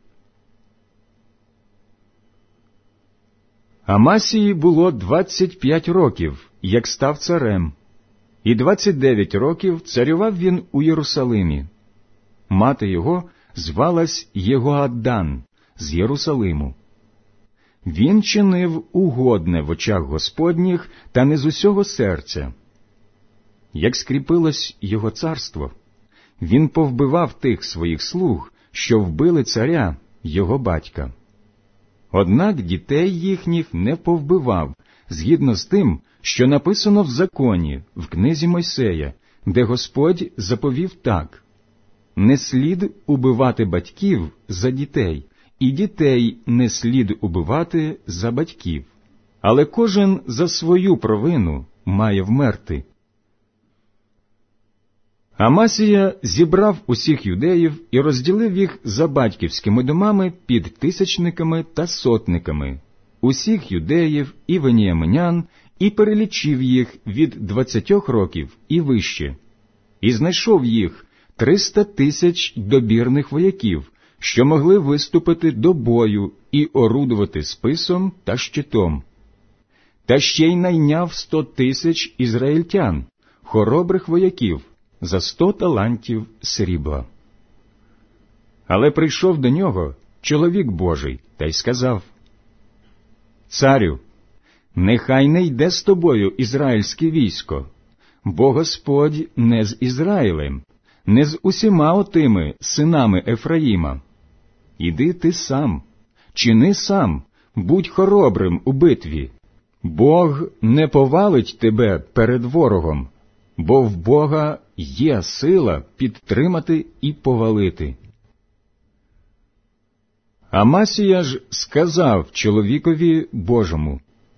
Амасії було двадцять п'ять років, як став царем, і двадцять дев'ять років царював він у Єрусалимі. Мати його звалась Єгоаддан з Єрусалиму. Він чинив угодне в очах Господніх та не з усього серця. Як скріпилось його царство, він повбивав тих своїх слуг, що вбили царя, його батька. Однак дітей їхніх не повбивав, згідно з тим, що написано в законі, в книзі Мойсея, де Господь заповів так: «Не слід убивати батьків за дітей, і дітей не слід убивати за батьків, але кожен за свою провину має вмерти». Амасія зібрав усіх юдеїв і розділив їх за батьківськими домами під тисячниками та сотниками, усіх юдеїв і веніаминян, і перелічив їх від двадцятьох років і вище, і знайшов їх триста тисяч добірних вояків, що могли виступити до бою і орудувати списом та щитом. Та ще й найняв сто тисяч ізраїльтян, хоробрих вояків, за сто талантів срібла. Але прийшов до нього чоловік Божий та й сказав: «Царю, нехай не йде з тобою ізраїльське військо, бо Господь не з Ізраїлем, не з усіма отими синами Ефраїма. Іди ти сам, чини сам, будь хоробрим у битві. Бог не повалить тебе перед ворогом, бо в Бога є сила підтримати і повалити. Амасія ж сказав чоловікові Божому: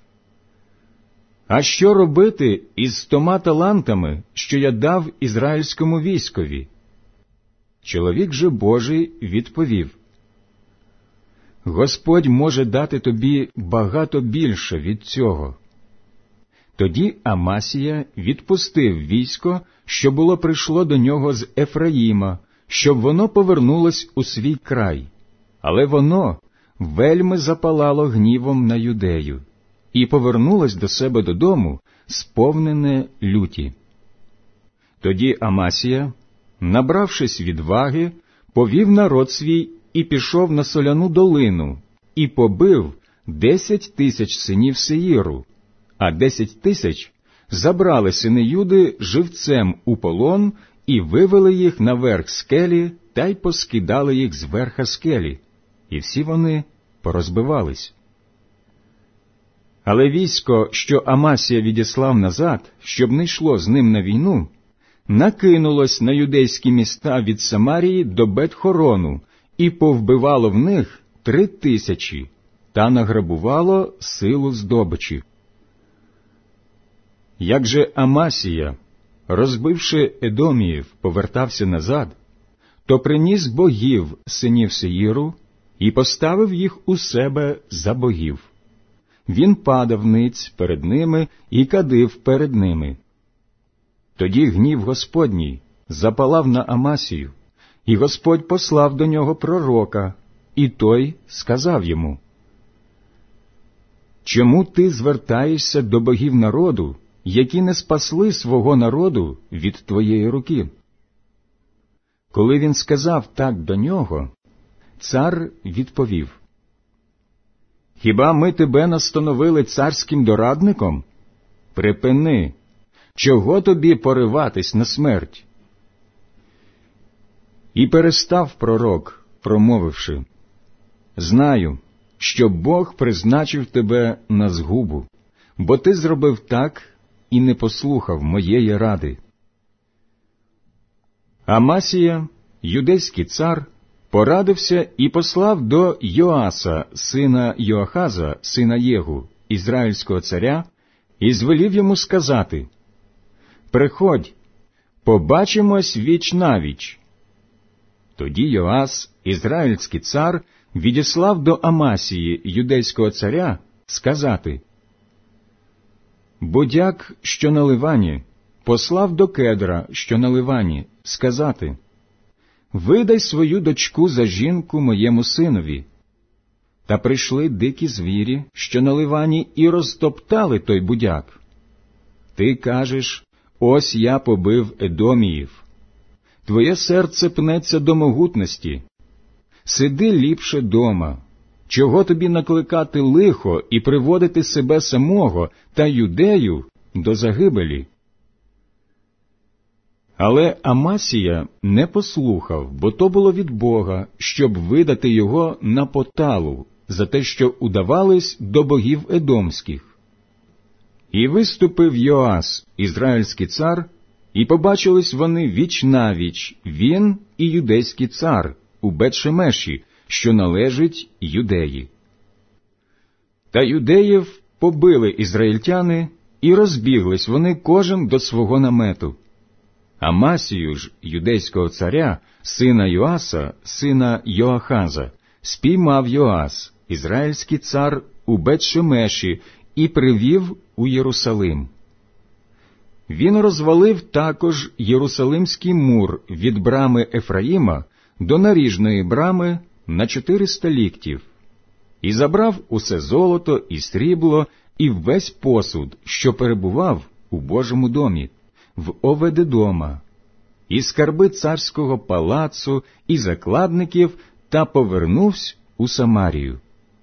«А що робити із стома талантами, що я дав ізраїльському військові?» Чоловік же Божий відповів: «Господь може дати тобі багато більше від цього». Тоді Амасія відпустив військо, що було прийшло до нього з Ефраїма, щоб воно повернулось у свій край. Але воно вельми запалало гнівом на Юдею і повернулось до себе додому, сповнене люті. Тоді Амасія, набравшись відваги, повів народ свій і пішов на соляну долину, і побив десять тисяч синів Сеїру, а десять тисяч забрали сини Юди живцем у полон і вивели їх на верх скелі та й поскидали їх з верха скелі, і всі вони порозбивались. Але військо, що Амасія відіслав назад, щоб не йшло з ним на війну, накинулось на юдейські міста від Самарії до Бет-Хорону і повбивало в них три тисячі та награбувало силу здобичі. Як же Амасія, розбивши Едоміїв, повертався назад, то приніс богів синів Сеїру і поставив їх у себе за богів. Він падав ниць перед ними і кадив перед ними. Тоді гнів Господній запалав на Амасію, і Господь послав до нього пророка, і той сказав йому: «Чому ти звертаєшся до богів народу, які не спасли свого народу від твоєї руки?» Коли він сказав так до нього, цар відповів: «Хіба ми тебе настановили царським дорадником? Припини, чого тобі пориватись на смерть?» І перестав пророк, промовивши: «Знаю, що Бог призначив тебе на згубу, бо ти зробив так і не послухав моєї ради». Амасія, юдейський цар, порадився і послав до Йоаса, сина Йоахаза, сина Єгу, ізраїльського царя, і звелів йому сказати: «Приходь, побачимось віч-навіч». Тоді Йоас, ізраїльський цар, відіслав до Амасії, юдейського царя, сказати: «Будяк, що на Ливані, послав до Кедра, що на Ливані, сказати: видай свою дочку за жінку моєму синові. Та прийшли дикі звірі, що на Ливані, і розтоптали той будяк. Ти кажеш: ось я побив Едоміїв. Твоє серце пнеться до могутності. Сиди ліпше дома. Чого тобі накликати лихо і приводити себе самого та Юдею до загибелі?» Але Амасія не послухав, бо то було від Бога, щоб видати його на поталу за те, що удавались до богів едомських. І виступив Йоас, ізраїльський цар, і побачились вони віч-навіч, він і юдейський цар, у Бет-Шемеші, що належить Юдеї. Та юдеїв побили ізраїльтяни, і розбіглись вони кожен до свого намету. Амасію ж, юдейського царя, сина Йоаса, сина Йоахаза, спіймав Йоас, ізраїльський цар, у Бет-Шемеші і привів у Єрусалим. Він розвалив також Єрусалимський мур від брами Ефраїма до наріжної брами на чотириста ліктів, і забрав усе золото і срібло і весь посуд, що перебував у Божому домі, в Оведедома, і скарби царського палацу, і закладників, та повернувся у Самарію.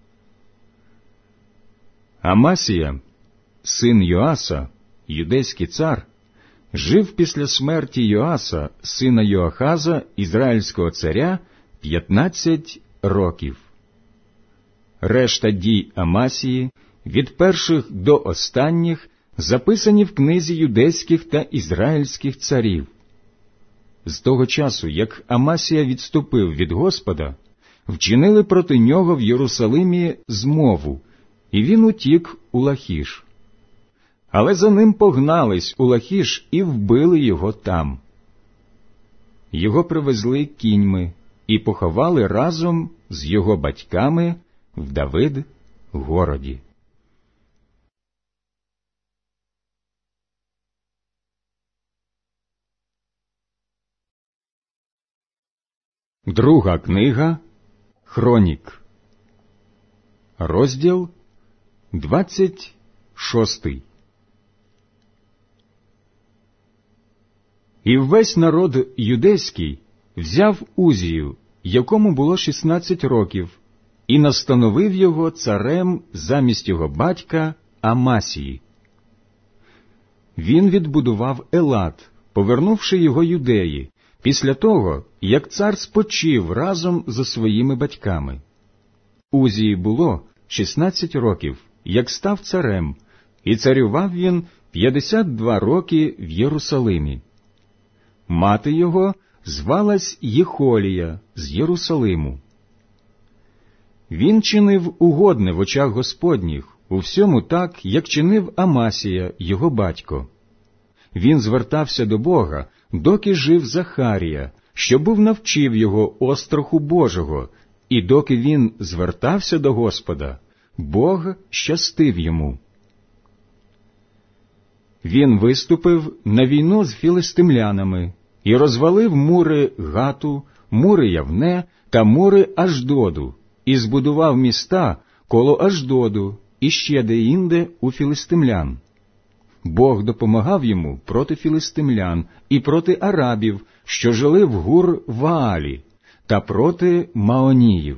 Амасія, син Йоаса, юдейський цар, жив після смерті Йоаса, сина Йоахаза, ізраїльського царя, п'ятнадцять років. Решта дій Амасії, від перших до останніх, записані в книзі юдейських та ізраїльських царів. з того часу, як Амасія відступив від Господа, вчинили проти нього в Єрусалимі змову, і він утік у Лахіш. Але за ним погнались у Лахіш і вбили його там. Його привезли кіньми і поховали разом з його батьками в Давид-городі. Друга книга Хронік, розділ двадцять шостий. І весь народ юдейський взяв Узію, якому було шістнадцять років, і настановив його царем замість його батька Амасії. Він відбудував Елат, повернувши його юдеї, після того, як цар спочив разом зі своїми батьками. Узії було шістнадцять років, як став царем, і царював він п'ятдесят два роки в Єрусалимі. Мати його звалась Єхолія з Єрусалиму. Він чинив угодне в очах Господніх, у всьому так, як чинив Амасія, його батько. Він звертався до Бога, доки жив Захарія, що був навчив його остраху Божого, і доки він звертався до Господа, Бог щастив йому. Він виступив на війну з філистимлянами і розвалив мури Гату, мури Явне та мури Аждоду, і збудував міста коло Аждоду і ще деінде у філистимлян. Бог допомагав йому проти філистимлян і проти арабів, що жили в Гур-Ваалі, та проти Маоніїв.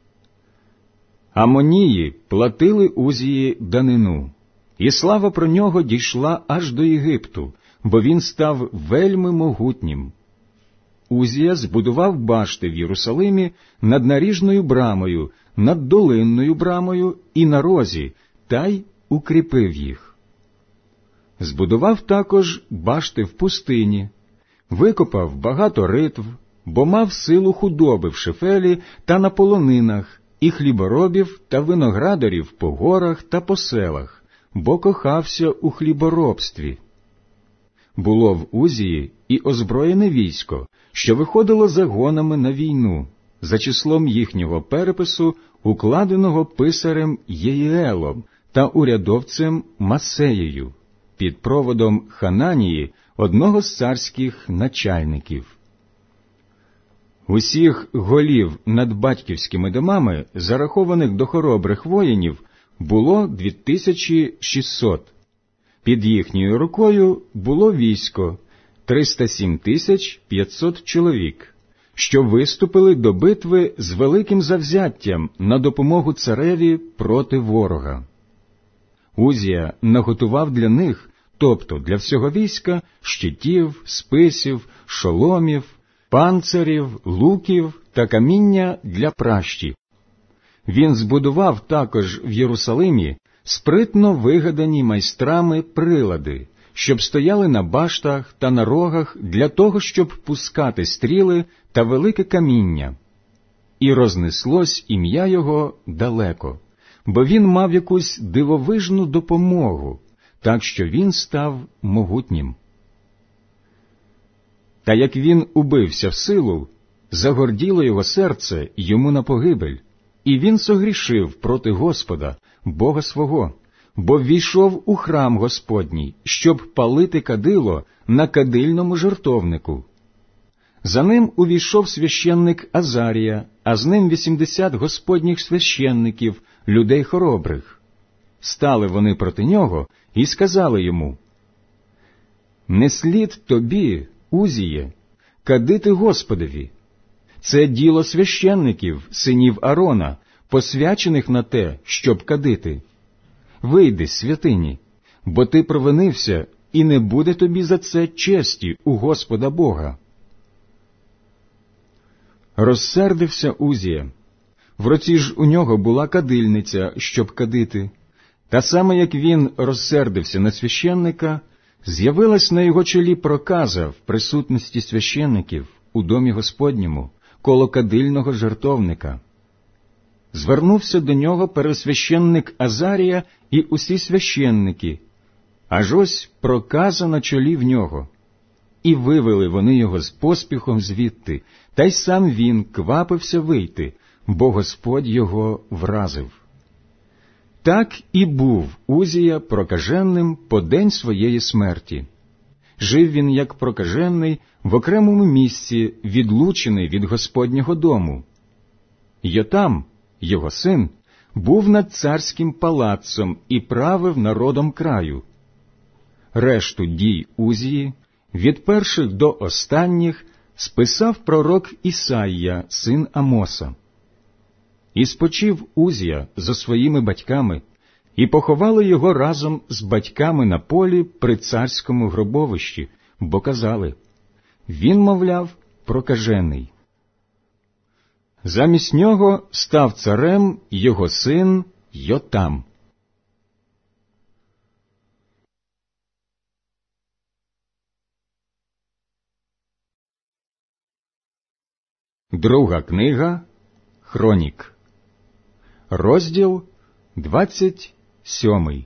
Амонії платили Узії данину, і слава про нього дійшла аж до Єгипту, бо він став вельми могутнім. Узія збудував башти в Єрусалимі над наріжною брамою, над долинною брамою і на розі, та й укріпив їх. Збудував також башти в пустині, викопав багато ритв, бо мав силу худоби в Шефелі та на полонинах, і хліборобів та виноградарів по горах та по селах, бо кохався у хліборобстві. Було в Узії і озброєне військо, що виходило загонами на війну, за числом їхнього перепису, укладеного писарем Єїелом та урядовцем Масеєю, під проводом Хананії, одного з царських начальників. Усіх голів над батьківськими домами, зарахованих до хоробрих воїнів, було дві тисячі шістсот. Під їхньою рукою було військо триста сім тисяч п'ятсот чоловік, що виступили до битви з великим завзяттям на допомогу цареві проти ворога. Узія наготував для них, тобто для всього війська, щитів, списів, шоломів, панцирів, луків та каміння для пращі. Він збудував також в Єрусалимі спритно вигадані майстрами прилади, щоб стояли на баштах та на рогах для того, щоб пускати стріли та велике каміння. І рознеслось ім'я його далеко, бо він мав якусь дивовижну допомогу, так що він став могутнім. Та як він убився в силу, загорділо його серце йому на погибель, і він согрішив проти Господа, Бога свого, бо ввійшов у храм Господній, щоб палити кадило на кадильному жертовнику. За ним увійшов священник Азарія, а з ним вісімдесят господніх священників, людей хоробрих. Стали вони проти нього і сказали йому: «Не слід тобі, Узіє, кадити Господові. Це діло священників, синів Аарона, посвячених на те, щоб кадити. Вийди з святині, бо ти провинився, і не буде тобі за це честі у Господа Бога». Розсердився Узія. В руці ж у нього була кадильниця, щоб кадити. Та саме як він розсердився на священника, З'явилась на його чолі проказа в присутності священників у домі Господньому коло кадильного жертовника. Звернувся до нього первосвященник Азарія і усі священники, аж ось проказа на чолі в нього. І вивели вони його з поспіхом звідти, та й сам він квапився вийти, бо Господь його вразив. Так і був Узія прокаженним по день своєї смерті. Жив він як прокажений в окремому місці, відлучений від Господнього дому. Йотам, його син, був над царським палацом і правив народом краю. Решту дій Узії, від перших до останніх, списав пророк Ісаїя, син Амоса. І спочив Узія за своїми батьками, і поховали його разом з батьками на полі при царському гробовищі, бо казали: він, мовляв, прокажений. Замість нього став царем його син Йотам. Друга книга Хронік, розділ двадцять сьомий.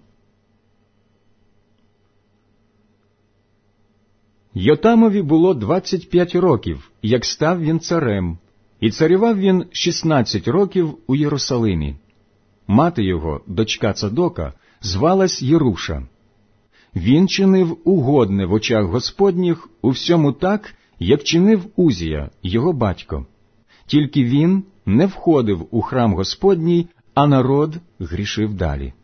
Йотамові було двадцять п'ять років, як став він царем, і царював він шістнадцять років у Єрусалимі. Мати його, дочка Цадока, звалась Єруша. Він чинив угодне в очах Господніх у всьому так, як чинив Узія, його батько. Тільки він не входив у храм Господній, а народ грішив далі.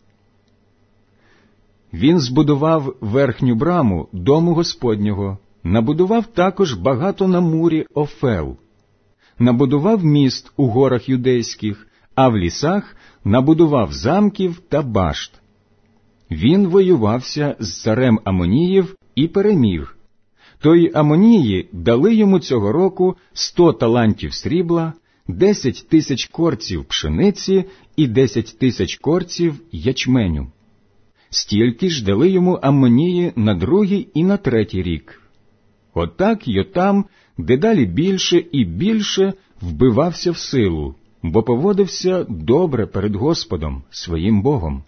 Він збудував верхню браму дому Господнього, набудував також багато на мурі Офел, набудував міст у горах юдейських, а в лісах набудував замків та башт. Він воювався з царем Амоніїв і переміг. Тої Амонії дали йому цього року сто талантів срібла, десять тисяч корців пшениці і десять тисяч корців ячменю. Стільки ж дали йому Амонії на другий і на третій рік. Отак Йотам дедалі більше і більше вбивався в силу, бо поводився добре перед Господом, своїм Богом.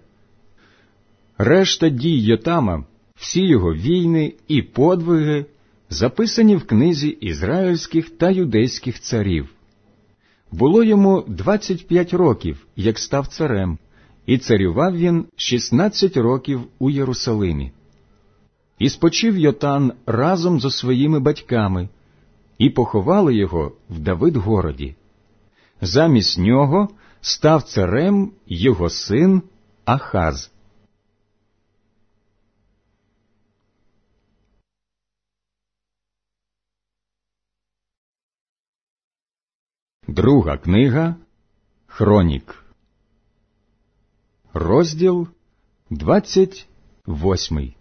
Решта дій Йотама, всі його війни і подвиги записані в книзі ізраїльських та юдейських царів. Було йому двадцять п'ять років, як став царем, і царював він шістнадцять років у Єрусалимі. І спочив Йотам разом зо своїми батьками, і поховали його в Давидгороді. Замість нього став царем його син Ахаз. Друга книга Хронік, розділ двадцять восьмий.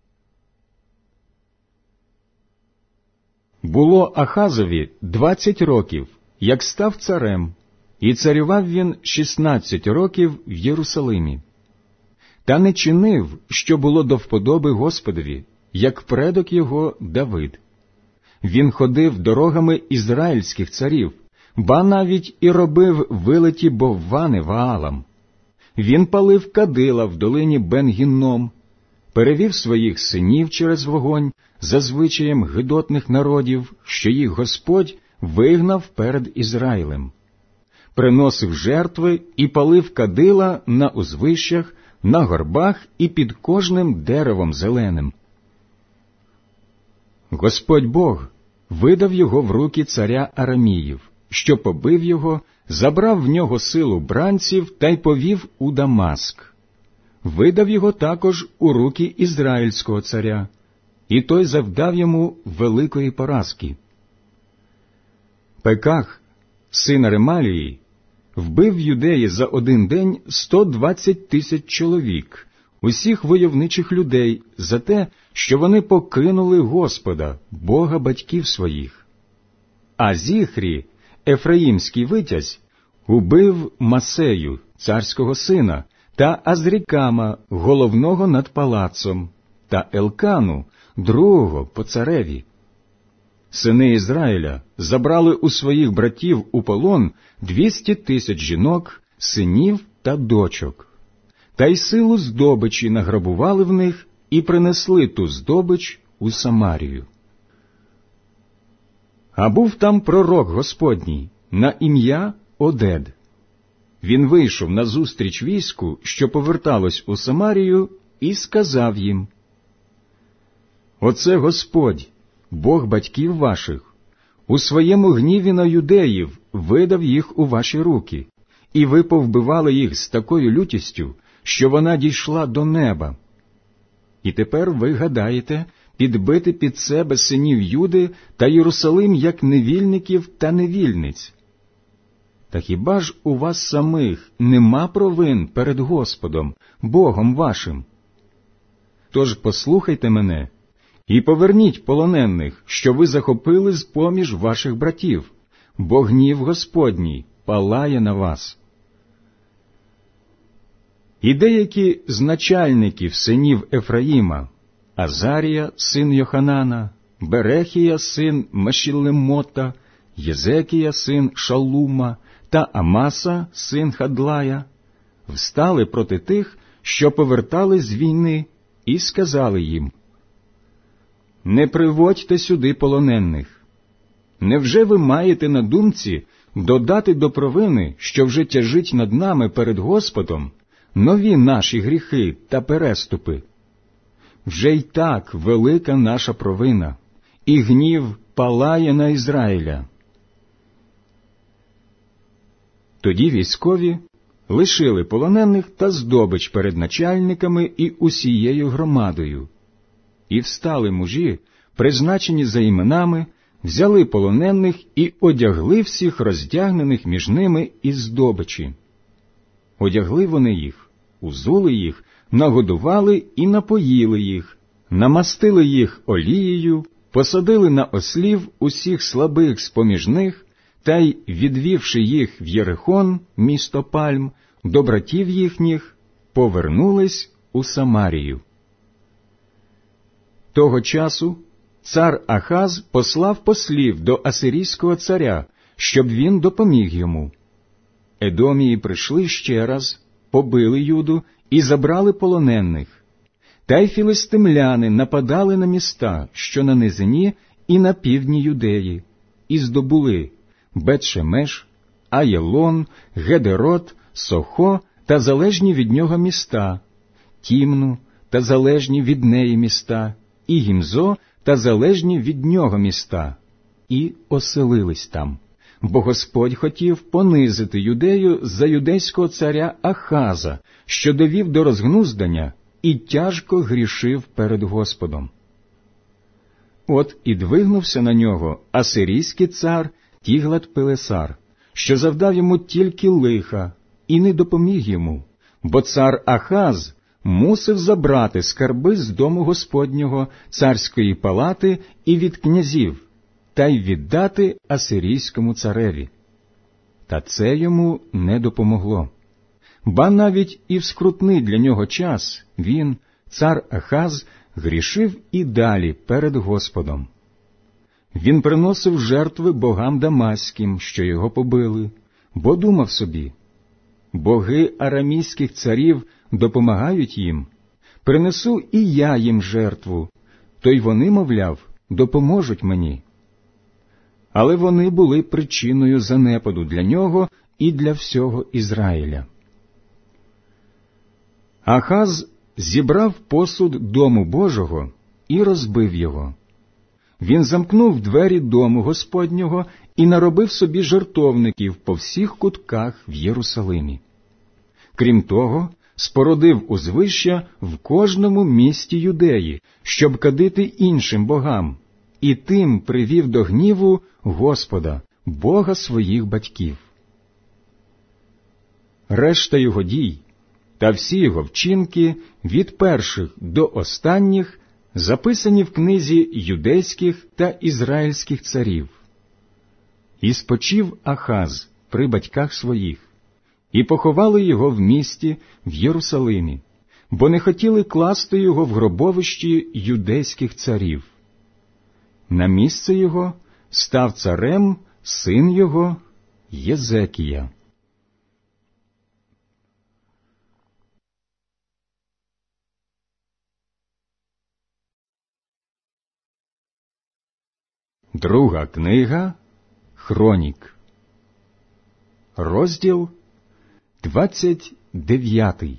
Було Ахазові двадцять років, як став царем, і царював він шістнадцять років в Єрусалимі. Та не чинив, що було до вподоби Господові, як предок його Давид. Він ходив дорогами ізраїльських царів, ба навіть і робив вилиті боввани Ваалам. Він палив кадила в долині Бен-Гінном, перевів своїх синів через вогонь за звичаєм гидотних народів, що їх Господь вигнав перед Ізраїлем. Приносив жертви і палив кадила на узвищах, на горбах і під кожним деревом зеленим. Господь Бог видав його в руки царя Араміїв, що побив його, забрав в нього силу бранців та й повів у Дамаск. Видав його також у руки ізраїльського царя, і той завдав йому великої поразки. Пеках, син Ремалії, вбив в Юдеї за один день сто двадцять тисяч чоловік, усіх войовничих людей, за те, що вони покинули Господа, Бога батьків своїх. А Зіхрі, ефраїмський витязь, убив Масею, царського сина, та Азрікама, головного над палацом, та Елкану, другого по цареві. Сини Ізраїля забрали у своїх братів у полон двісті тисяч жінок, синів та дочок. Та й силу здобичі награбували в них і принесли ту здобич у Самарію. А був там пророк Господній на ім'я Одед. Він вийшов назустріч війську, що поверталось у Самарію, і сказав їм: «Оце Господь, Бог батьків ваших, у своєму гніві на юдеїв видав їх у ваші руки, і ви повбивали їх з такою лютістю, що вона дійшла до неба. І тепер ви гадаєте підбити під себе синів Юди та Єрусалим як невільників та невільниць. Та хіба ж у вас самих нема провин перед Господом, Богом вашим? Тож послухайте мене і поверніть полонених, що ви захопили з-поміж ваших братів, бо гнів Господній палає на вас». І деякі з начальників синів Ефраїма, Азарія, син Йоханана, Берехія, син Мешіллемота, Єзекія, син Шалума та Амаса, син Хадлая, встали проти тих, що повертали з війни, і сказали їм: «Не приводьте сюди полонених. Невже ви маєте на думці додати до провини, що вже тяжить над нами перед Господом, нові наші гріхи та переступи? Вже й так велика наша провина, і гнів палає на Ізраїля». Тоді військові лишили полонених та здобич перед начальниками і усією громадою. І встали мужі, призначені за іменами, взяли полонених і одягли всіх роздягнених між ними із здобичі. Одягли вони їх, узули їх, нагодували і напоїли їх, намастили їх олією, посадили на ослів усіх слабих з-поміж них, та й, відвівши їх в Єрихон, місто Пальм, до братів їхніх, повернулись у Самарію. Того часу цар Ахаз послав послів до асирійського царя, щоб він допоміг йому. Едомії прийшли ще раз, побили Юду і забрали полонених. Та й філистимляни нападали на міста, що на низині і на півдні Юдеї, і здобули Бет-Шемеш, Аєлон, Гедерот, Сохо та залежні від нього міста, Тімну та залежні від неї міста, і Гімзо та залежні від нього міста, і оселились там. Бо Господь хотів понизити Юдею за юдейського царя Ахаза, що довів до розгнуздання і тяжко грішив перед Господом. От і двигнувся на нього асирійський цар Тіглат-Пилесар, що завдав йому тільки лиха, і не допоміг йому, бо цар Ахаз мусив забрати скарби з дому Господнього, царської палати і від князів, та й віддати асирійському цареві. Та це йому не допомогло. Ба навіть і в скрутний для нього час він, цар Ахаз, грішив і далі перед Господом. Він приносив жертви богам дамаським, що його побили, бо думав собі: боги арамійських царів допомагають їм, принесу і я їм жертву, то й вони, мовляв, допоможуть мені. Але вони були причиною занепаду для нього і для всього Ізраїля. Ахаз зібрав посуд дому Божого і розбив його. Він замкнув двері дому Господнього і наробив собі жертовників по всіх кутках в Єрусалимі. Крім того, спорудив узвища в кожному місті Юдеї, щоб кадити іншим богам, і тим привів до гніву Господа, Бога своїх батьків. Решта його дій та всі його вчинки від перших до останніх записані в книзі юдейських та ізраїльських царів. І спочив Ахаз при батьках своїх, і поховали його в місті в Єрусалимі, бо не хотіли класти його в гробовищі юдейських царів. На місце його став царем син його Єзекія. Друга книга Хронік, розділ двадцять дев'ятий.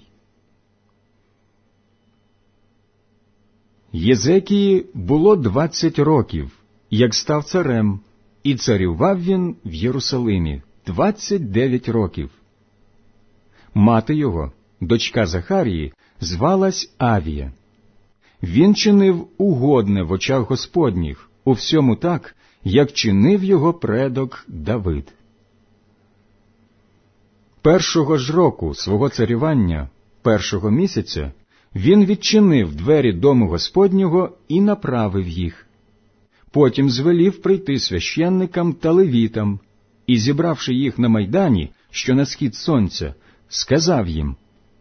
Єзекії було двадцять років, як став царем, і царював він в Єрусалимі двадцять дев'ять років. Мати його, дочка Захарії, звалась Авія. Він чинив угодне в очах Господніх, у всьому так, як чинив його предок Давид. Першого ж року свого царювання, першого місяця, він відчинив двері дому Господнього і направив їх. Потім звелів прийти священникам та левітам, і, зібравши їх на майдані, що на схід сонця, сказав їм: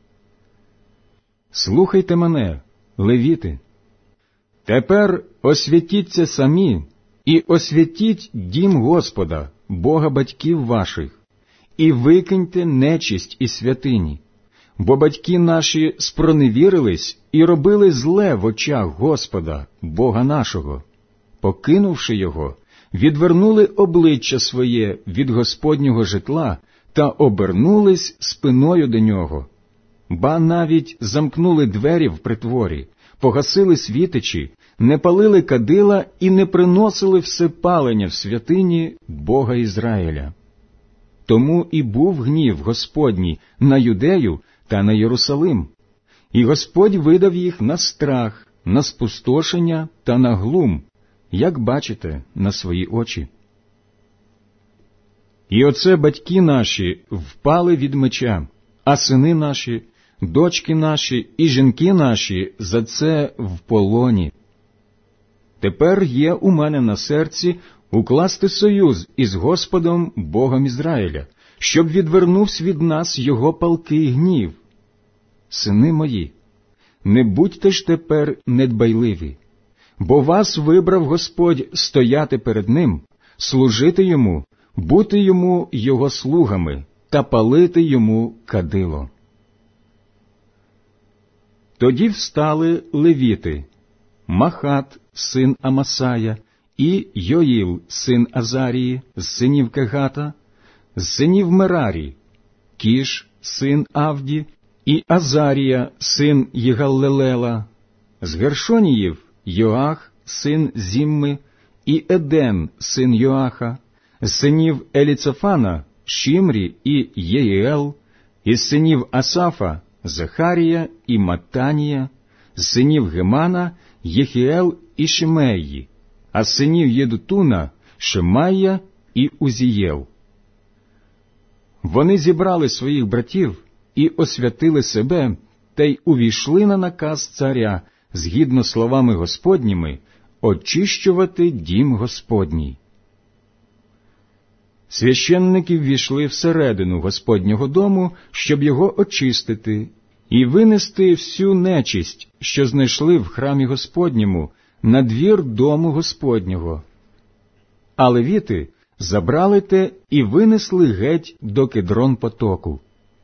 «Слухайте мене, левіти! Тепер освятіться самі і освятіть дім Господа, Бога батьків ваших, і викиньте нечисть із святині, бо батьки наші спроневірились і робили зле в очах Господа, Бога нашого. Покинувши його, відвернули обличчя своє від Господнього житла та обернулись спиною до нього, ба навіть замкнули двері в притворі, погасили світичі, не палили кадила і не приносили всепалення в святині Бога Ізраїля. Тому і був гнів Господній на Юдею та на Єрусалим, і Господь видав їх на страх, на спустошення та на глум, як бачите на свої очі. І оце батьки наші впали від меча, а сини наші, дочки наші і жінки наші за це в полоні. Тепер є у мене на серці укласти союз із Господом Богом Ізраїля, щоб відвернувся від нас його палкий гнів. Сини мої, не будьте ж тепер недбайливі, бо вас вибрав Господь стояти перед Ним, служити Йому, бути Йому Його слугами та палити Йому кадило». Тоді встали левіти: Махат, син Амасая, і Йоїл, син Азарії, з синів Кегата, з синів Мерарі, Кіш, син Авді, і Азарія, син Єгаллелела, з Гершоніїв Йоах, син Зімми, і Еден, син Йоаха, з синів Еліцефана Шімрі і Єїел, із синів Асафа Захарія і Матанія, з синів Гемана Єхіел і Шимеї, а з синів Єдутуна Шемая і Узієл. Вони зібрали своїх братів і освятили себе, та й увійшли на наказ царя, згідно словами Господніми, очищувати дім Господній. Священники ввійшли всередину Господнього дому, щоб його очистити, і винести всю нечисть, що знайшли в храмі Господньому, на двір дому Господнього. А левіти забрали те і винесли геть до Кедрон потоку.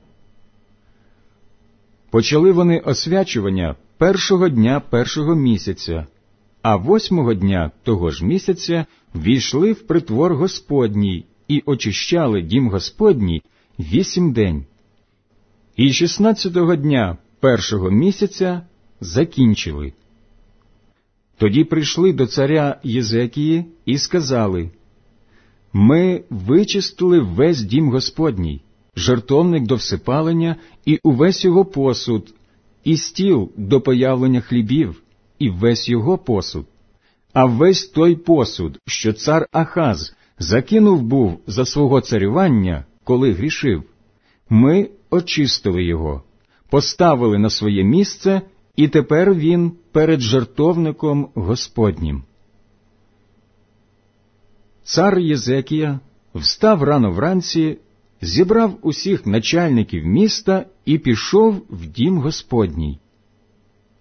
Почали вони освячування першого дня першого місяця, а восьмого дня того ж місяця ввійшли в притвор Господній і очищали дім Господній вісім день. І шістнадцятого дня першого місяця закінчили. Тоді прийшли до царя Єзекії і сказали: «Ми вичистили весь дім Господній, жертовник до всепалення і увесь його посуд, і стіл до появлення хлібів, і весь його посуд. А весь той посуд, що цар Ахаз закинув був за свого царювання, коли грішив, ми очистили його, поставили на своє місце, і тепер він перед жертовником Господнім». Цар Єзекія встав рано вранці, зібрав усіх начальників міста і пішов в дім Господній,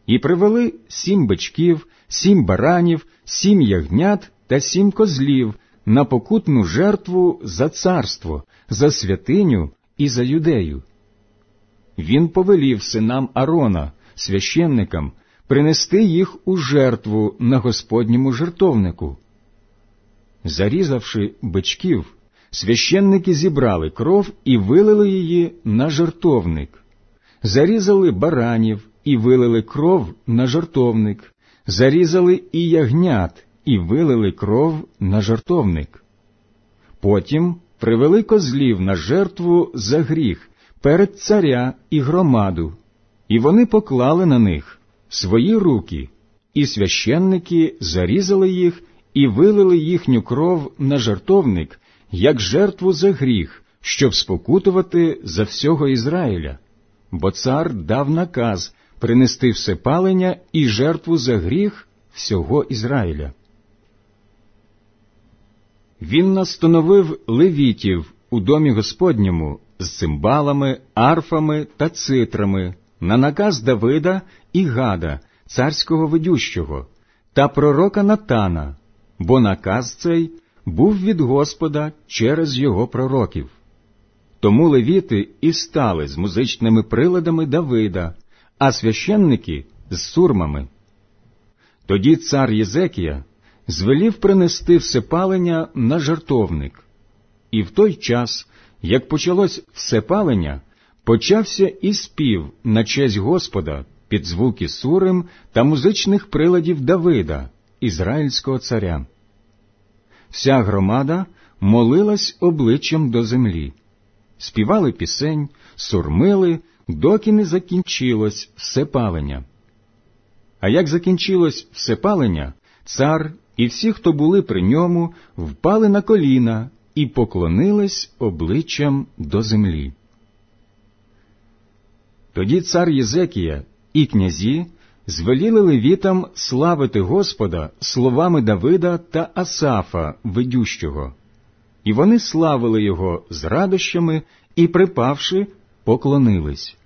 І привели сім бичків, сім баранів, сім ягнят та сім козлів на покутну жертву за царство, за святиню і за юдею. Він повелів синам Аарона, священникам, принести їх у жертву на Господньому жертовнику. Зарізавши бичків, священники зібрали кров і вилили її на жертовник. Зарізали баранів і вилили кров на жертовник. Зарізали і ягнят і вилили кров на жертовник. Потім привели козлів на жертву за гріх перед царя і громаду, і вони поклали на них свої руки, і священники зарізали їх і вилили їхню кров на жертовник, як жертву за гріх, щоб спокутувати за всього Ізраїля. Бо цар дав наказ принести всепалення і жертву за гріх всього Ізраїля. Він настановив левітів у домі Господньому з цимбалами, арфами та цитрами на наказ Давида і Гада, царського ведющого, та пророка Натана, бо наказ цей був від Господа через його пророків. Тому левіти і стали з музичними приладами Давида, а священники – з сурмами. Тоді цар Єзекія звелів принести всепалення на жертовник. І в той час, як почалось всепалення, почався і спів на честь Господа під звуки сурим та музичних приладів Давида, ізраїльського царя. Вся громада молилась обличчям до землі. Співали пісень, сурмили, доки не закінчилось всепалення. А як закінчилось всепалення, цар і всі, хто були при ньому, впали на коліна і поклонились обличчям до землі. Тоді цар Єзекія і князі звеліли левітам славити Господа словами Давида та Асафа, ведющого. І вони славили його з радощами і, припавши, поклонились.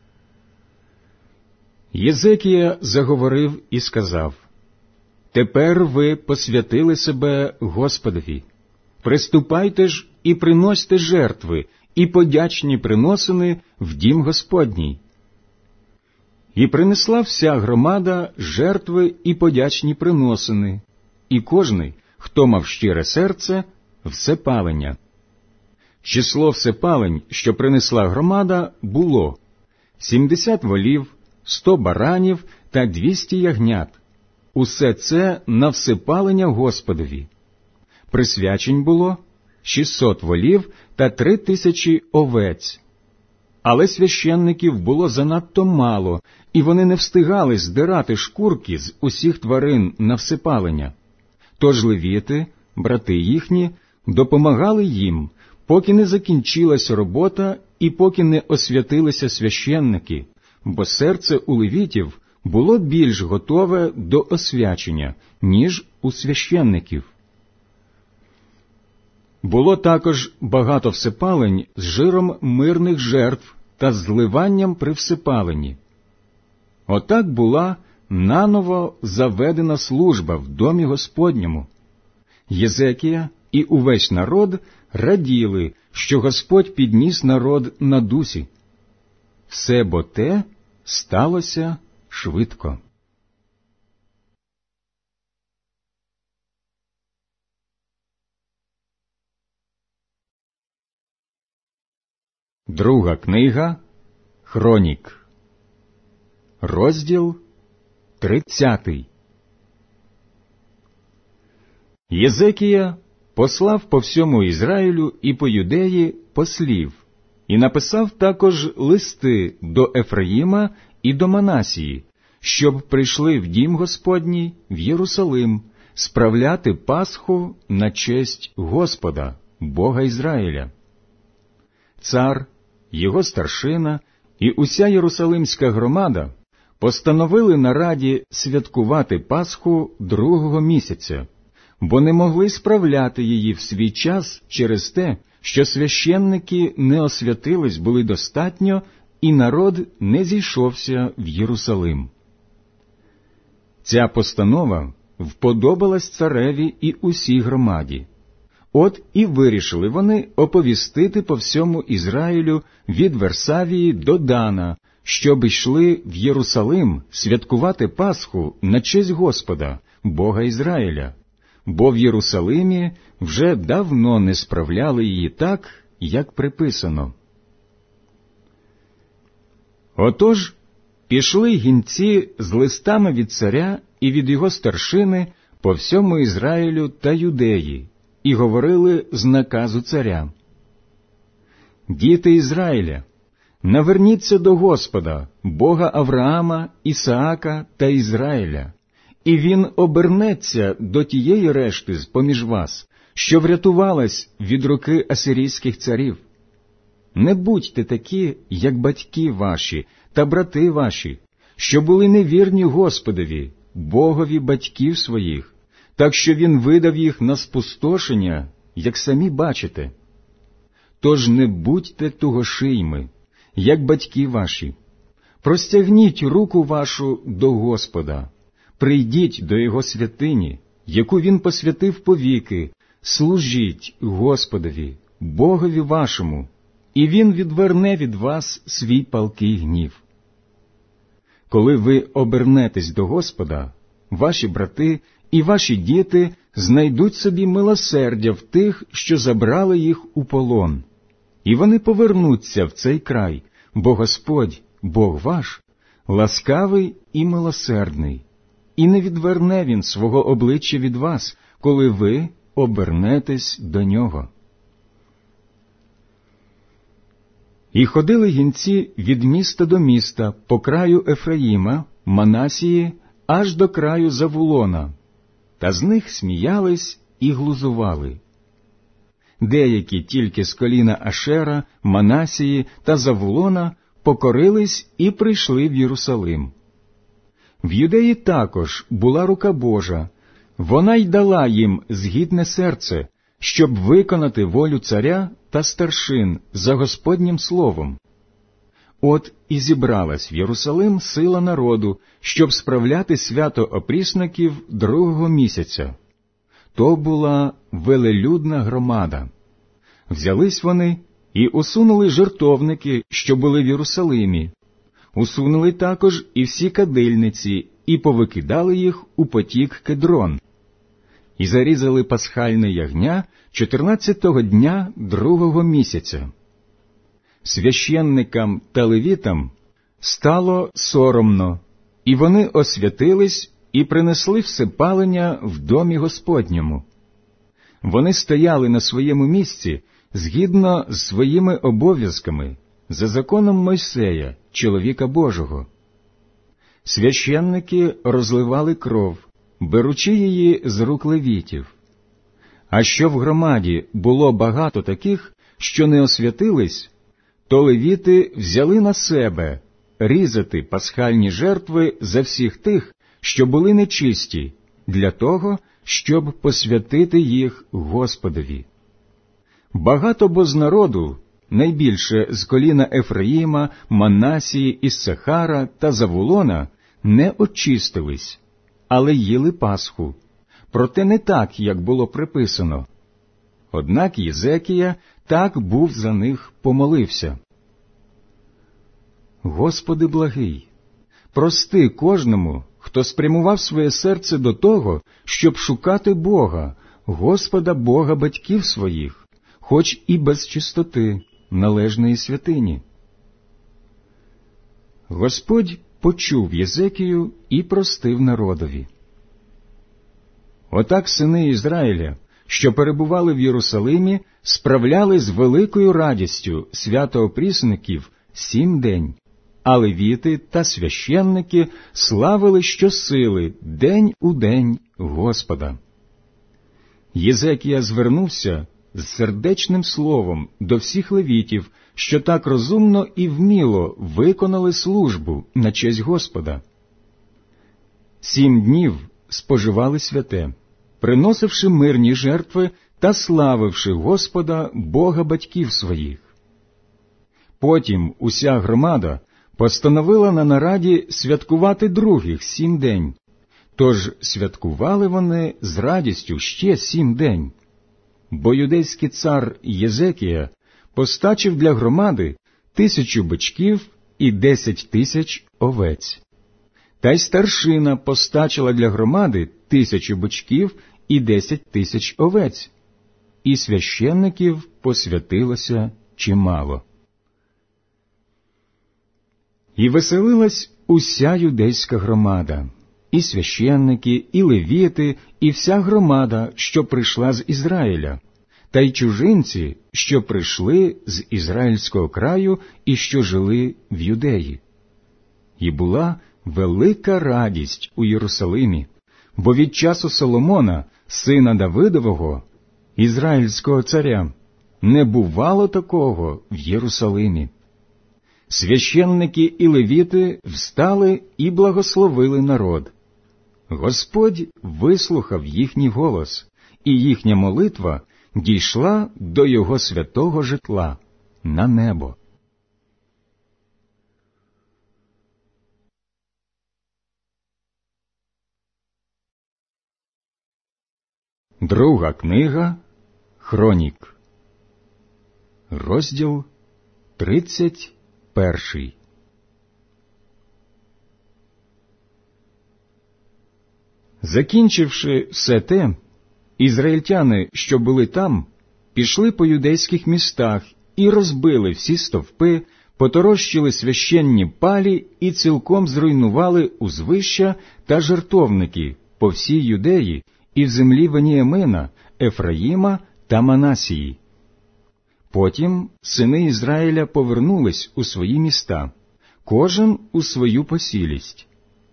Єзекія заговорив і сказав: «Тепер ви посвятили себе Господові. Приступайте ж і приносьте жертви, і подячні приносини в дім Господній». І принесла вся громада жертви і подячні приносини, і кожний, хто мав щире серце, всепалення. Число всепалень, що принесла громада, було сімдесят волів, сто баранів та двісті ягнят. Усе це на всепалення Господові. Присвячень було шістсот волів та три тисячі овець. Але священників було занадто мало, і вони не встигали здирати шкурки з усіх тварин на всепалення. Тож левіти, брати їхні, допомагали їм, поки не закінчилась робота і поки не освятилися священники, бо серце у левітів було більш готове до освячення, ніж у священників. Було також багато всепалень з жиром мирних жертв та зливанням при всепаленні. Отак була наново заведена служба в домі Господньому. Єзекія і увесь народ раділи, що Господь підніс народ на дусі. Все бо те сталося швидко. Друга книга Хронік, розділ тридцятий. Єзекія послав по всьому Ізраїлю і по Юдеї послів, і написав також листи до Ефраїма і до Манасії, щоб прийшли в дім Господній в Єрусалим справляти Пасху на честь Господа, Бога Ізраїля. Цар, його старшина і уся єрусалимська громада постановили на раді святкувати Пасху другого місяця, бо не могли справляти її в свій час через те, що священники не освятились були достатньо, і народ не зійшовся в Єрусалим. Ця постанова вподобалась цареві і усій громаді. От і вирішили вони оповістити по всьому Ізраїлю від Версавії до Дана, щоб йшли в Єрусалим святкувати Пасху на честь Господа, Бога Ізраїля, бо в Єрусалимі вже давно не справляли її так, як приписано. Отож, пішли гінці з листами від царя і від його старшини по всьому Ізраїлю та Юдеї, і говорили з наказу царя: «Діти Ізраїля, наверніться до Господа, Бога Авраама, Ісаака та Ізраїля, і Він обернеться до тієї решти з-поміж вас, що врятувалась від руки асирійських царів. Не будьте такі, як батьки ваші та брати ваші, що були невірні Господові, Богові батьків своїх, так що Він видав їх на спустошення, як самі бачите. Тож не будьте тугошийми, як батьки ваші. Простягніть руку вашу до Господа, прийдіть до Його святині, яку Він посвятив повіки, служіть Господові, Богові вашому, і Він відверне від вас свій палкий гнів. Коли ви обернетесь до Господа, ваші брати і ваші діти знайдуть собі милосердя в тих, що забрали їх у полон, і вони повернуться в цей край, бо Господь, Бог ваш, ласкавий і милосердний, і не відверне Він свого обличчя від вас, коли ви обернетесь до Нього». І ходили гінці від міста до міста по краю Ефраїма, Манасії, аж до краю Завулона, та з них сміялись і глузували. Деякі тільки з коліна Ашера, Манасії та Завулона покорились і прийшли в Єрусалим. В Юдеї також була рука Божа, вона й дала їм згідне серце, щоб виконати волю царя та старшин за Господнім словом. От і зібралась в Єрусалим сила народу, щоб справляти свято опрісників другого місяця. То була велелюдна громада. Взялись вони і усунули жертовники, що були в Єрусалимі. Усунули також і всі кадильниці, і повикидали їх у потік Кедрон. І зарізали пасхальне ягня чотирнадцятого дня другого місяця. Священникам та левітам стало соромно, і вони освятились і принесли всепалення в домі Господньому. Вони стояли на своєму місці згідно з своїми обов'язками, за законом Мойсея, чоловіка Божого. Священники розливали кров, беручи її з рук левітів. А що в громаді було багато таких, що не освятились, то левіти взяли на себе різати пасхальні жертви за всіх тих, що були нечисті, для того, щоб посвятити їх Господові. Багато бо з народу, найбільше з коліна Ефраїма, Манасії, Іссахара та Завулона, не очистились, але їли Пасху, проте не так, як було приписано. Однак Єзекія так був за них помолився. Господи благий, прости кожному, хто спрямував своє серце до того, щоб шукати Бога, Господа Бога батьків своїх, хоч і без чистоти, належної святині. Господь почув Єзекію і простив народові. Отак сини Ізраїля, що перебували в Єрусалимі, справляли з великою радістю свято опрісників сім день, а левіти та священники славили щосили день у день Господа. Єзекія звернувся з сердечним словом до всіх левітів, що так розумно і вміло виконали службу на честь Господа. Сім днів споживали святе, приносивши мирні жертви та славивши Господа, Бога батьків своїх. Потім уся громада постановила на нараді святкувати других сім день, Тож святкували вони з радістю ще сім день. Бо юдейський цар Єзекія постачив для громади тисячу бичків і десять тисяч овець. Та й старшина постачила для громади тисячу бичків і десять тисяч овець. І священників посвятилося чимало. І веселилась уся юдейська громада, і священники, і левіти, і вся громада, що прийшла з Ізраїля, та й чужинці, що прийшли з ізраїльського краю і що жили в Юдеї. І була велика радість у Єрусалимі, бо від часу Соломона, сина Давидового, ізраїльського царя, не бувало такого в Єрусалимі. Священники і левіти встали і благословили народ. Господь вислухав їхній голос, і їхня молитва дійшла до його святого житла на небо. Друга книга Хронік, розділ тридцять перший. Закінчивши все те, ізраїльтяни, що були там, пішли по юдейських містах і розбили всі стовпи, поторощили священні палі і цілком зруйнували узвища та жертовники по всій Юдеї і в землі Веніямина, Ефраїма та Манасії. Потім сини Ізраїля повернулись у свої міста, кожен у свою посілість.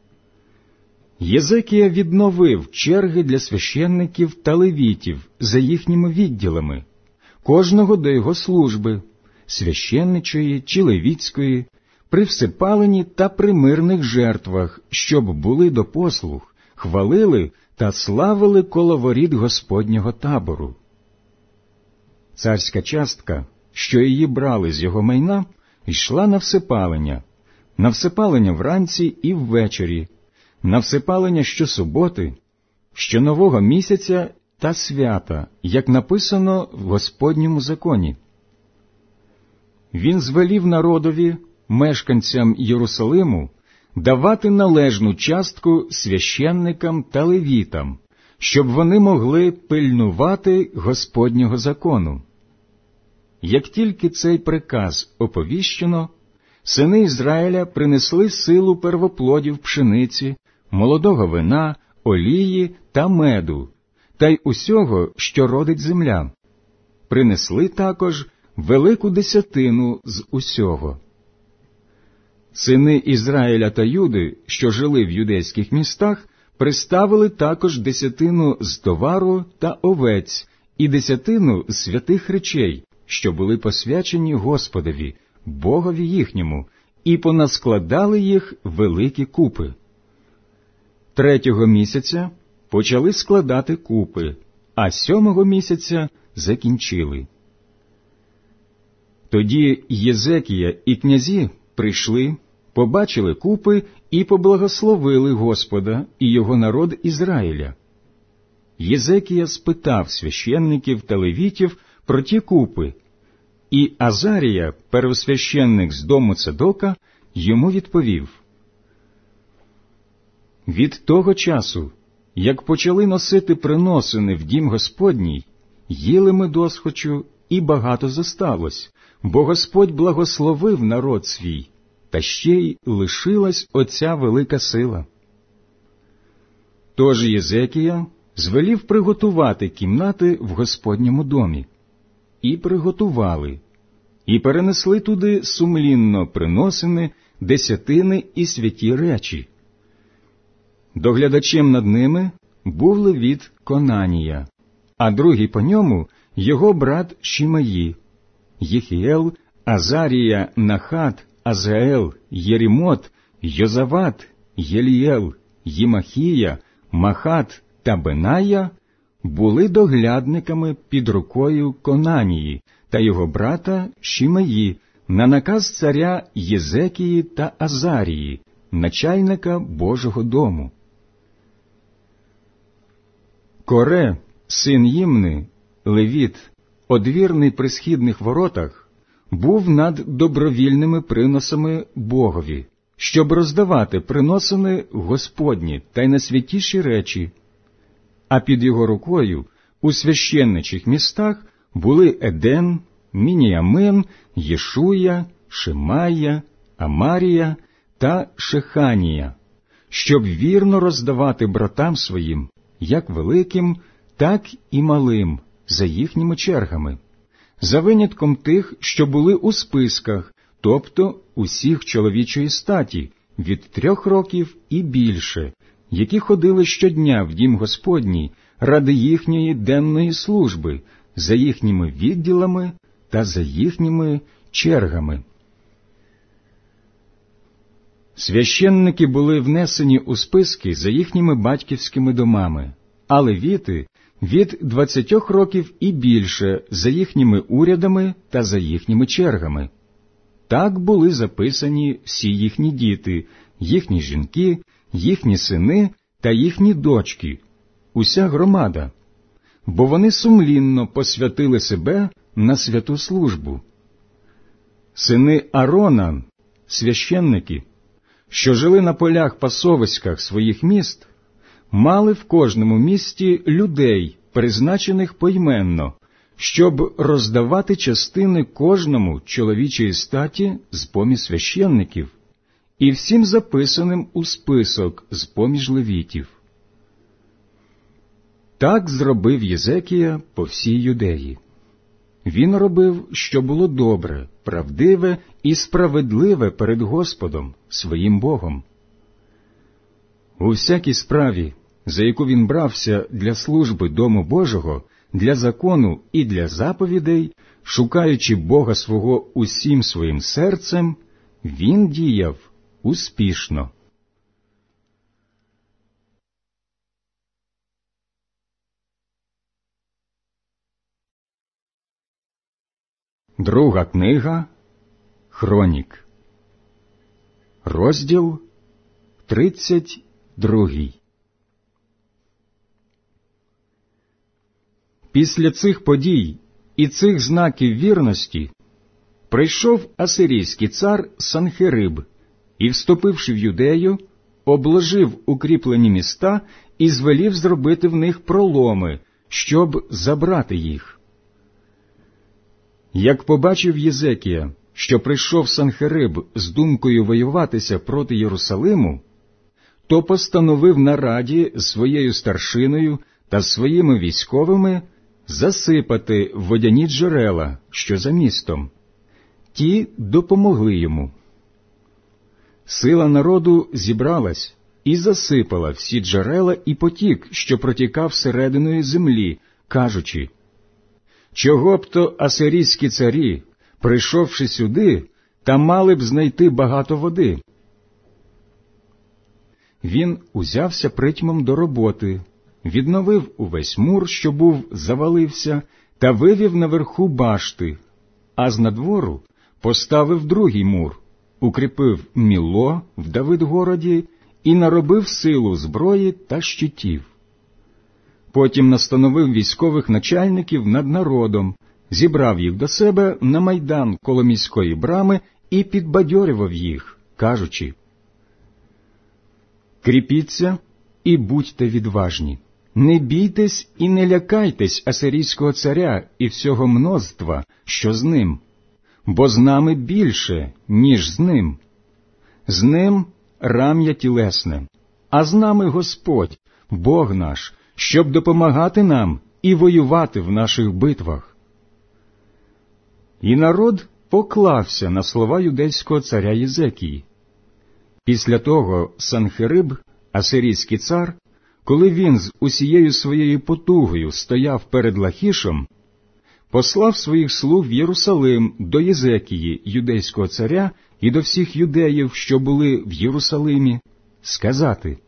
Єзекія відновив черги для священників та левітів за їхніми відділами, кожного до його служби, священничої чи левітської, при всипаленні та при мирних жертвах, щоб були до послуг, хвалили та славили коло воріт Господнього табору. Царська частка, що її брали з його майна, йшла на всипалення, на всипалення вранці і ввечері, на всипалення щосуботи, щонового місяця та свята, як написано в Господньому законі. Він звелів народові, мешканцям Єрусалиму, давати належну частку священникам та левітам, щоб вони могли пильнувати Господнього закону. Як тільки цей приказ оповіщено, сини Ізраїля принесли силу первоплодів пшениці, молодого вина, олії та меду, та й усього, що родить земля. Принесли також велику десятину з усього. Сини Ізраїля та Юди, що жили в юдейських містах, приставили також десятину з товару та овець і десятину з святих речей, що були посвячені Господові, Богові їхньому, і понаскладали їх великі купи. Третього місяця почали складати купи, а сьомого місяця закінчили. Тоді Єзекія і князі прийшли, побачили купи і поблагословили Господа і його народ Ізраїля. Єзекія спитав священників та левітів про ті купи, і Азарія, первосвященник з дому Цадока, йому відповів: «Від того часу, як почали носити приносини в дім Господній, їли ми досхочу, і багато зосталось, бо Господь благословив народ свій, та ще й лишилась оця велика сила». Тож Єзекія звелів приготувати кімнати в Господньому домі. І приготували, і перенесли туди сумлінно приносини, десятини і святі речі. Доглядачем над ними був левіт Конанія, а другий по ньому його брат Шимеї, Єхіел, Азарія, Нахат, Азаел, Єрімот, Йозават, Єлієл, Їмахія, Махат та Беная були доглядниками під рукою Конанії та його брата Шимеї на наказ царя Єзекії та Азарії, начальника Божого дому. Коре, син Їмни, левіт, одвірний при східних воротах, був над добровільними приносами Богові, щоб роздавати приносини Господні та й найсвятіші речі. А під його рукою у священничих містах були Еден, Мініямин, Єшуя, Шимая, Амарія та Шеханія, щоб вірно роздавати братам своїм, як великим, так і малим, за їхніми чергами, за винятком тих, що були у списках, тобто усіх чоловічої статі, від трьох років і більше, які ходили щодня в дім Господній ради їхньої денної служби, за їхніми відділами та за їхніми чергами. Священники були внесені у списки за їхніми батьківськими домами, а левіти – від двадцятьох років і більше за їхніми урядами та за їхніми чергами. Так були записані всі їхні діти, їхні жінки, їхні сини та їхні дочки, уся громада, бо вони сумлінно посвятили себе на святу службу. Сини Аарона, священники, що жили на полях-пасовиськах своїх міст, мали в кожному місті людей, призначених поіменно, щоб роздавати частини кожному чоловічої статі з-поміж священників і всім записаним у список з-поміж левітів. Так зробив Єзекія по всій Юдеї. Він робив, що було добре, правдиве і справедливе перед Господом, своїм Богом. У всякій справі, за яку він брався для служби Дому Божого, для закону і для заповідей, шукаючи Бога свого усім своїм серцем, він діяв успішно. Друга книга Хронік, розділ тридцять другий. Після цих подій і цих знаків вірності прийшов асирійський цар Санхериб і, вступивши в Юдею, обложив укріплені міста і звелів зробити в них проломи, щоб забрати їх. Як побачив Єзекія, що прийшов Санхериб з думкою воюватися проти Єрусалиму, то постановив на раді своєю старшиною та своїми військовими засипати водяні джерела, що за містом. Ті допомогли йому. Сила народу зібралась і засипала всі джерела і потік, що протікав серединою землі, кажучи: «Чого б то асирійські царі, прийшовши сюди, та мали б знайти багато води?» Він узявся притьмом до роботи, відновив увесь мур, що був завалився, та вивів наверху башти, а знадвору поставив другий мур, укріпив Мілло в Давидгороді і наробив силу зброї та щитів. Потім настановив військових начальників над народом, зібрав їх до себе на майдан коло міської брами і підбадьорював їх, кажучи: «Кріпіться і будьте відважні, не бійтесь і не лякайтесь асирійського царя і всього множства, що з ним, бо з нами більше, ніж з ним. З ним рам'я тілесне, а з нами Господь, Бог наш, щоб допомагати нам і воювати в наших битвах». І народ поклався на слова юдейського царя Єзекії. Після того Санхериб, асирійський цар, коли він з усією своєю потугою стояв перед Лахішем, послав своїх слуг в Єрусалим до Єзекії, юдейського царя, і до всіх юдеїв, що були в Єрусалимі, сказати: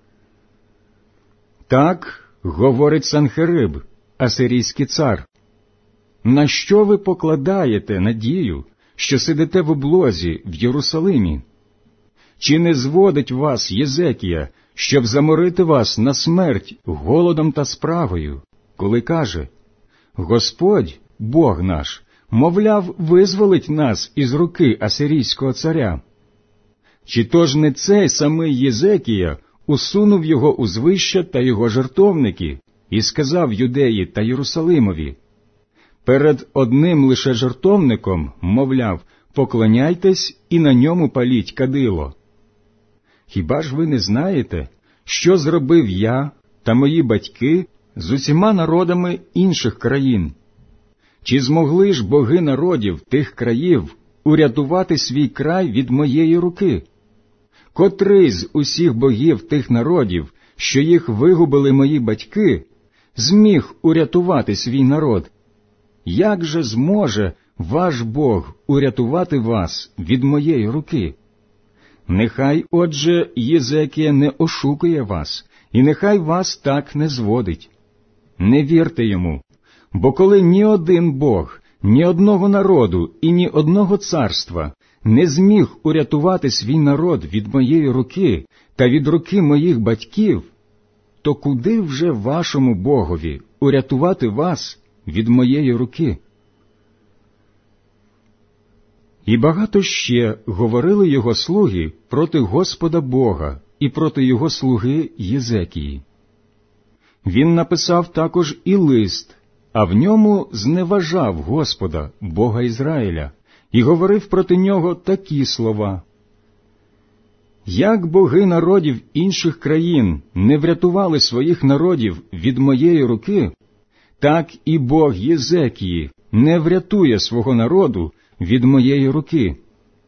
«Так говорить Санхериб, асирійський цар, на що ви покладаєте надію, що сидите в облозі в Єрусалимі? Чи не зводить вас Єзекія, щоб заморити вас на смерть голодом та спрагою, коли каже: Господь, Бог наш, мовляв, визволить нас із руки асирійського царя. Чи то ж не цей самий Єзекія усунув його узвища та його жертовники і сказав Юдеї та Єрусалимові: перед одним лише жертовником, мовляв, поклоняйтесь і на ньому паліть кадило. Хіба ж ви не знаєте, що зробив я та мої батьки з усіма народами інших країн? Чи змогли ж боги народів тих країв урятувати свій край від моєї руки? Котрий з усіх богів тих народів, що їх вигубили мої батьки, зміг урятувати свій народ? Як же зможе ваш Бог урятувати вас від моєї руки? Нехай, отже, Єзекія не ошукує вас, і нехай вас так не зводить. Не вірте йому, бо коли ні один Бог, ні одного народу і ні одного царства не зміг урятувати свій народ від моєї руки та від руки моїх батьків, то куди вже вашому Богові урятувати вас від моєї руки? І багато ще говорили його слуги проти Господа Бога і проти його слуги Єзекії. Він написав також і лист, а в ньому зневажав Господа, Бога Ізраїля, і говорив проти нього такі слова: «Як боги народів інших країн не врятували своїх народів від моєї руки, так і Бог Єзекії не врятує свого народу від моєї руки».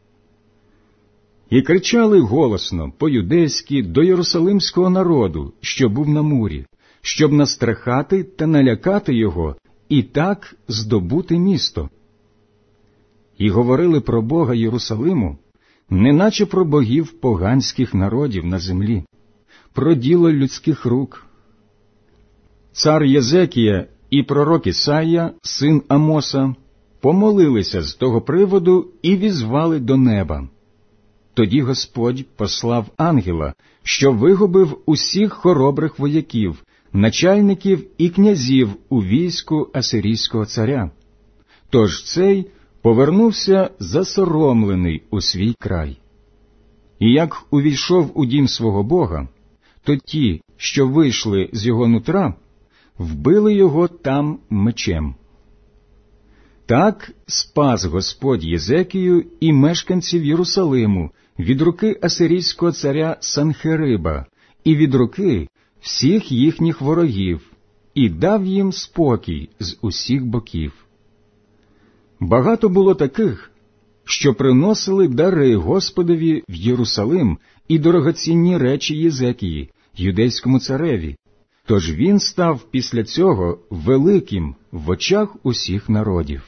І кричали голосно по-юдейськи до єрусалимського народу, що був на мурі, щоб настрахати та налякати його і так здобути місто. І говорили про Бога Єрусалиму, неначе про богів поганських народів на землі, про діло людських рук. Цар Єзекія і пророк Ісая, син Амоса, помолилися з того приводу і візвали до неба. Тоді Господь послав ангела, що вигубив усіх хоробрих вояків, начальників і князів у війську асирійського царя. Тож цей повернувся засоромлений у свій край. І як увійшов у дім свого Бога, то ті, що вийшли з його нутра, вбили його там мечем. Так спас Господь Єзекію і мешканців Єрусалиму від руки асирійського царя Санхериба і від руки всіх їхніх ворогів, і дав їм спокій з усіх боків. Багато було таких, що приносили дари Господові в Єрусалим і дорогоцінні речі Єзекії, юдейському цареві, тож він став після цього великим в очах усіх народів.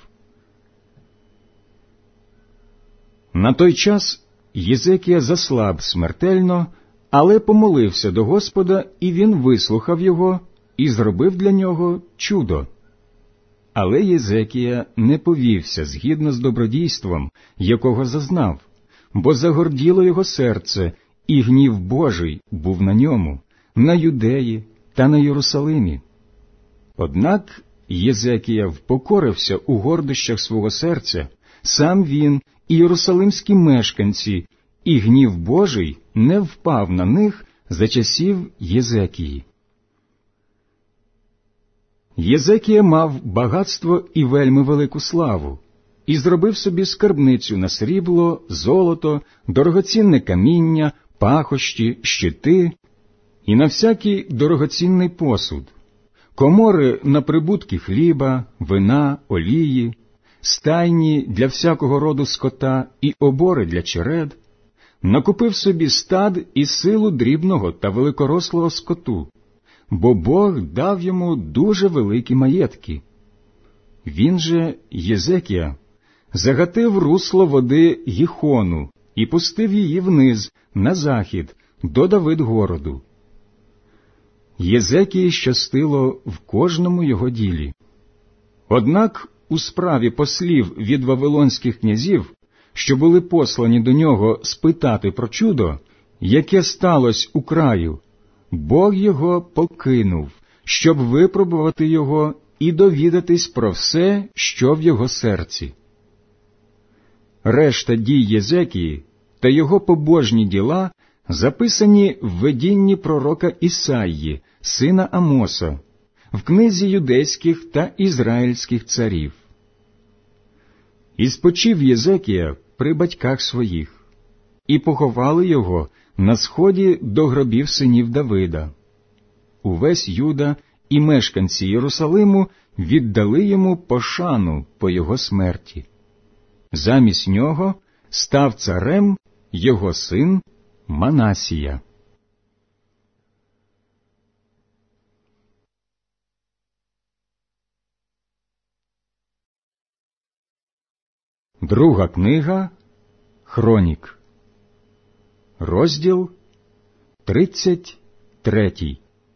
На той час Єзекія заслаб смертельно, але помолився до Господа, і він вислухав його і зробив для нього чудо. Але Єзекія не повівся згідно з добродійством, якого зазнав, бо загорділо його серце, і гнів Божий був на ньому, на Юдеї та на Єрусалимі. Однак Єзекія впокорився у гордощах свого серця, сам він і єрусалимські мешканці, і гнів Божий не впав на них за часів Єзекії. Єзекія мав багатство і вельми велику славу, і зробив собі скарбницю на срібло, золото, дорогоцінне каміння, пахощі, щити і на всякий дорогоцінний посуд, комори на прибутки хліба, вина, олії, стайні для всякого роду скота і обори для черед, накупив собі стад і силу дрібного та великорослого скоту, бо Бог дав йому дуже великі маєтки. Він же, Єзекія, загатив русло води Гіхону і пустив її вниз, на захід, до Давидгороду. Єзекії щастило в кожному його ділі. Однак у справі послів від вавилонських князів, що були послані до нього спитати про чудо, яке сталося у краю, Бог його покинув, щоб випробувати його і довідатись про все, що в його серці. Решта дій Єзекії та його побожні діла записані в видінні пророка Ісаї, сина Амоса, в книзі юдейських та ізраїльських царів. І спочив Єзекія при батьках своїх, і поховали його на сході до гробів синів Давида. Увесь Юда і мешканці Єрусалиму віддали йому пошану по його смерті. Замість нього став царем його син Манасія. Друга книга Хронік, розділ тридцять третій.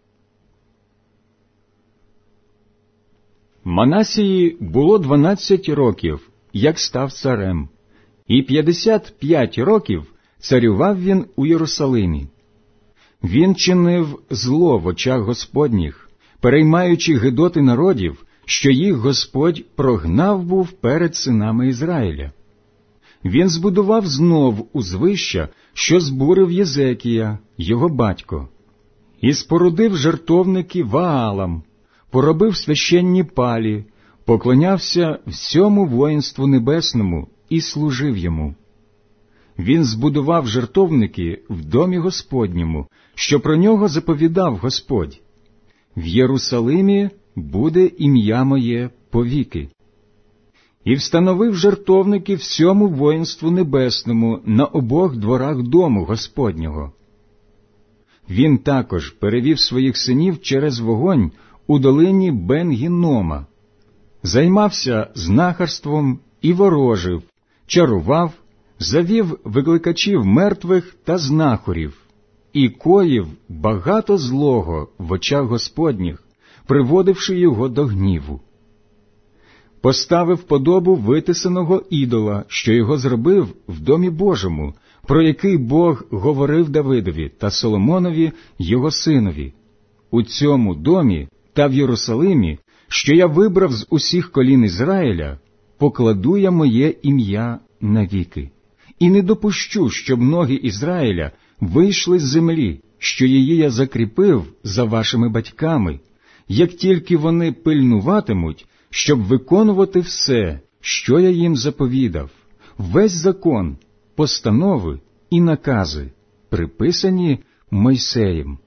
Манасії було дванадцять років, як став царем, і п'ятдесят п'ять років царював він у Єрусалимі. Він чинив зло в очах Господніх, переймаючи гидоти народів, що їх Господь прогнав був перед синами Ізраїля. Він збудував знов узвища, що збурив Єзекія, його батько, і спорудив жертовники Ваалам, поробив священні палі, поклонявся всьому воїнству небесному і служив йому. Він збудував жертовники в домі Господньому, що про нього заповідав Господь. В Єрусалимі буде ім'я моє повіки. І встановив жертовники всьому воїнству небесному на обох дворах дому Господнього. Він також перевів своїх синів через вогонь у долині Бен-Гіннома, займався знахарством і ворожив, чарував, завів викликачів мертвих та знахарів, і коїв багато злого в очах Господніх, приводивши його до гніву. Поставив подобу витисаного ідола, що його зробив в домі Божому, про який Бог говорив Давидові та Соломонові, його синові. У цьому домі та в Єрусалимі, що я вибрав з усіх колін Ізраїля, покладу я моє ім'я навіки, і не допущу, щоб ноги Ізраїля вийшли з землі, що її я закріпив за вашими батьками, як тільки вони пильнуватимуть, щоб виконувати все, що я їм заповідав, весь закон, постанови і накази, приписані Мойсеєм.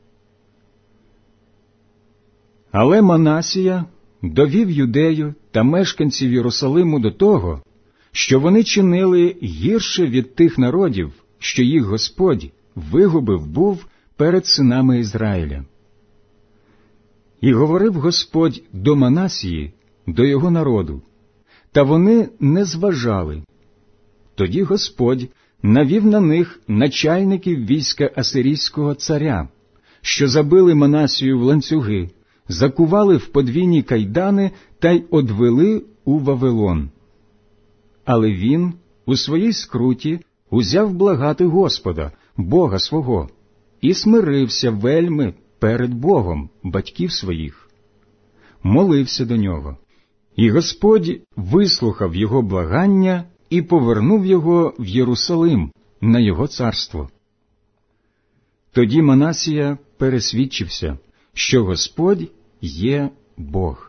Але Манасія довів Юдею та мешканців Єрусалиму до того, що вони чинили гірше від тих народів, що їх Господь вигубив був перед синами Ізраїля. І говорив Господь до Манасії, до його народу, та вони не зважали. Тоді Господь навів на них начальників війська асирійського царя, що забили Манасію в ланцюги, закували в подвійні кайдани та й одвели у Вавилон. Але він у своїй скруті узяв благати Господа, Бога свого, і смирився вельми перед Богом батьків своїх. Молився до нього, і Господь вислухав його благання і повернув його в Єрусалим на його царство. Тоді Манасія пересвідчився, що Господь є Бог.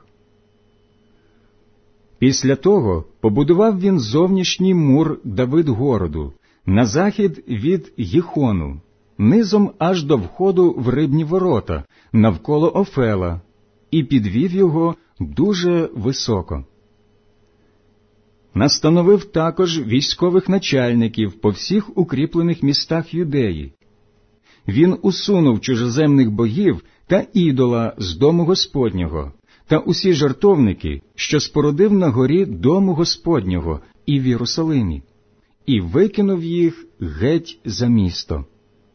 Після того побудував він зовнішній мур Давид-городу на захід від Гіхону, низом аж до входу в рибні ворота, навколо Офела, і підвів його дуже високо. Настановив також військових начальників по всіх укріплених містах Юдеї. Він усунув чужоземних богів та ідола з дому Господнього, та усі жертовники, що спорудив на горі дому Господнього і в Єрусалимі, і викинув їх геть за місто.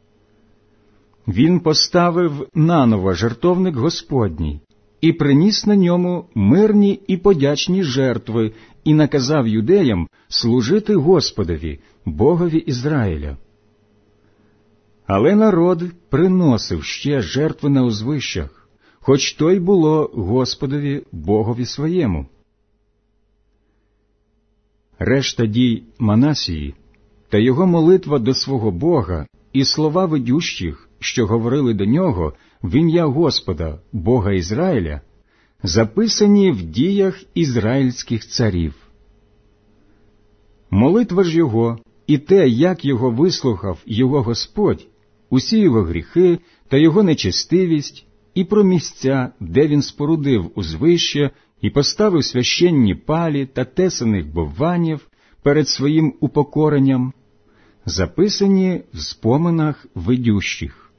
Він поставив наново жертовник Господній, і приніс на ньому мирні і подячні жертви, і наказав юдеям служити Господові, Богові Ізраїля. Але народ приносив ще жертви на узвищах, хоч то й було Господові Богові своєму. Решта дій Манасії та його молитва до свого Бога і слова ведющих, що говорили до нього в ім'я Господа, Бога Ізраїля, записані в діях ізраїльських царів. Молитва ж його і те, як його вислухав його Господь, усі його гріхи та його нечестивість, і про місця, де він спорудив узвище і поставив священні палі та тесаних бовванів перед своїм упокоренням, записані в споминах ведющих.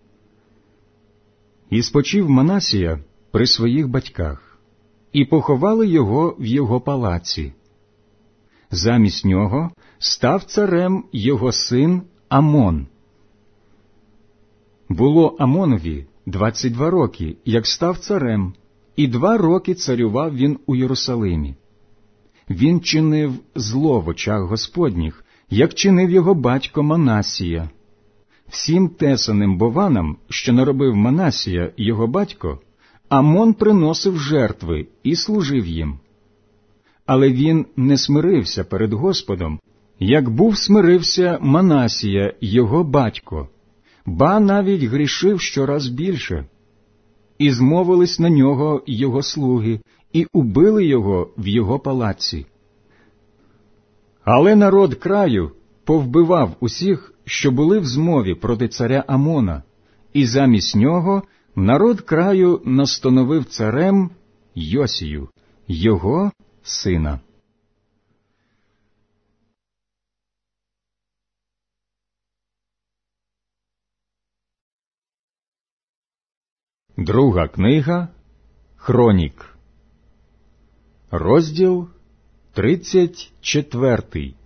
І спочив Манасія при своїх батьках, і поховали його в його палаці. Замість нього став царем його син Амон. Було Амонові двадцять два роки, як став царем, і два роки царював він у Єрусалимі. Він чинив зло в очах Господніх, як чинив його батько Манасія. Всім тесаним бованам, що наробив Манасія, його батько, Амон приносив жертви і служив їм. Але він не смирився перед Господом, як був смирився Манасія, його батько, ба навіть грішив щораз більше. І змовились на нього його слуги, і убили його в його палаці. Але народ краю повбивав усіх, що були в змові проти царя Амона, і замість нього народ краю настановив царем Йосію, його сина. Друга книга Хронік, розділ тридцять четвертий.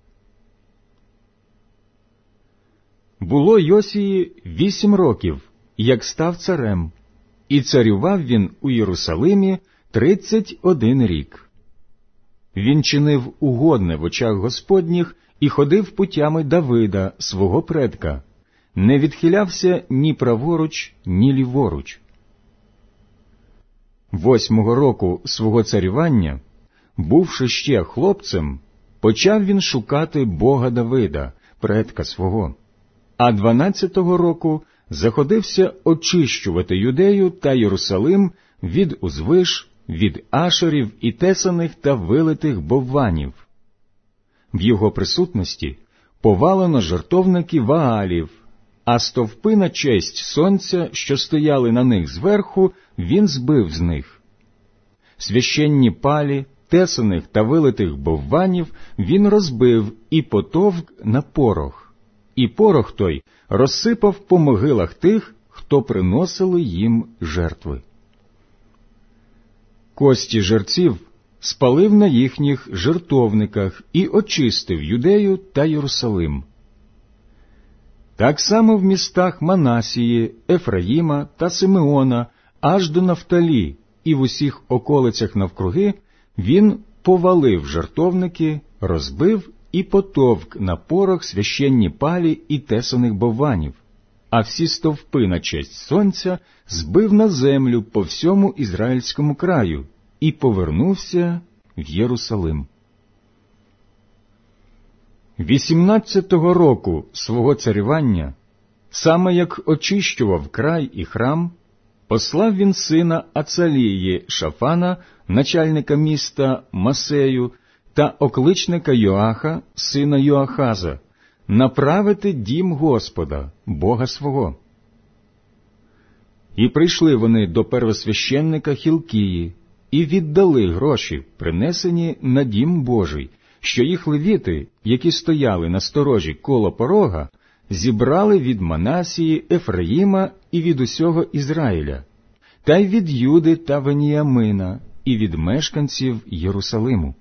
Було Йосії вісім років, як став царем, і царював він у Єрусалимі тридцять один рік. Він чинив угодне в очах Господніх і ходив путями Давида, свого предка, не відхилявся ні праворуч, ні ліворуч. Восьмого року свого царювання, бувши ще хлопцем, почав він шукати Бога Давида, предка свого, а дванадцятого року заходився очищувати Юдею та Єрусалим від узвиш, від ашерів і тесаних та вилитих бовванів. В його присутності повалено жертовники Ваалів, а стовпи на честь сонця, що стояли на них зверху, він збив з них. Священні палі, тесаних та вилитих бовванів він розбив і потовк на порох, і порох той розсипав по могилах тих, хто приносили їм жертви. Кості жерців спалив на їхніх жертовниках і очистив Юдею та Єрусалим. Так само в містах Манасії, Ефраїма та Симеона, аж до Нафталі, і в усіх околицях навкруги він повалив жертовники, розбив і потовк на порох священні палі і тесаних бовванів, а всі стовпи на честь сонця збив на землю по всьому ізраїльському краю і повернувся в Єрусалим. Вісімнадцятого року свого царювання, саме як очищував край і храм, послав він сина Ацалії Шафана, начальника міста Масею, та окличника Йоаха, сина Йоахаза, направити дім Господа, Бога свого. І прийшли вони до первосвященника Хілкії, і віддали гроші, принесені на дім Божий, що їх левіти, які стояли на сторожі коло порога, зібрали від Манасії, Ефраїма і від усього Ізраїля, та й від Юди та Веніямина, і від мешканців Єрусалиму.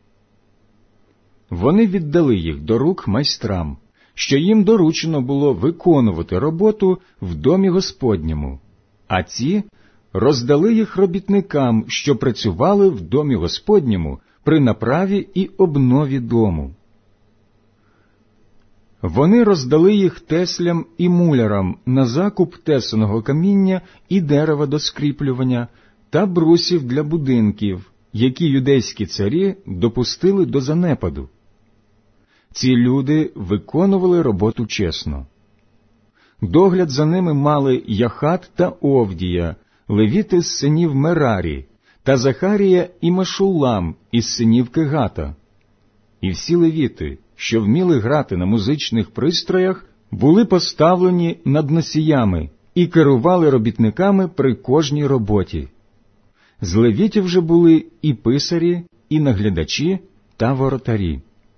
Вони віддали їх до рук майстрам, що їм доручено було виконувати роботу в домі Господньому, а ці роздали їх робітникам, що працювали в домі Господньому при направі і обнові дому. Вони роздали їх теслям і мулярам на закуп тесаного каміння і дерева до скріплювання та брусів для будинків, які юдейські царі допустили до занепаду. Ці люди виконували роботу чесно. Догляд за ними мали Яхат та Овдія, левіти з синів Мерарі, та Захарія і Мешулам із синів Кегата. І всі левіти, що вміли грати на музичних пристроях, були поставлені над носіями і керували робітниками при кожній роботі. З левітів же були і писарі, і наглядачі та воротарі.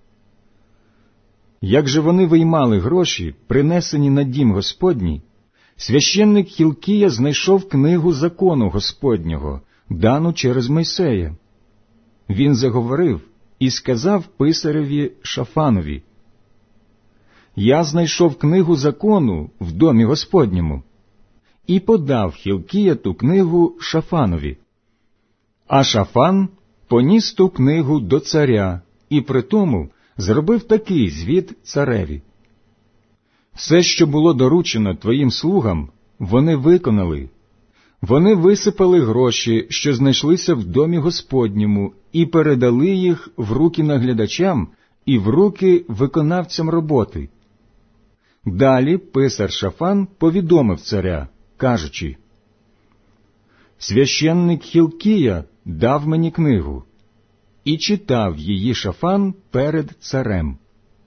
Як же вони виймали гроші, принесені на дім Господній, священник Хілкія знайшов книгу закону Господнього, дану через Мойсея. Він заговорив і сказав писареві Шафанові: «Я знайшов книгу закону в домі Господньому», і подав Хілкія ту книгу Шафанові. А Шафан поніс ту книгу до царя і притому зробив такий звіт цареві: «Все, що було доручено твоїм слугам, вони виконали. Вони висипали гроші, що знайшлися в домі Господньому, і передали їх в руки наглядачам і в руки виконавцям роботи». Далі писар Шафан повідомив царя, кажучи: «Священник Хілкія дав мені книгу», і читав її Шафан перед царем.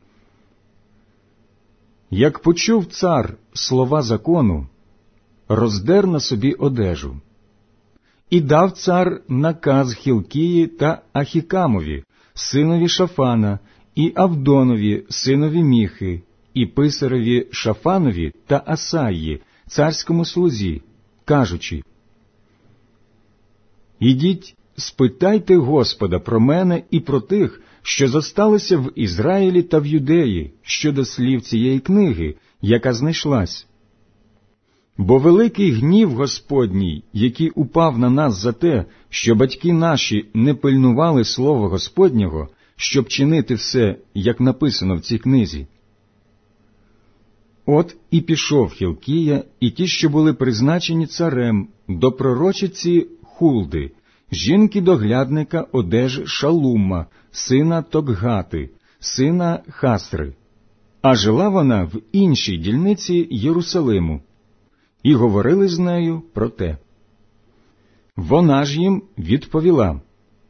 Як почув цар слова закону, роздер на собі одежу. І дав цар наказ Хілкії та Ахікамові, синові Шафана, і Авдонові, синові Міхи, і писареві Шафанові та Асаї, царському слузі, кажучи: «Ідіть, спитайте Господа про мене і про тих, що зосталися в Ізраїлі та в Юдеї, щодо слів цієї книги, яка знайшлась. Бо великий гнів Господній, який упав на нас за те, що батьки наші не пильнували слова Господнього, щоб чинити все, як написано в цій книзі». От і пішов Хілкія і ті, що були призначені царем, до пророчиці Хулди, жінки-доглядника одежі Шалума, сина Токгати, сина Хасри. А жила вона в іншій дільниці Єрусалиму. І говорили з нею про те. Вона ж їм відповіла: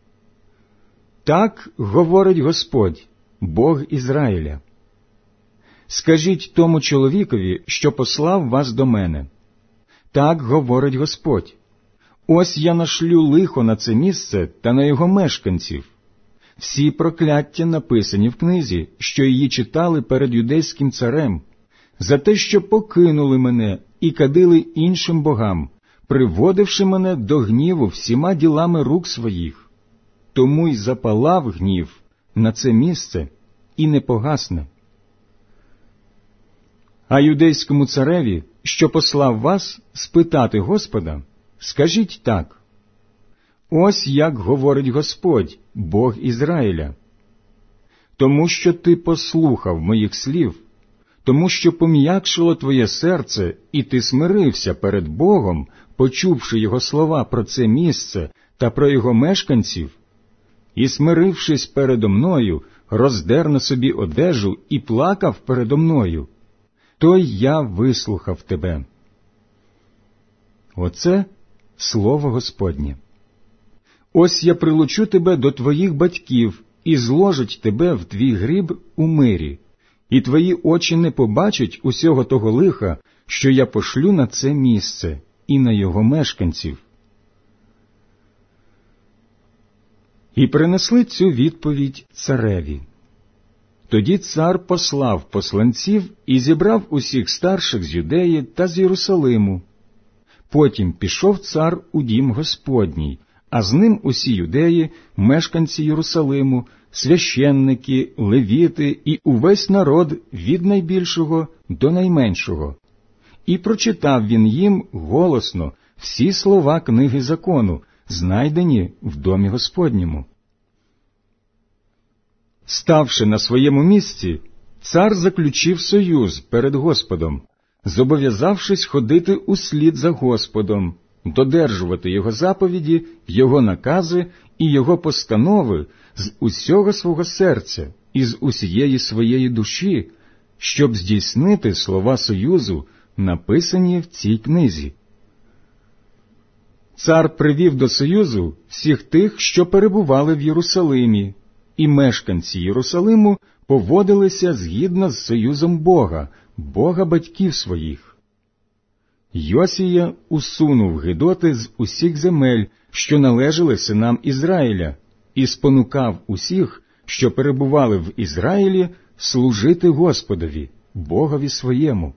«Так говорить Господь, Бог Ізраїля. Скажіть тому чоловікові, що послав вас до мене. Так говорить Господь. Ось я нашлю лихо на це місце та на його мешканців. Всі прокляття написані в книзі, що її читали перед юдейським царем, за те, що покинули мене і кадили іншим богам, приводивши мене до гніву всіма ділами рук своїх. Тому й запалав гнів на це місце і не погасне. А юдейському цареві, що послав вас спитати Господа, скажіть так: ось як говорить Господь, Бог Ізраїля. Тому що ти послухав моїх слів, тому що пом'якшило твоє серце, і ти смирився перед Богом, почувши його слова про це місце та про його мешканців, і, смирившись передо мною, роздер на собі одежу і плакав передо мною, то й я вислухав тебе». Оце слово Господнє. «Ось я прилучу тебе до твоїх батьків і зложить тебе в твій гріб у мирі, і твої очі не побачать усього того лиха, що я пошлю на це місце і на його мешканців». І принесли цю відповідь цареві. Тоді цар послав посланців і зібрав усіх старших з Юдеї та з Єрусалиму. Потім пішов цар у дім Господній, а з ним усі юдеї, мешканці Єрусалиму, священники, левіти і увесь народ від найбільшого до найменшого. І прочитав він їм голосно всі слова книги закону, знайдені в домі Господньому. Ставши на своєму місці, Цар заключив союз перед Господом, зобов'язавшись ходити услід за Господом, додержувати Його заповіді, Його накази і Його постанови з усього свого серця і з усієї своєї душі, щоб здійснити слова союзу, написані в цій книзі. Цар привів до союзу всіх тих, що перебували в Єрусалимі, і мешканці Єрусалиму поводилися згідно з союзом Бога, Бога батьків своїх. Йосія усунув гидоти з усіх земель, що належали синам Ізраїля, і спонукав усіх, що перебували в Ізраїлі, служити Господові, Богові своєму.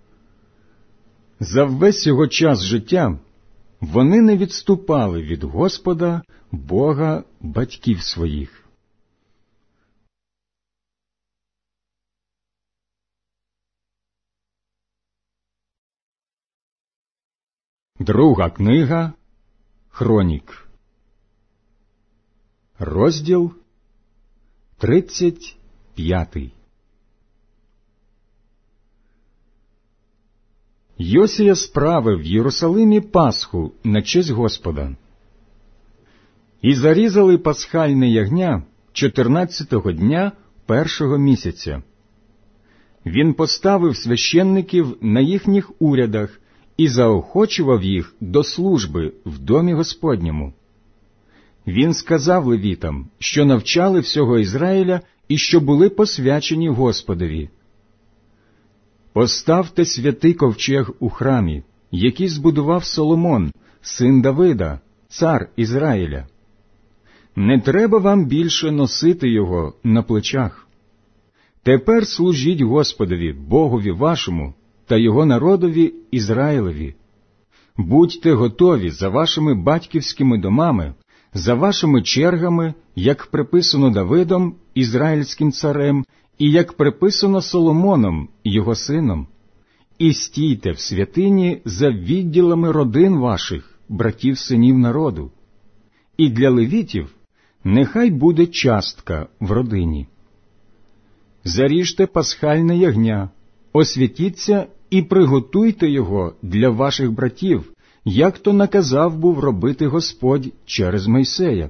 За весь його час життя вони не відступали від Господа, Бога батьків своїх. Друга книга Хронік. Розділ тридцять п'ятий. Йосія справив в Єрусалимі Пасху на честь Господа. І зарізали пасхальне ягня чотирнадцятого дня першого місяця. Він поставив священників на їхніх урядах і заохочував їх до служби в домі Господньому. Він сказав левітам, що навчали всього Ізраїля і що були посвячені Господові: «Поставте святий ковчег у храмі, який збудував Соломон, син Давида, цар Ізраїля. Не треба вам більше носити його на плечах. Тепер служіть Господові, Богові вашому, та його народові Ізраїлеві. Будьте готові за вашими батьківськими домами, за вашими чергами, як приписано Давидом, ізраїльським царем, і як приписано Соломоном, його сином. І стійте в святині за відділами родин ваших, братів синів народу. І для левітів нехай буде частка в родині. Заріжте пасхальне ягня, освятіться і приготуйте його для ваших братів, як то наказав був робити Господь через Мойсея.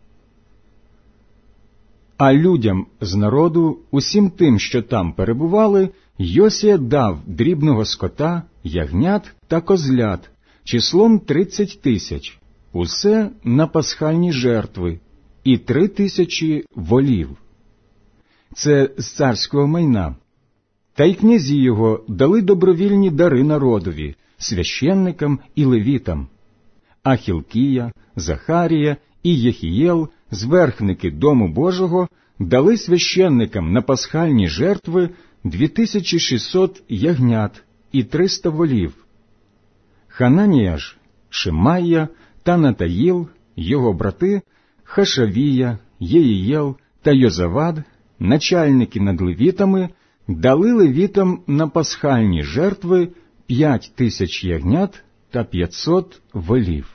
А людям з народу, усім тим, що там перебували, Йосія дав дрібного скота, ягнят та козлят, числом тридцять тисяч, усе на пасхальні жертви, і три тисячі волів. Це з царського майна. Та й князі його дали добровільні дари народові, священникам і левітам. А Хілкія, Захарія і Єхієл, зверхники Дому Божого, дали священникам на пасхальні жертви дві тисячі шістсот ягнят і триста волів. Хананія ж, Шимайя та Натаїл, його брати, Хашавія, Єїєл та Йозавад, начальники над левітами, дали левітам на пасхальні жертви п'ять тисяч ягнят та п'ятсот волів.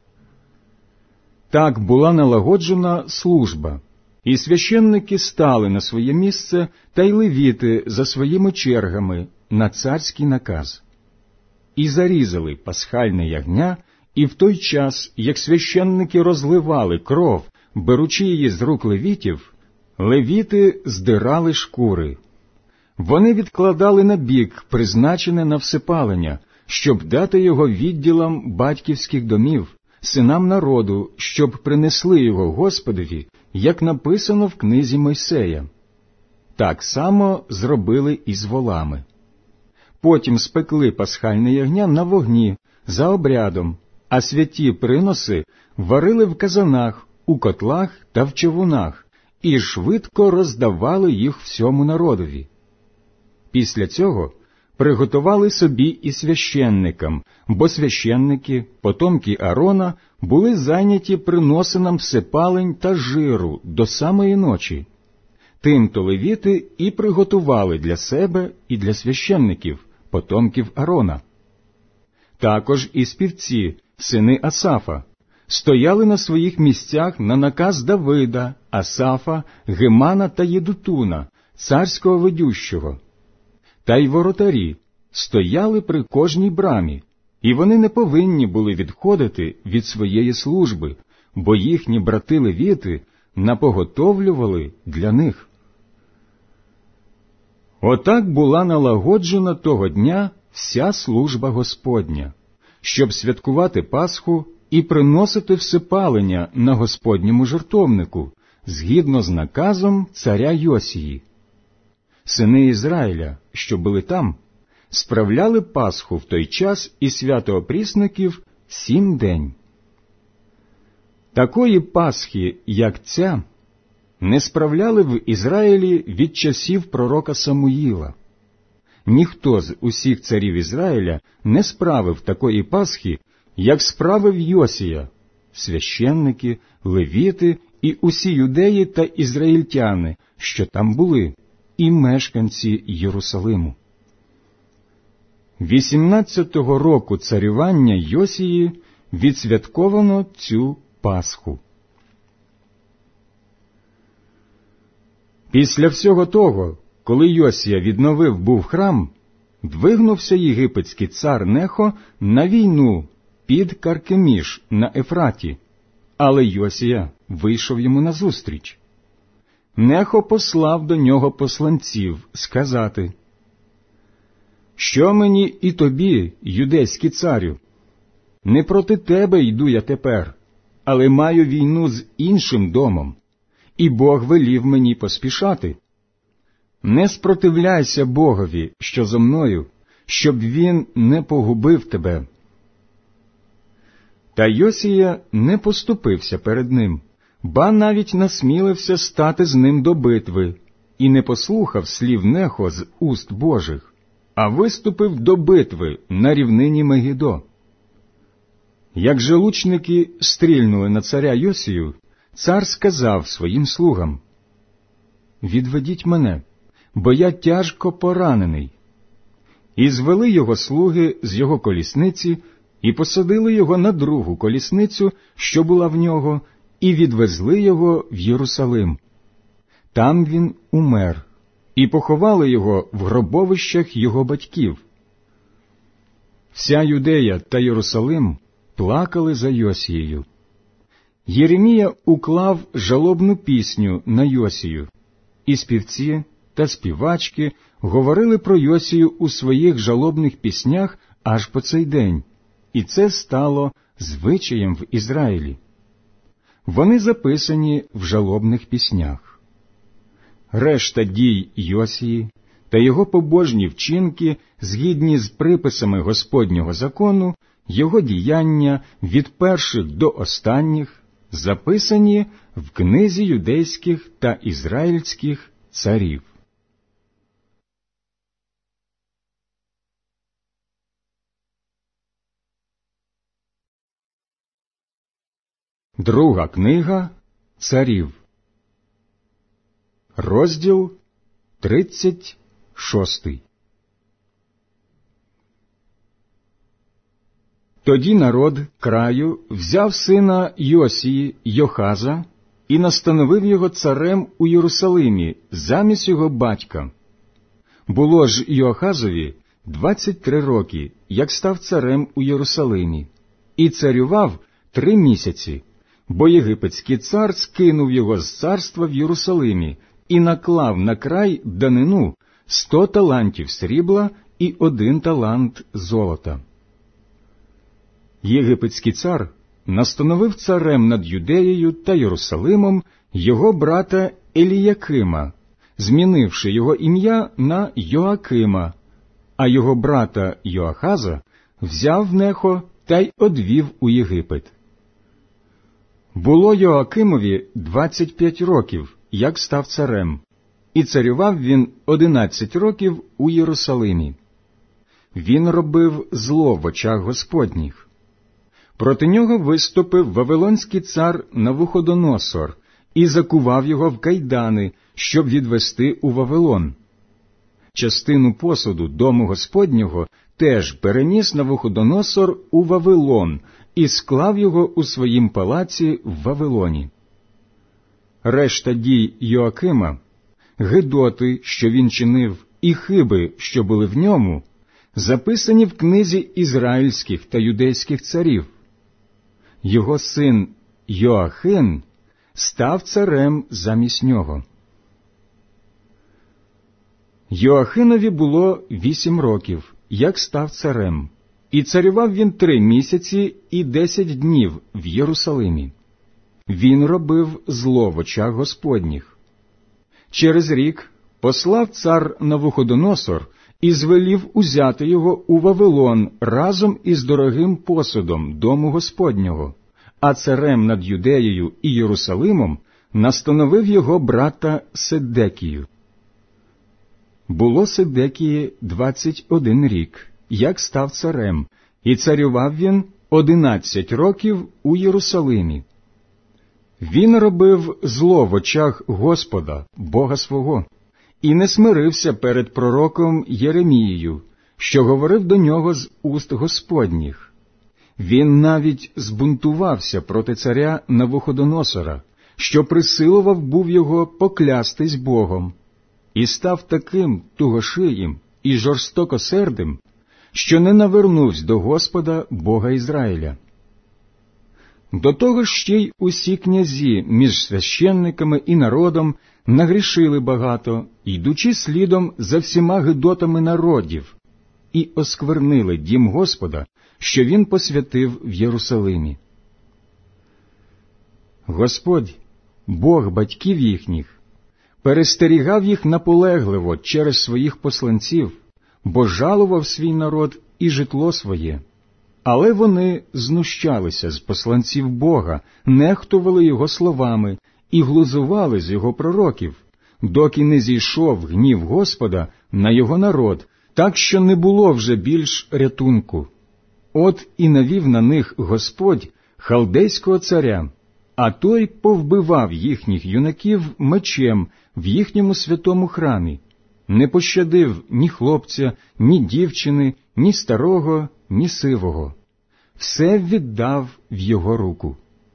Так була налагоджена служба, і священники стали на своє місце, та й левіти за своїми чергами на царський наказ. І зарізали пасхальне ягня, і в той час, як священники розливали кров, беручи її з рук левітів, левіти здирали шкури. Вони відкладали на бік призначене на всепалення, щоб дати його відділам батьківських домів, синам народу, щоб принесли його Господові, як написано в книзі Мойсея. Так само зробили і з волами. Потім спекли пасхальне ягня на вогні, за обрядом, а святі приноси варили в казанах, у котлах та в човунах, і швидко роздавали їх всьому народові. Після цього приготували собі і священникам, бо священники, потомки Аарона, були зайняті приносинам всепалень та жиру до самої ночі. Тим-то левіти і приготували для себе і для священників, потомків Аарона. Також і співці, сини Асафа, стояли на своїх місцях на наказ Давида, Асафа, Гемана та Єдутуна, царського ведющого, та й воротарі стояли при кожній брамі, і вони не повинні були відходити від своєї служби, бо їхні брати-левіти напоготовлювали для них. Отак була налагоджена того дня вся служба Господня, щоб святкувати Пасху і приносити всепалення на Господньому жертовнику, згідно з наказом царя Йосії. Сини Ізраїля, що були там, справляли Пасху в той час і свято опрісників сім день. Такої Пасхи, як ця, не справляли в Ізраїлі від часів пророка Самуїла. Ніхто з усіх царів Ізраїля не справив такої Пасхи, як справив Йосія, священники, левіти і усі юдеї та ізраїльтяни, що там були, і мешканці Єрусалиму. Вісімнадцятого року царювання Йосії відсвятковано цю Пасху. Після всього того, коли Йосія відновив був храм, двигнувся єгипетський цар Нехо на війну під Каркеміш на Ефраті, але Йосія вийшов йому назустріч. Нехо послав до нього посланців сказати: «Що мені і тобі, юдейський царю? Не проти тебе йду я тепер, але маю війну з іншим домом, і Бог велів мені поспішати. Не спротивляйся Богові, що зо мною, щоб він не погубив тебе». Та Йосія не поступився перед ним, ба навіть насмілився стати з ним до битви, і не послухав слів Нехо з уст Божих, а виступив до битви на рівнині Мегідо. Як же лучники стрільнули на царя Йосію, цар сказав своїм слугам: «Відведіть мене, бо я тяжко поранений». І звели його слуги з його колісниці, і посадили його на другу колісницю, що була в нього, і відвезли його в Єрусалим. Там він умер, і поховали його в гробовищах його батьків. Вся Юдея та Єрусалим плакали за Йосією. Єремія уклав жалобну пісню на Йосію, і співці та співачки говорили про Йосію у своїх жалобних піснях аж по цей день, і це стало звичаєм в Ізраїлі. Вони записані в жалобних піснях. Решта дій Йосії та його побожні вчинки, згідні з приписами Господнього закону, його діяння від перших до останніх, записані в книзі юдейських та ізраїльських царів. Друга книга царів. Розділ тридцять шостий. Тоді народ краю взяв сина Йосії Йохаза і настановив його царем у Єрусалимі замість його батька. Було ж Йоахазові двадцять три роки, як став царем у Єрусалимі, і царював три місяці, бо єгипетський цар скинув його з царства в Єрусалимі і наклав на край данину сто талантів срібла і один талант золота. Єгипетський цар настановив царем над Юдеєю та Єрусалимом його брата Еліякима, змінивши його ім'я на Йоакима, а його брата Йоахаза взяв Нехо та й одвів у Єгипет. Було Йоакимові двадцять п'ять років, як став царем, і царював він одинадцять років у Єрусалимі. Він робив зло в очах Господніх. Проти нього виступив вавилонський цар Навуходоносор і закував його в кайдани, щоб відвести у Вавилон. Частину посуду дому Господнього теж переніс Навуходоносор у Вавилон і склав його у своїм палаці в Вавилоні. Решта дій Йоакима, гидоти, що він чинив, і хиби, що були в ньому, записані в книзі ізраїльських та юдейських царів. Його син Йоахин став царем замість нього. Йоахинові було вісім років, як став царем, і царював він три місяці і десять днів в Єрусалимі. Він робив зло в очах Господніх. Через рік послав цар Навуходоносор і звелів узяти його у Вавилон разом із дорогим посудом дому Господнього, а царем над Юдеєю і Єрусалимом настановив його брата Седекію. Було Седекії двадцять один рік, як став царем, і царював він одинадцять років у Єрусалимі. Він робив зло в очах Господа, Бога свого, і не смирився перед пророком Єремією, що говорив до нього з уст Господніх. Він навіть збунтувався проти царя Навуходоносора, що присилував був його поклястись Богом, і став таким тугошиїм і жорстокосердим, що не навернувся до Господа, Бога Ізраїля. До того ж ще й усі князі між священниками і народом нагрішили багато, йдучи слідом за всіма гидотами народів, і осквернили дім Господа, що він посвятив в Єрусалимі. Господь, Бог батьків їхніх, перестерігав їх наполегливо через своїх посланців, бо жалував свій народ і житло своє. Але вони знущалися з посланців Бога, нехтували його словами і глузували з його пророків, доки не зійшов гнів Господа на його народ, так що не було вже більш рятунку. От і навів на них Господь халдейського царя, а той повбивав їхніх юнаків мечем в їхньому святому храмі, не пощадив ні хлопця, ні дівчини, ні старого, ні сивого. Все віддав в його руку.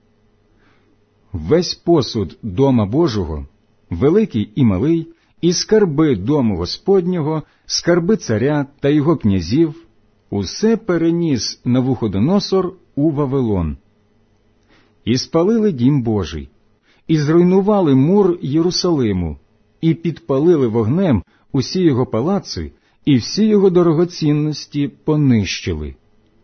Весь посуд дома Божого, великий і малий, і скарби дому Господнього, скарби царя та його князів, усе переніс Навуходоносор у Вавилон. І спалили дім Божий, і зруйнували мур Єрусалиму, і підпалили вогнем усі його палаци, і всі його дорогоцінності понищили.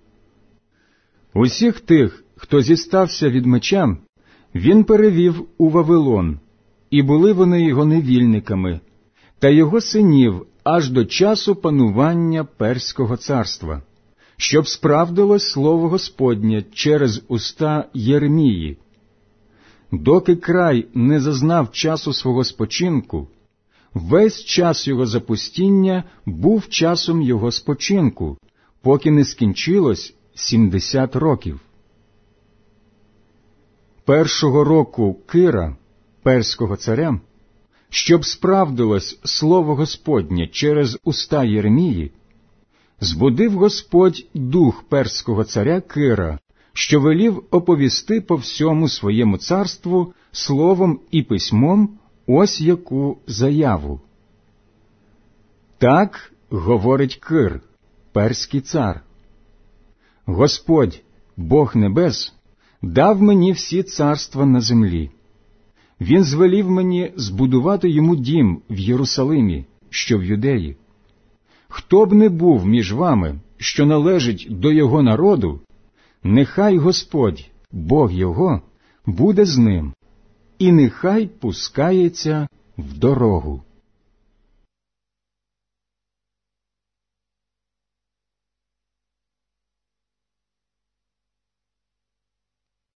Усіх тих, хто зістався від меча, він перевів у Вавилон, і були вони його невільниками, та його синів аж до часу панування Перського царства, щоб справдилось слово Господнє через уста Єремії. Доки край не зазнав часу свого спочинку, весь час його запустіння був часом його спочинку, поки не скінчилось сімдесят років. Першого року Кира, перського царя, щоб справдилось слово Господнє через уста Єремії, збудив Господь дух перського царя Кира, що велів оповісти по всьому своєму царству словом і письмом ось яку заяву. Так говорить Кир, перський цар. Господь, Бог небес, дав мені всі царства на землі. Він звелів мені збудувати йому дім в Єрусалимі, що в Юдеї. Хто б не був між вами, що належить до його народу, нехай Господь, Бог його, буде з ним, і нехай пускається в дорогу.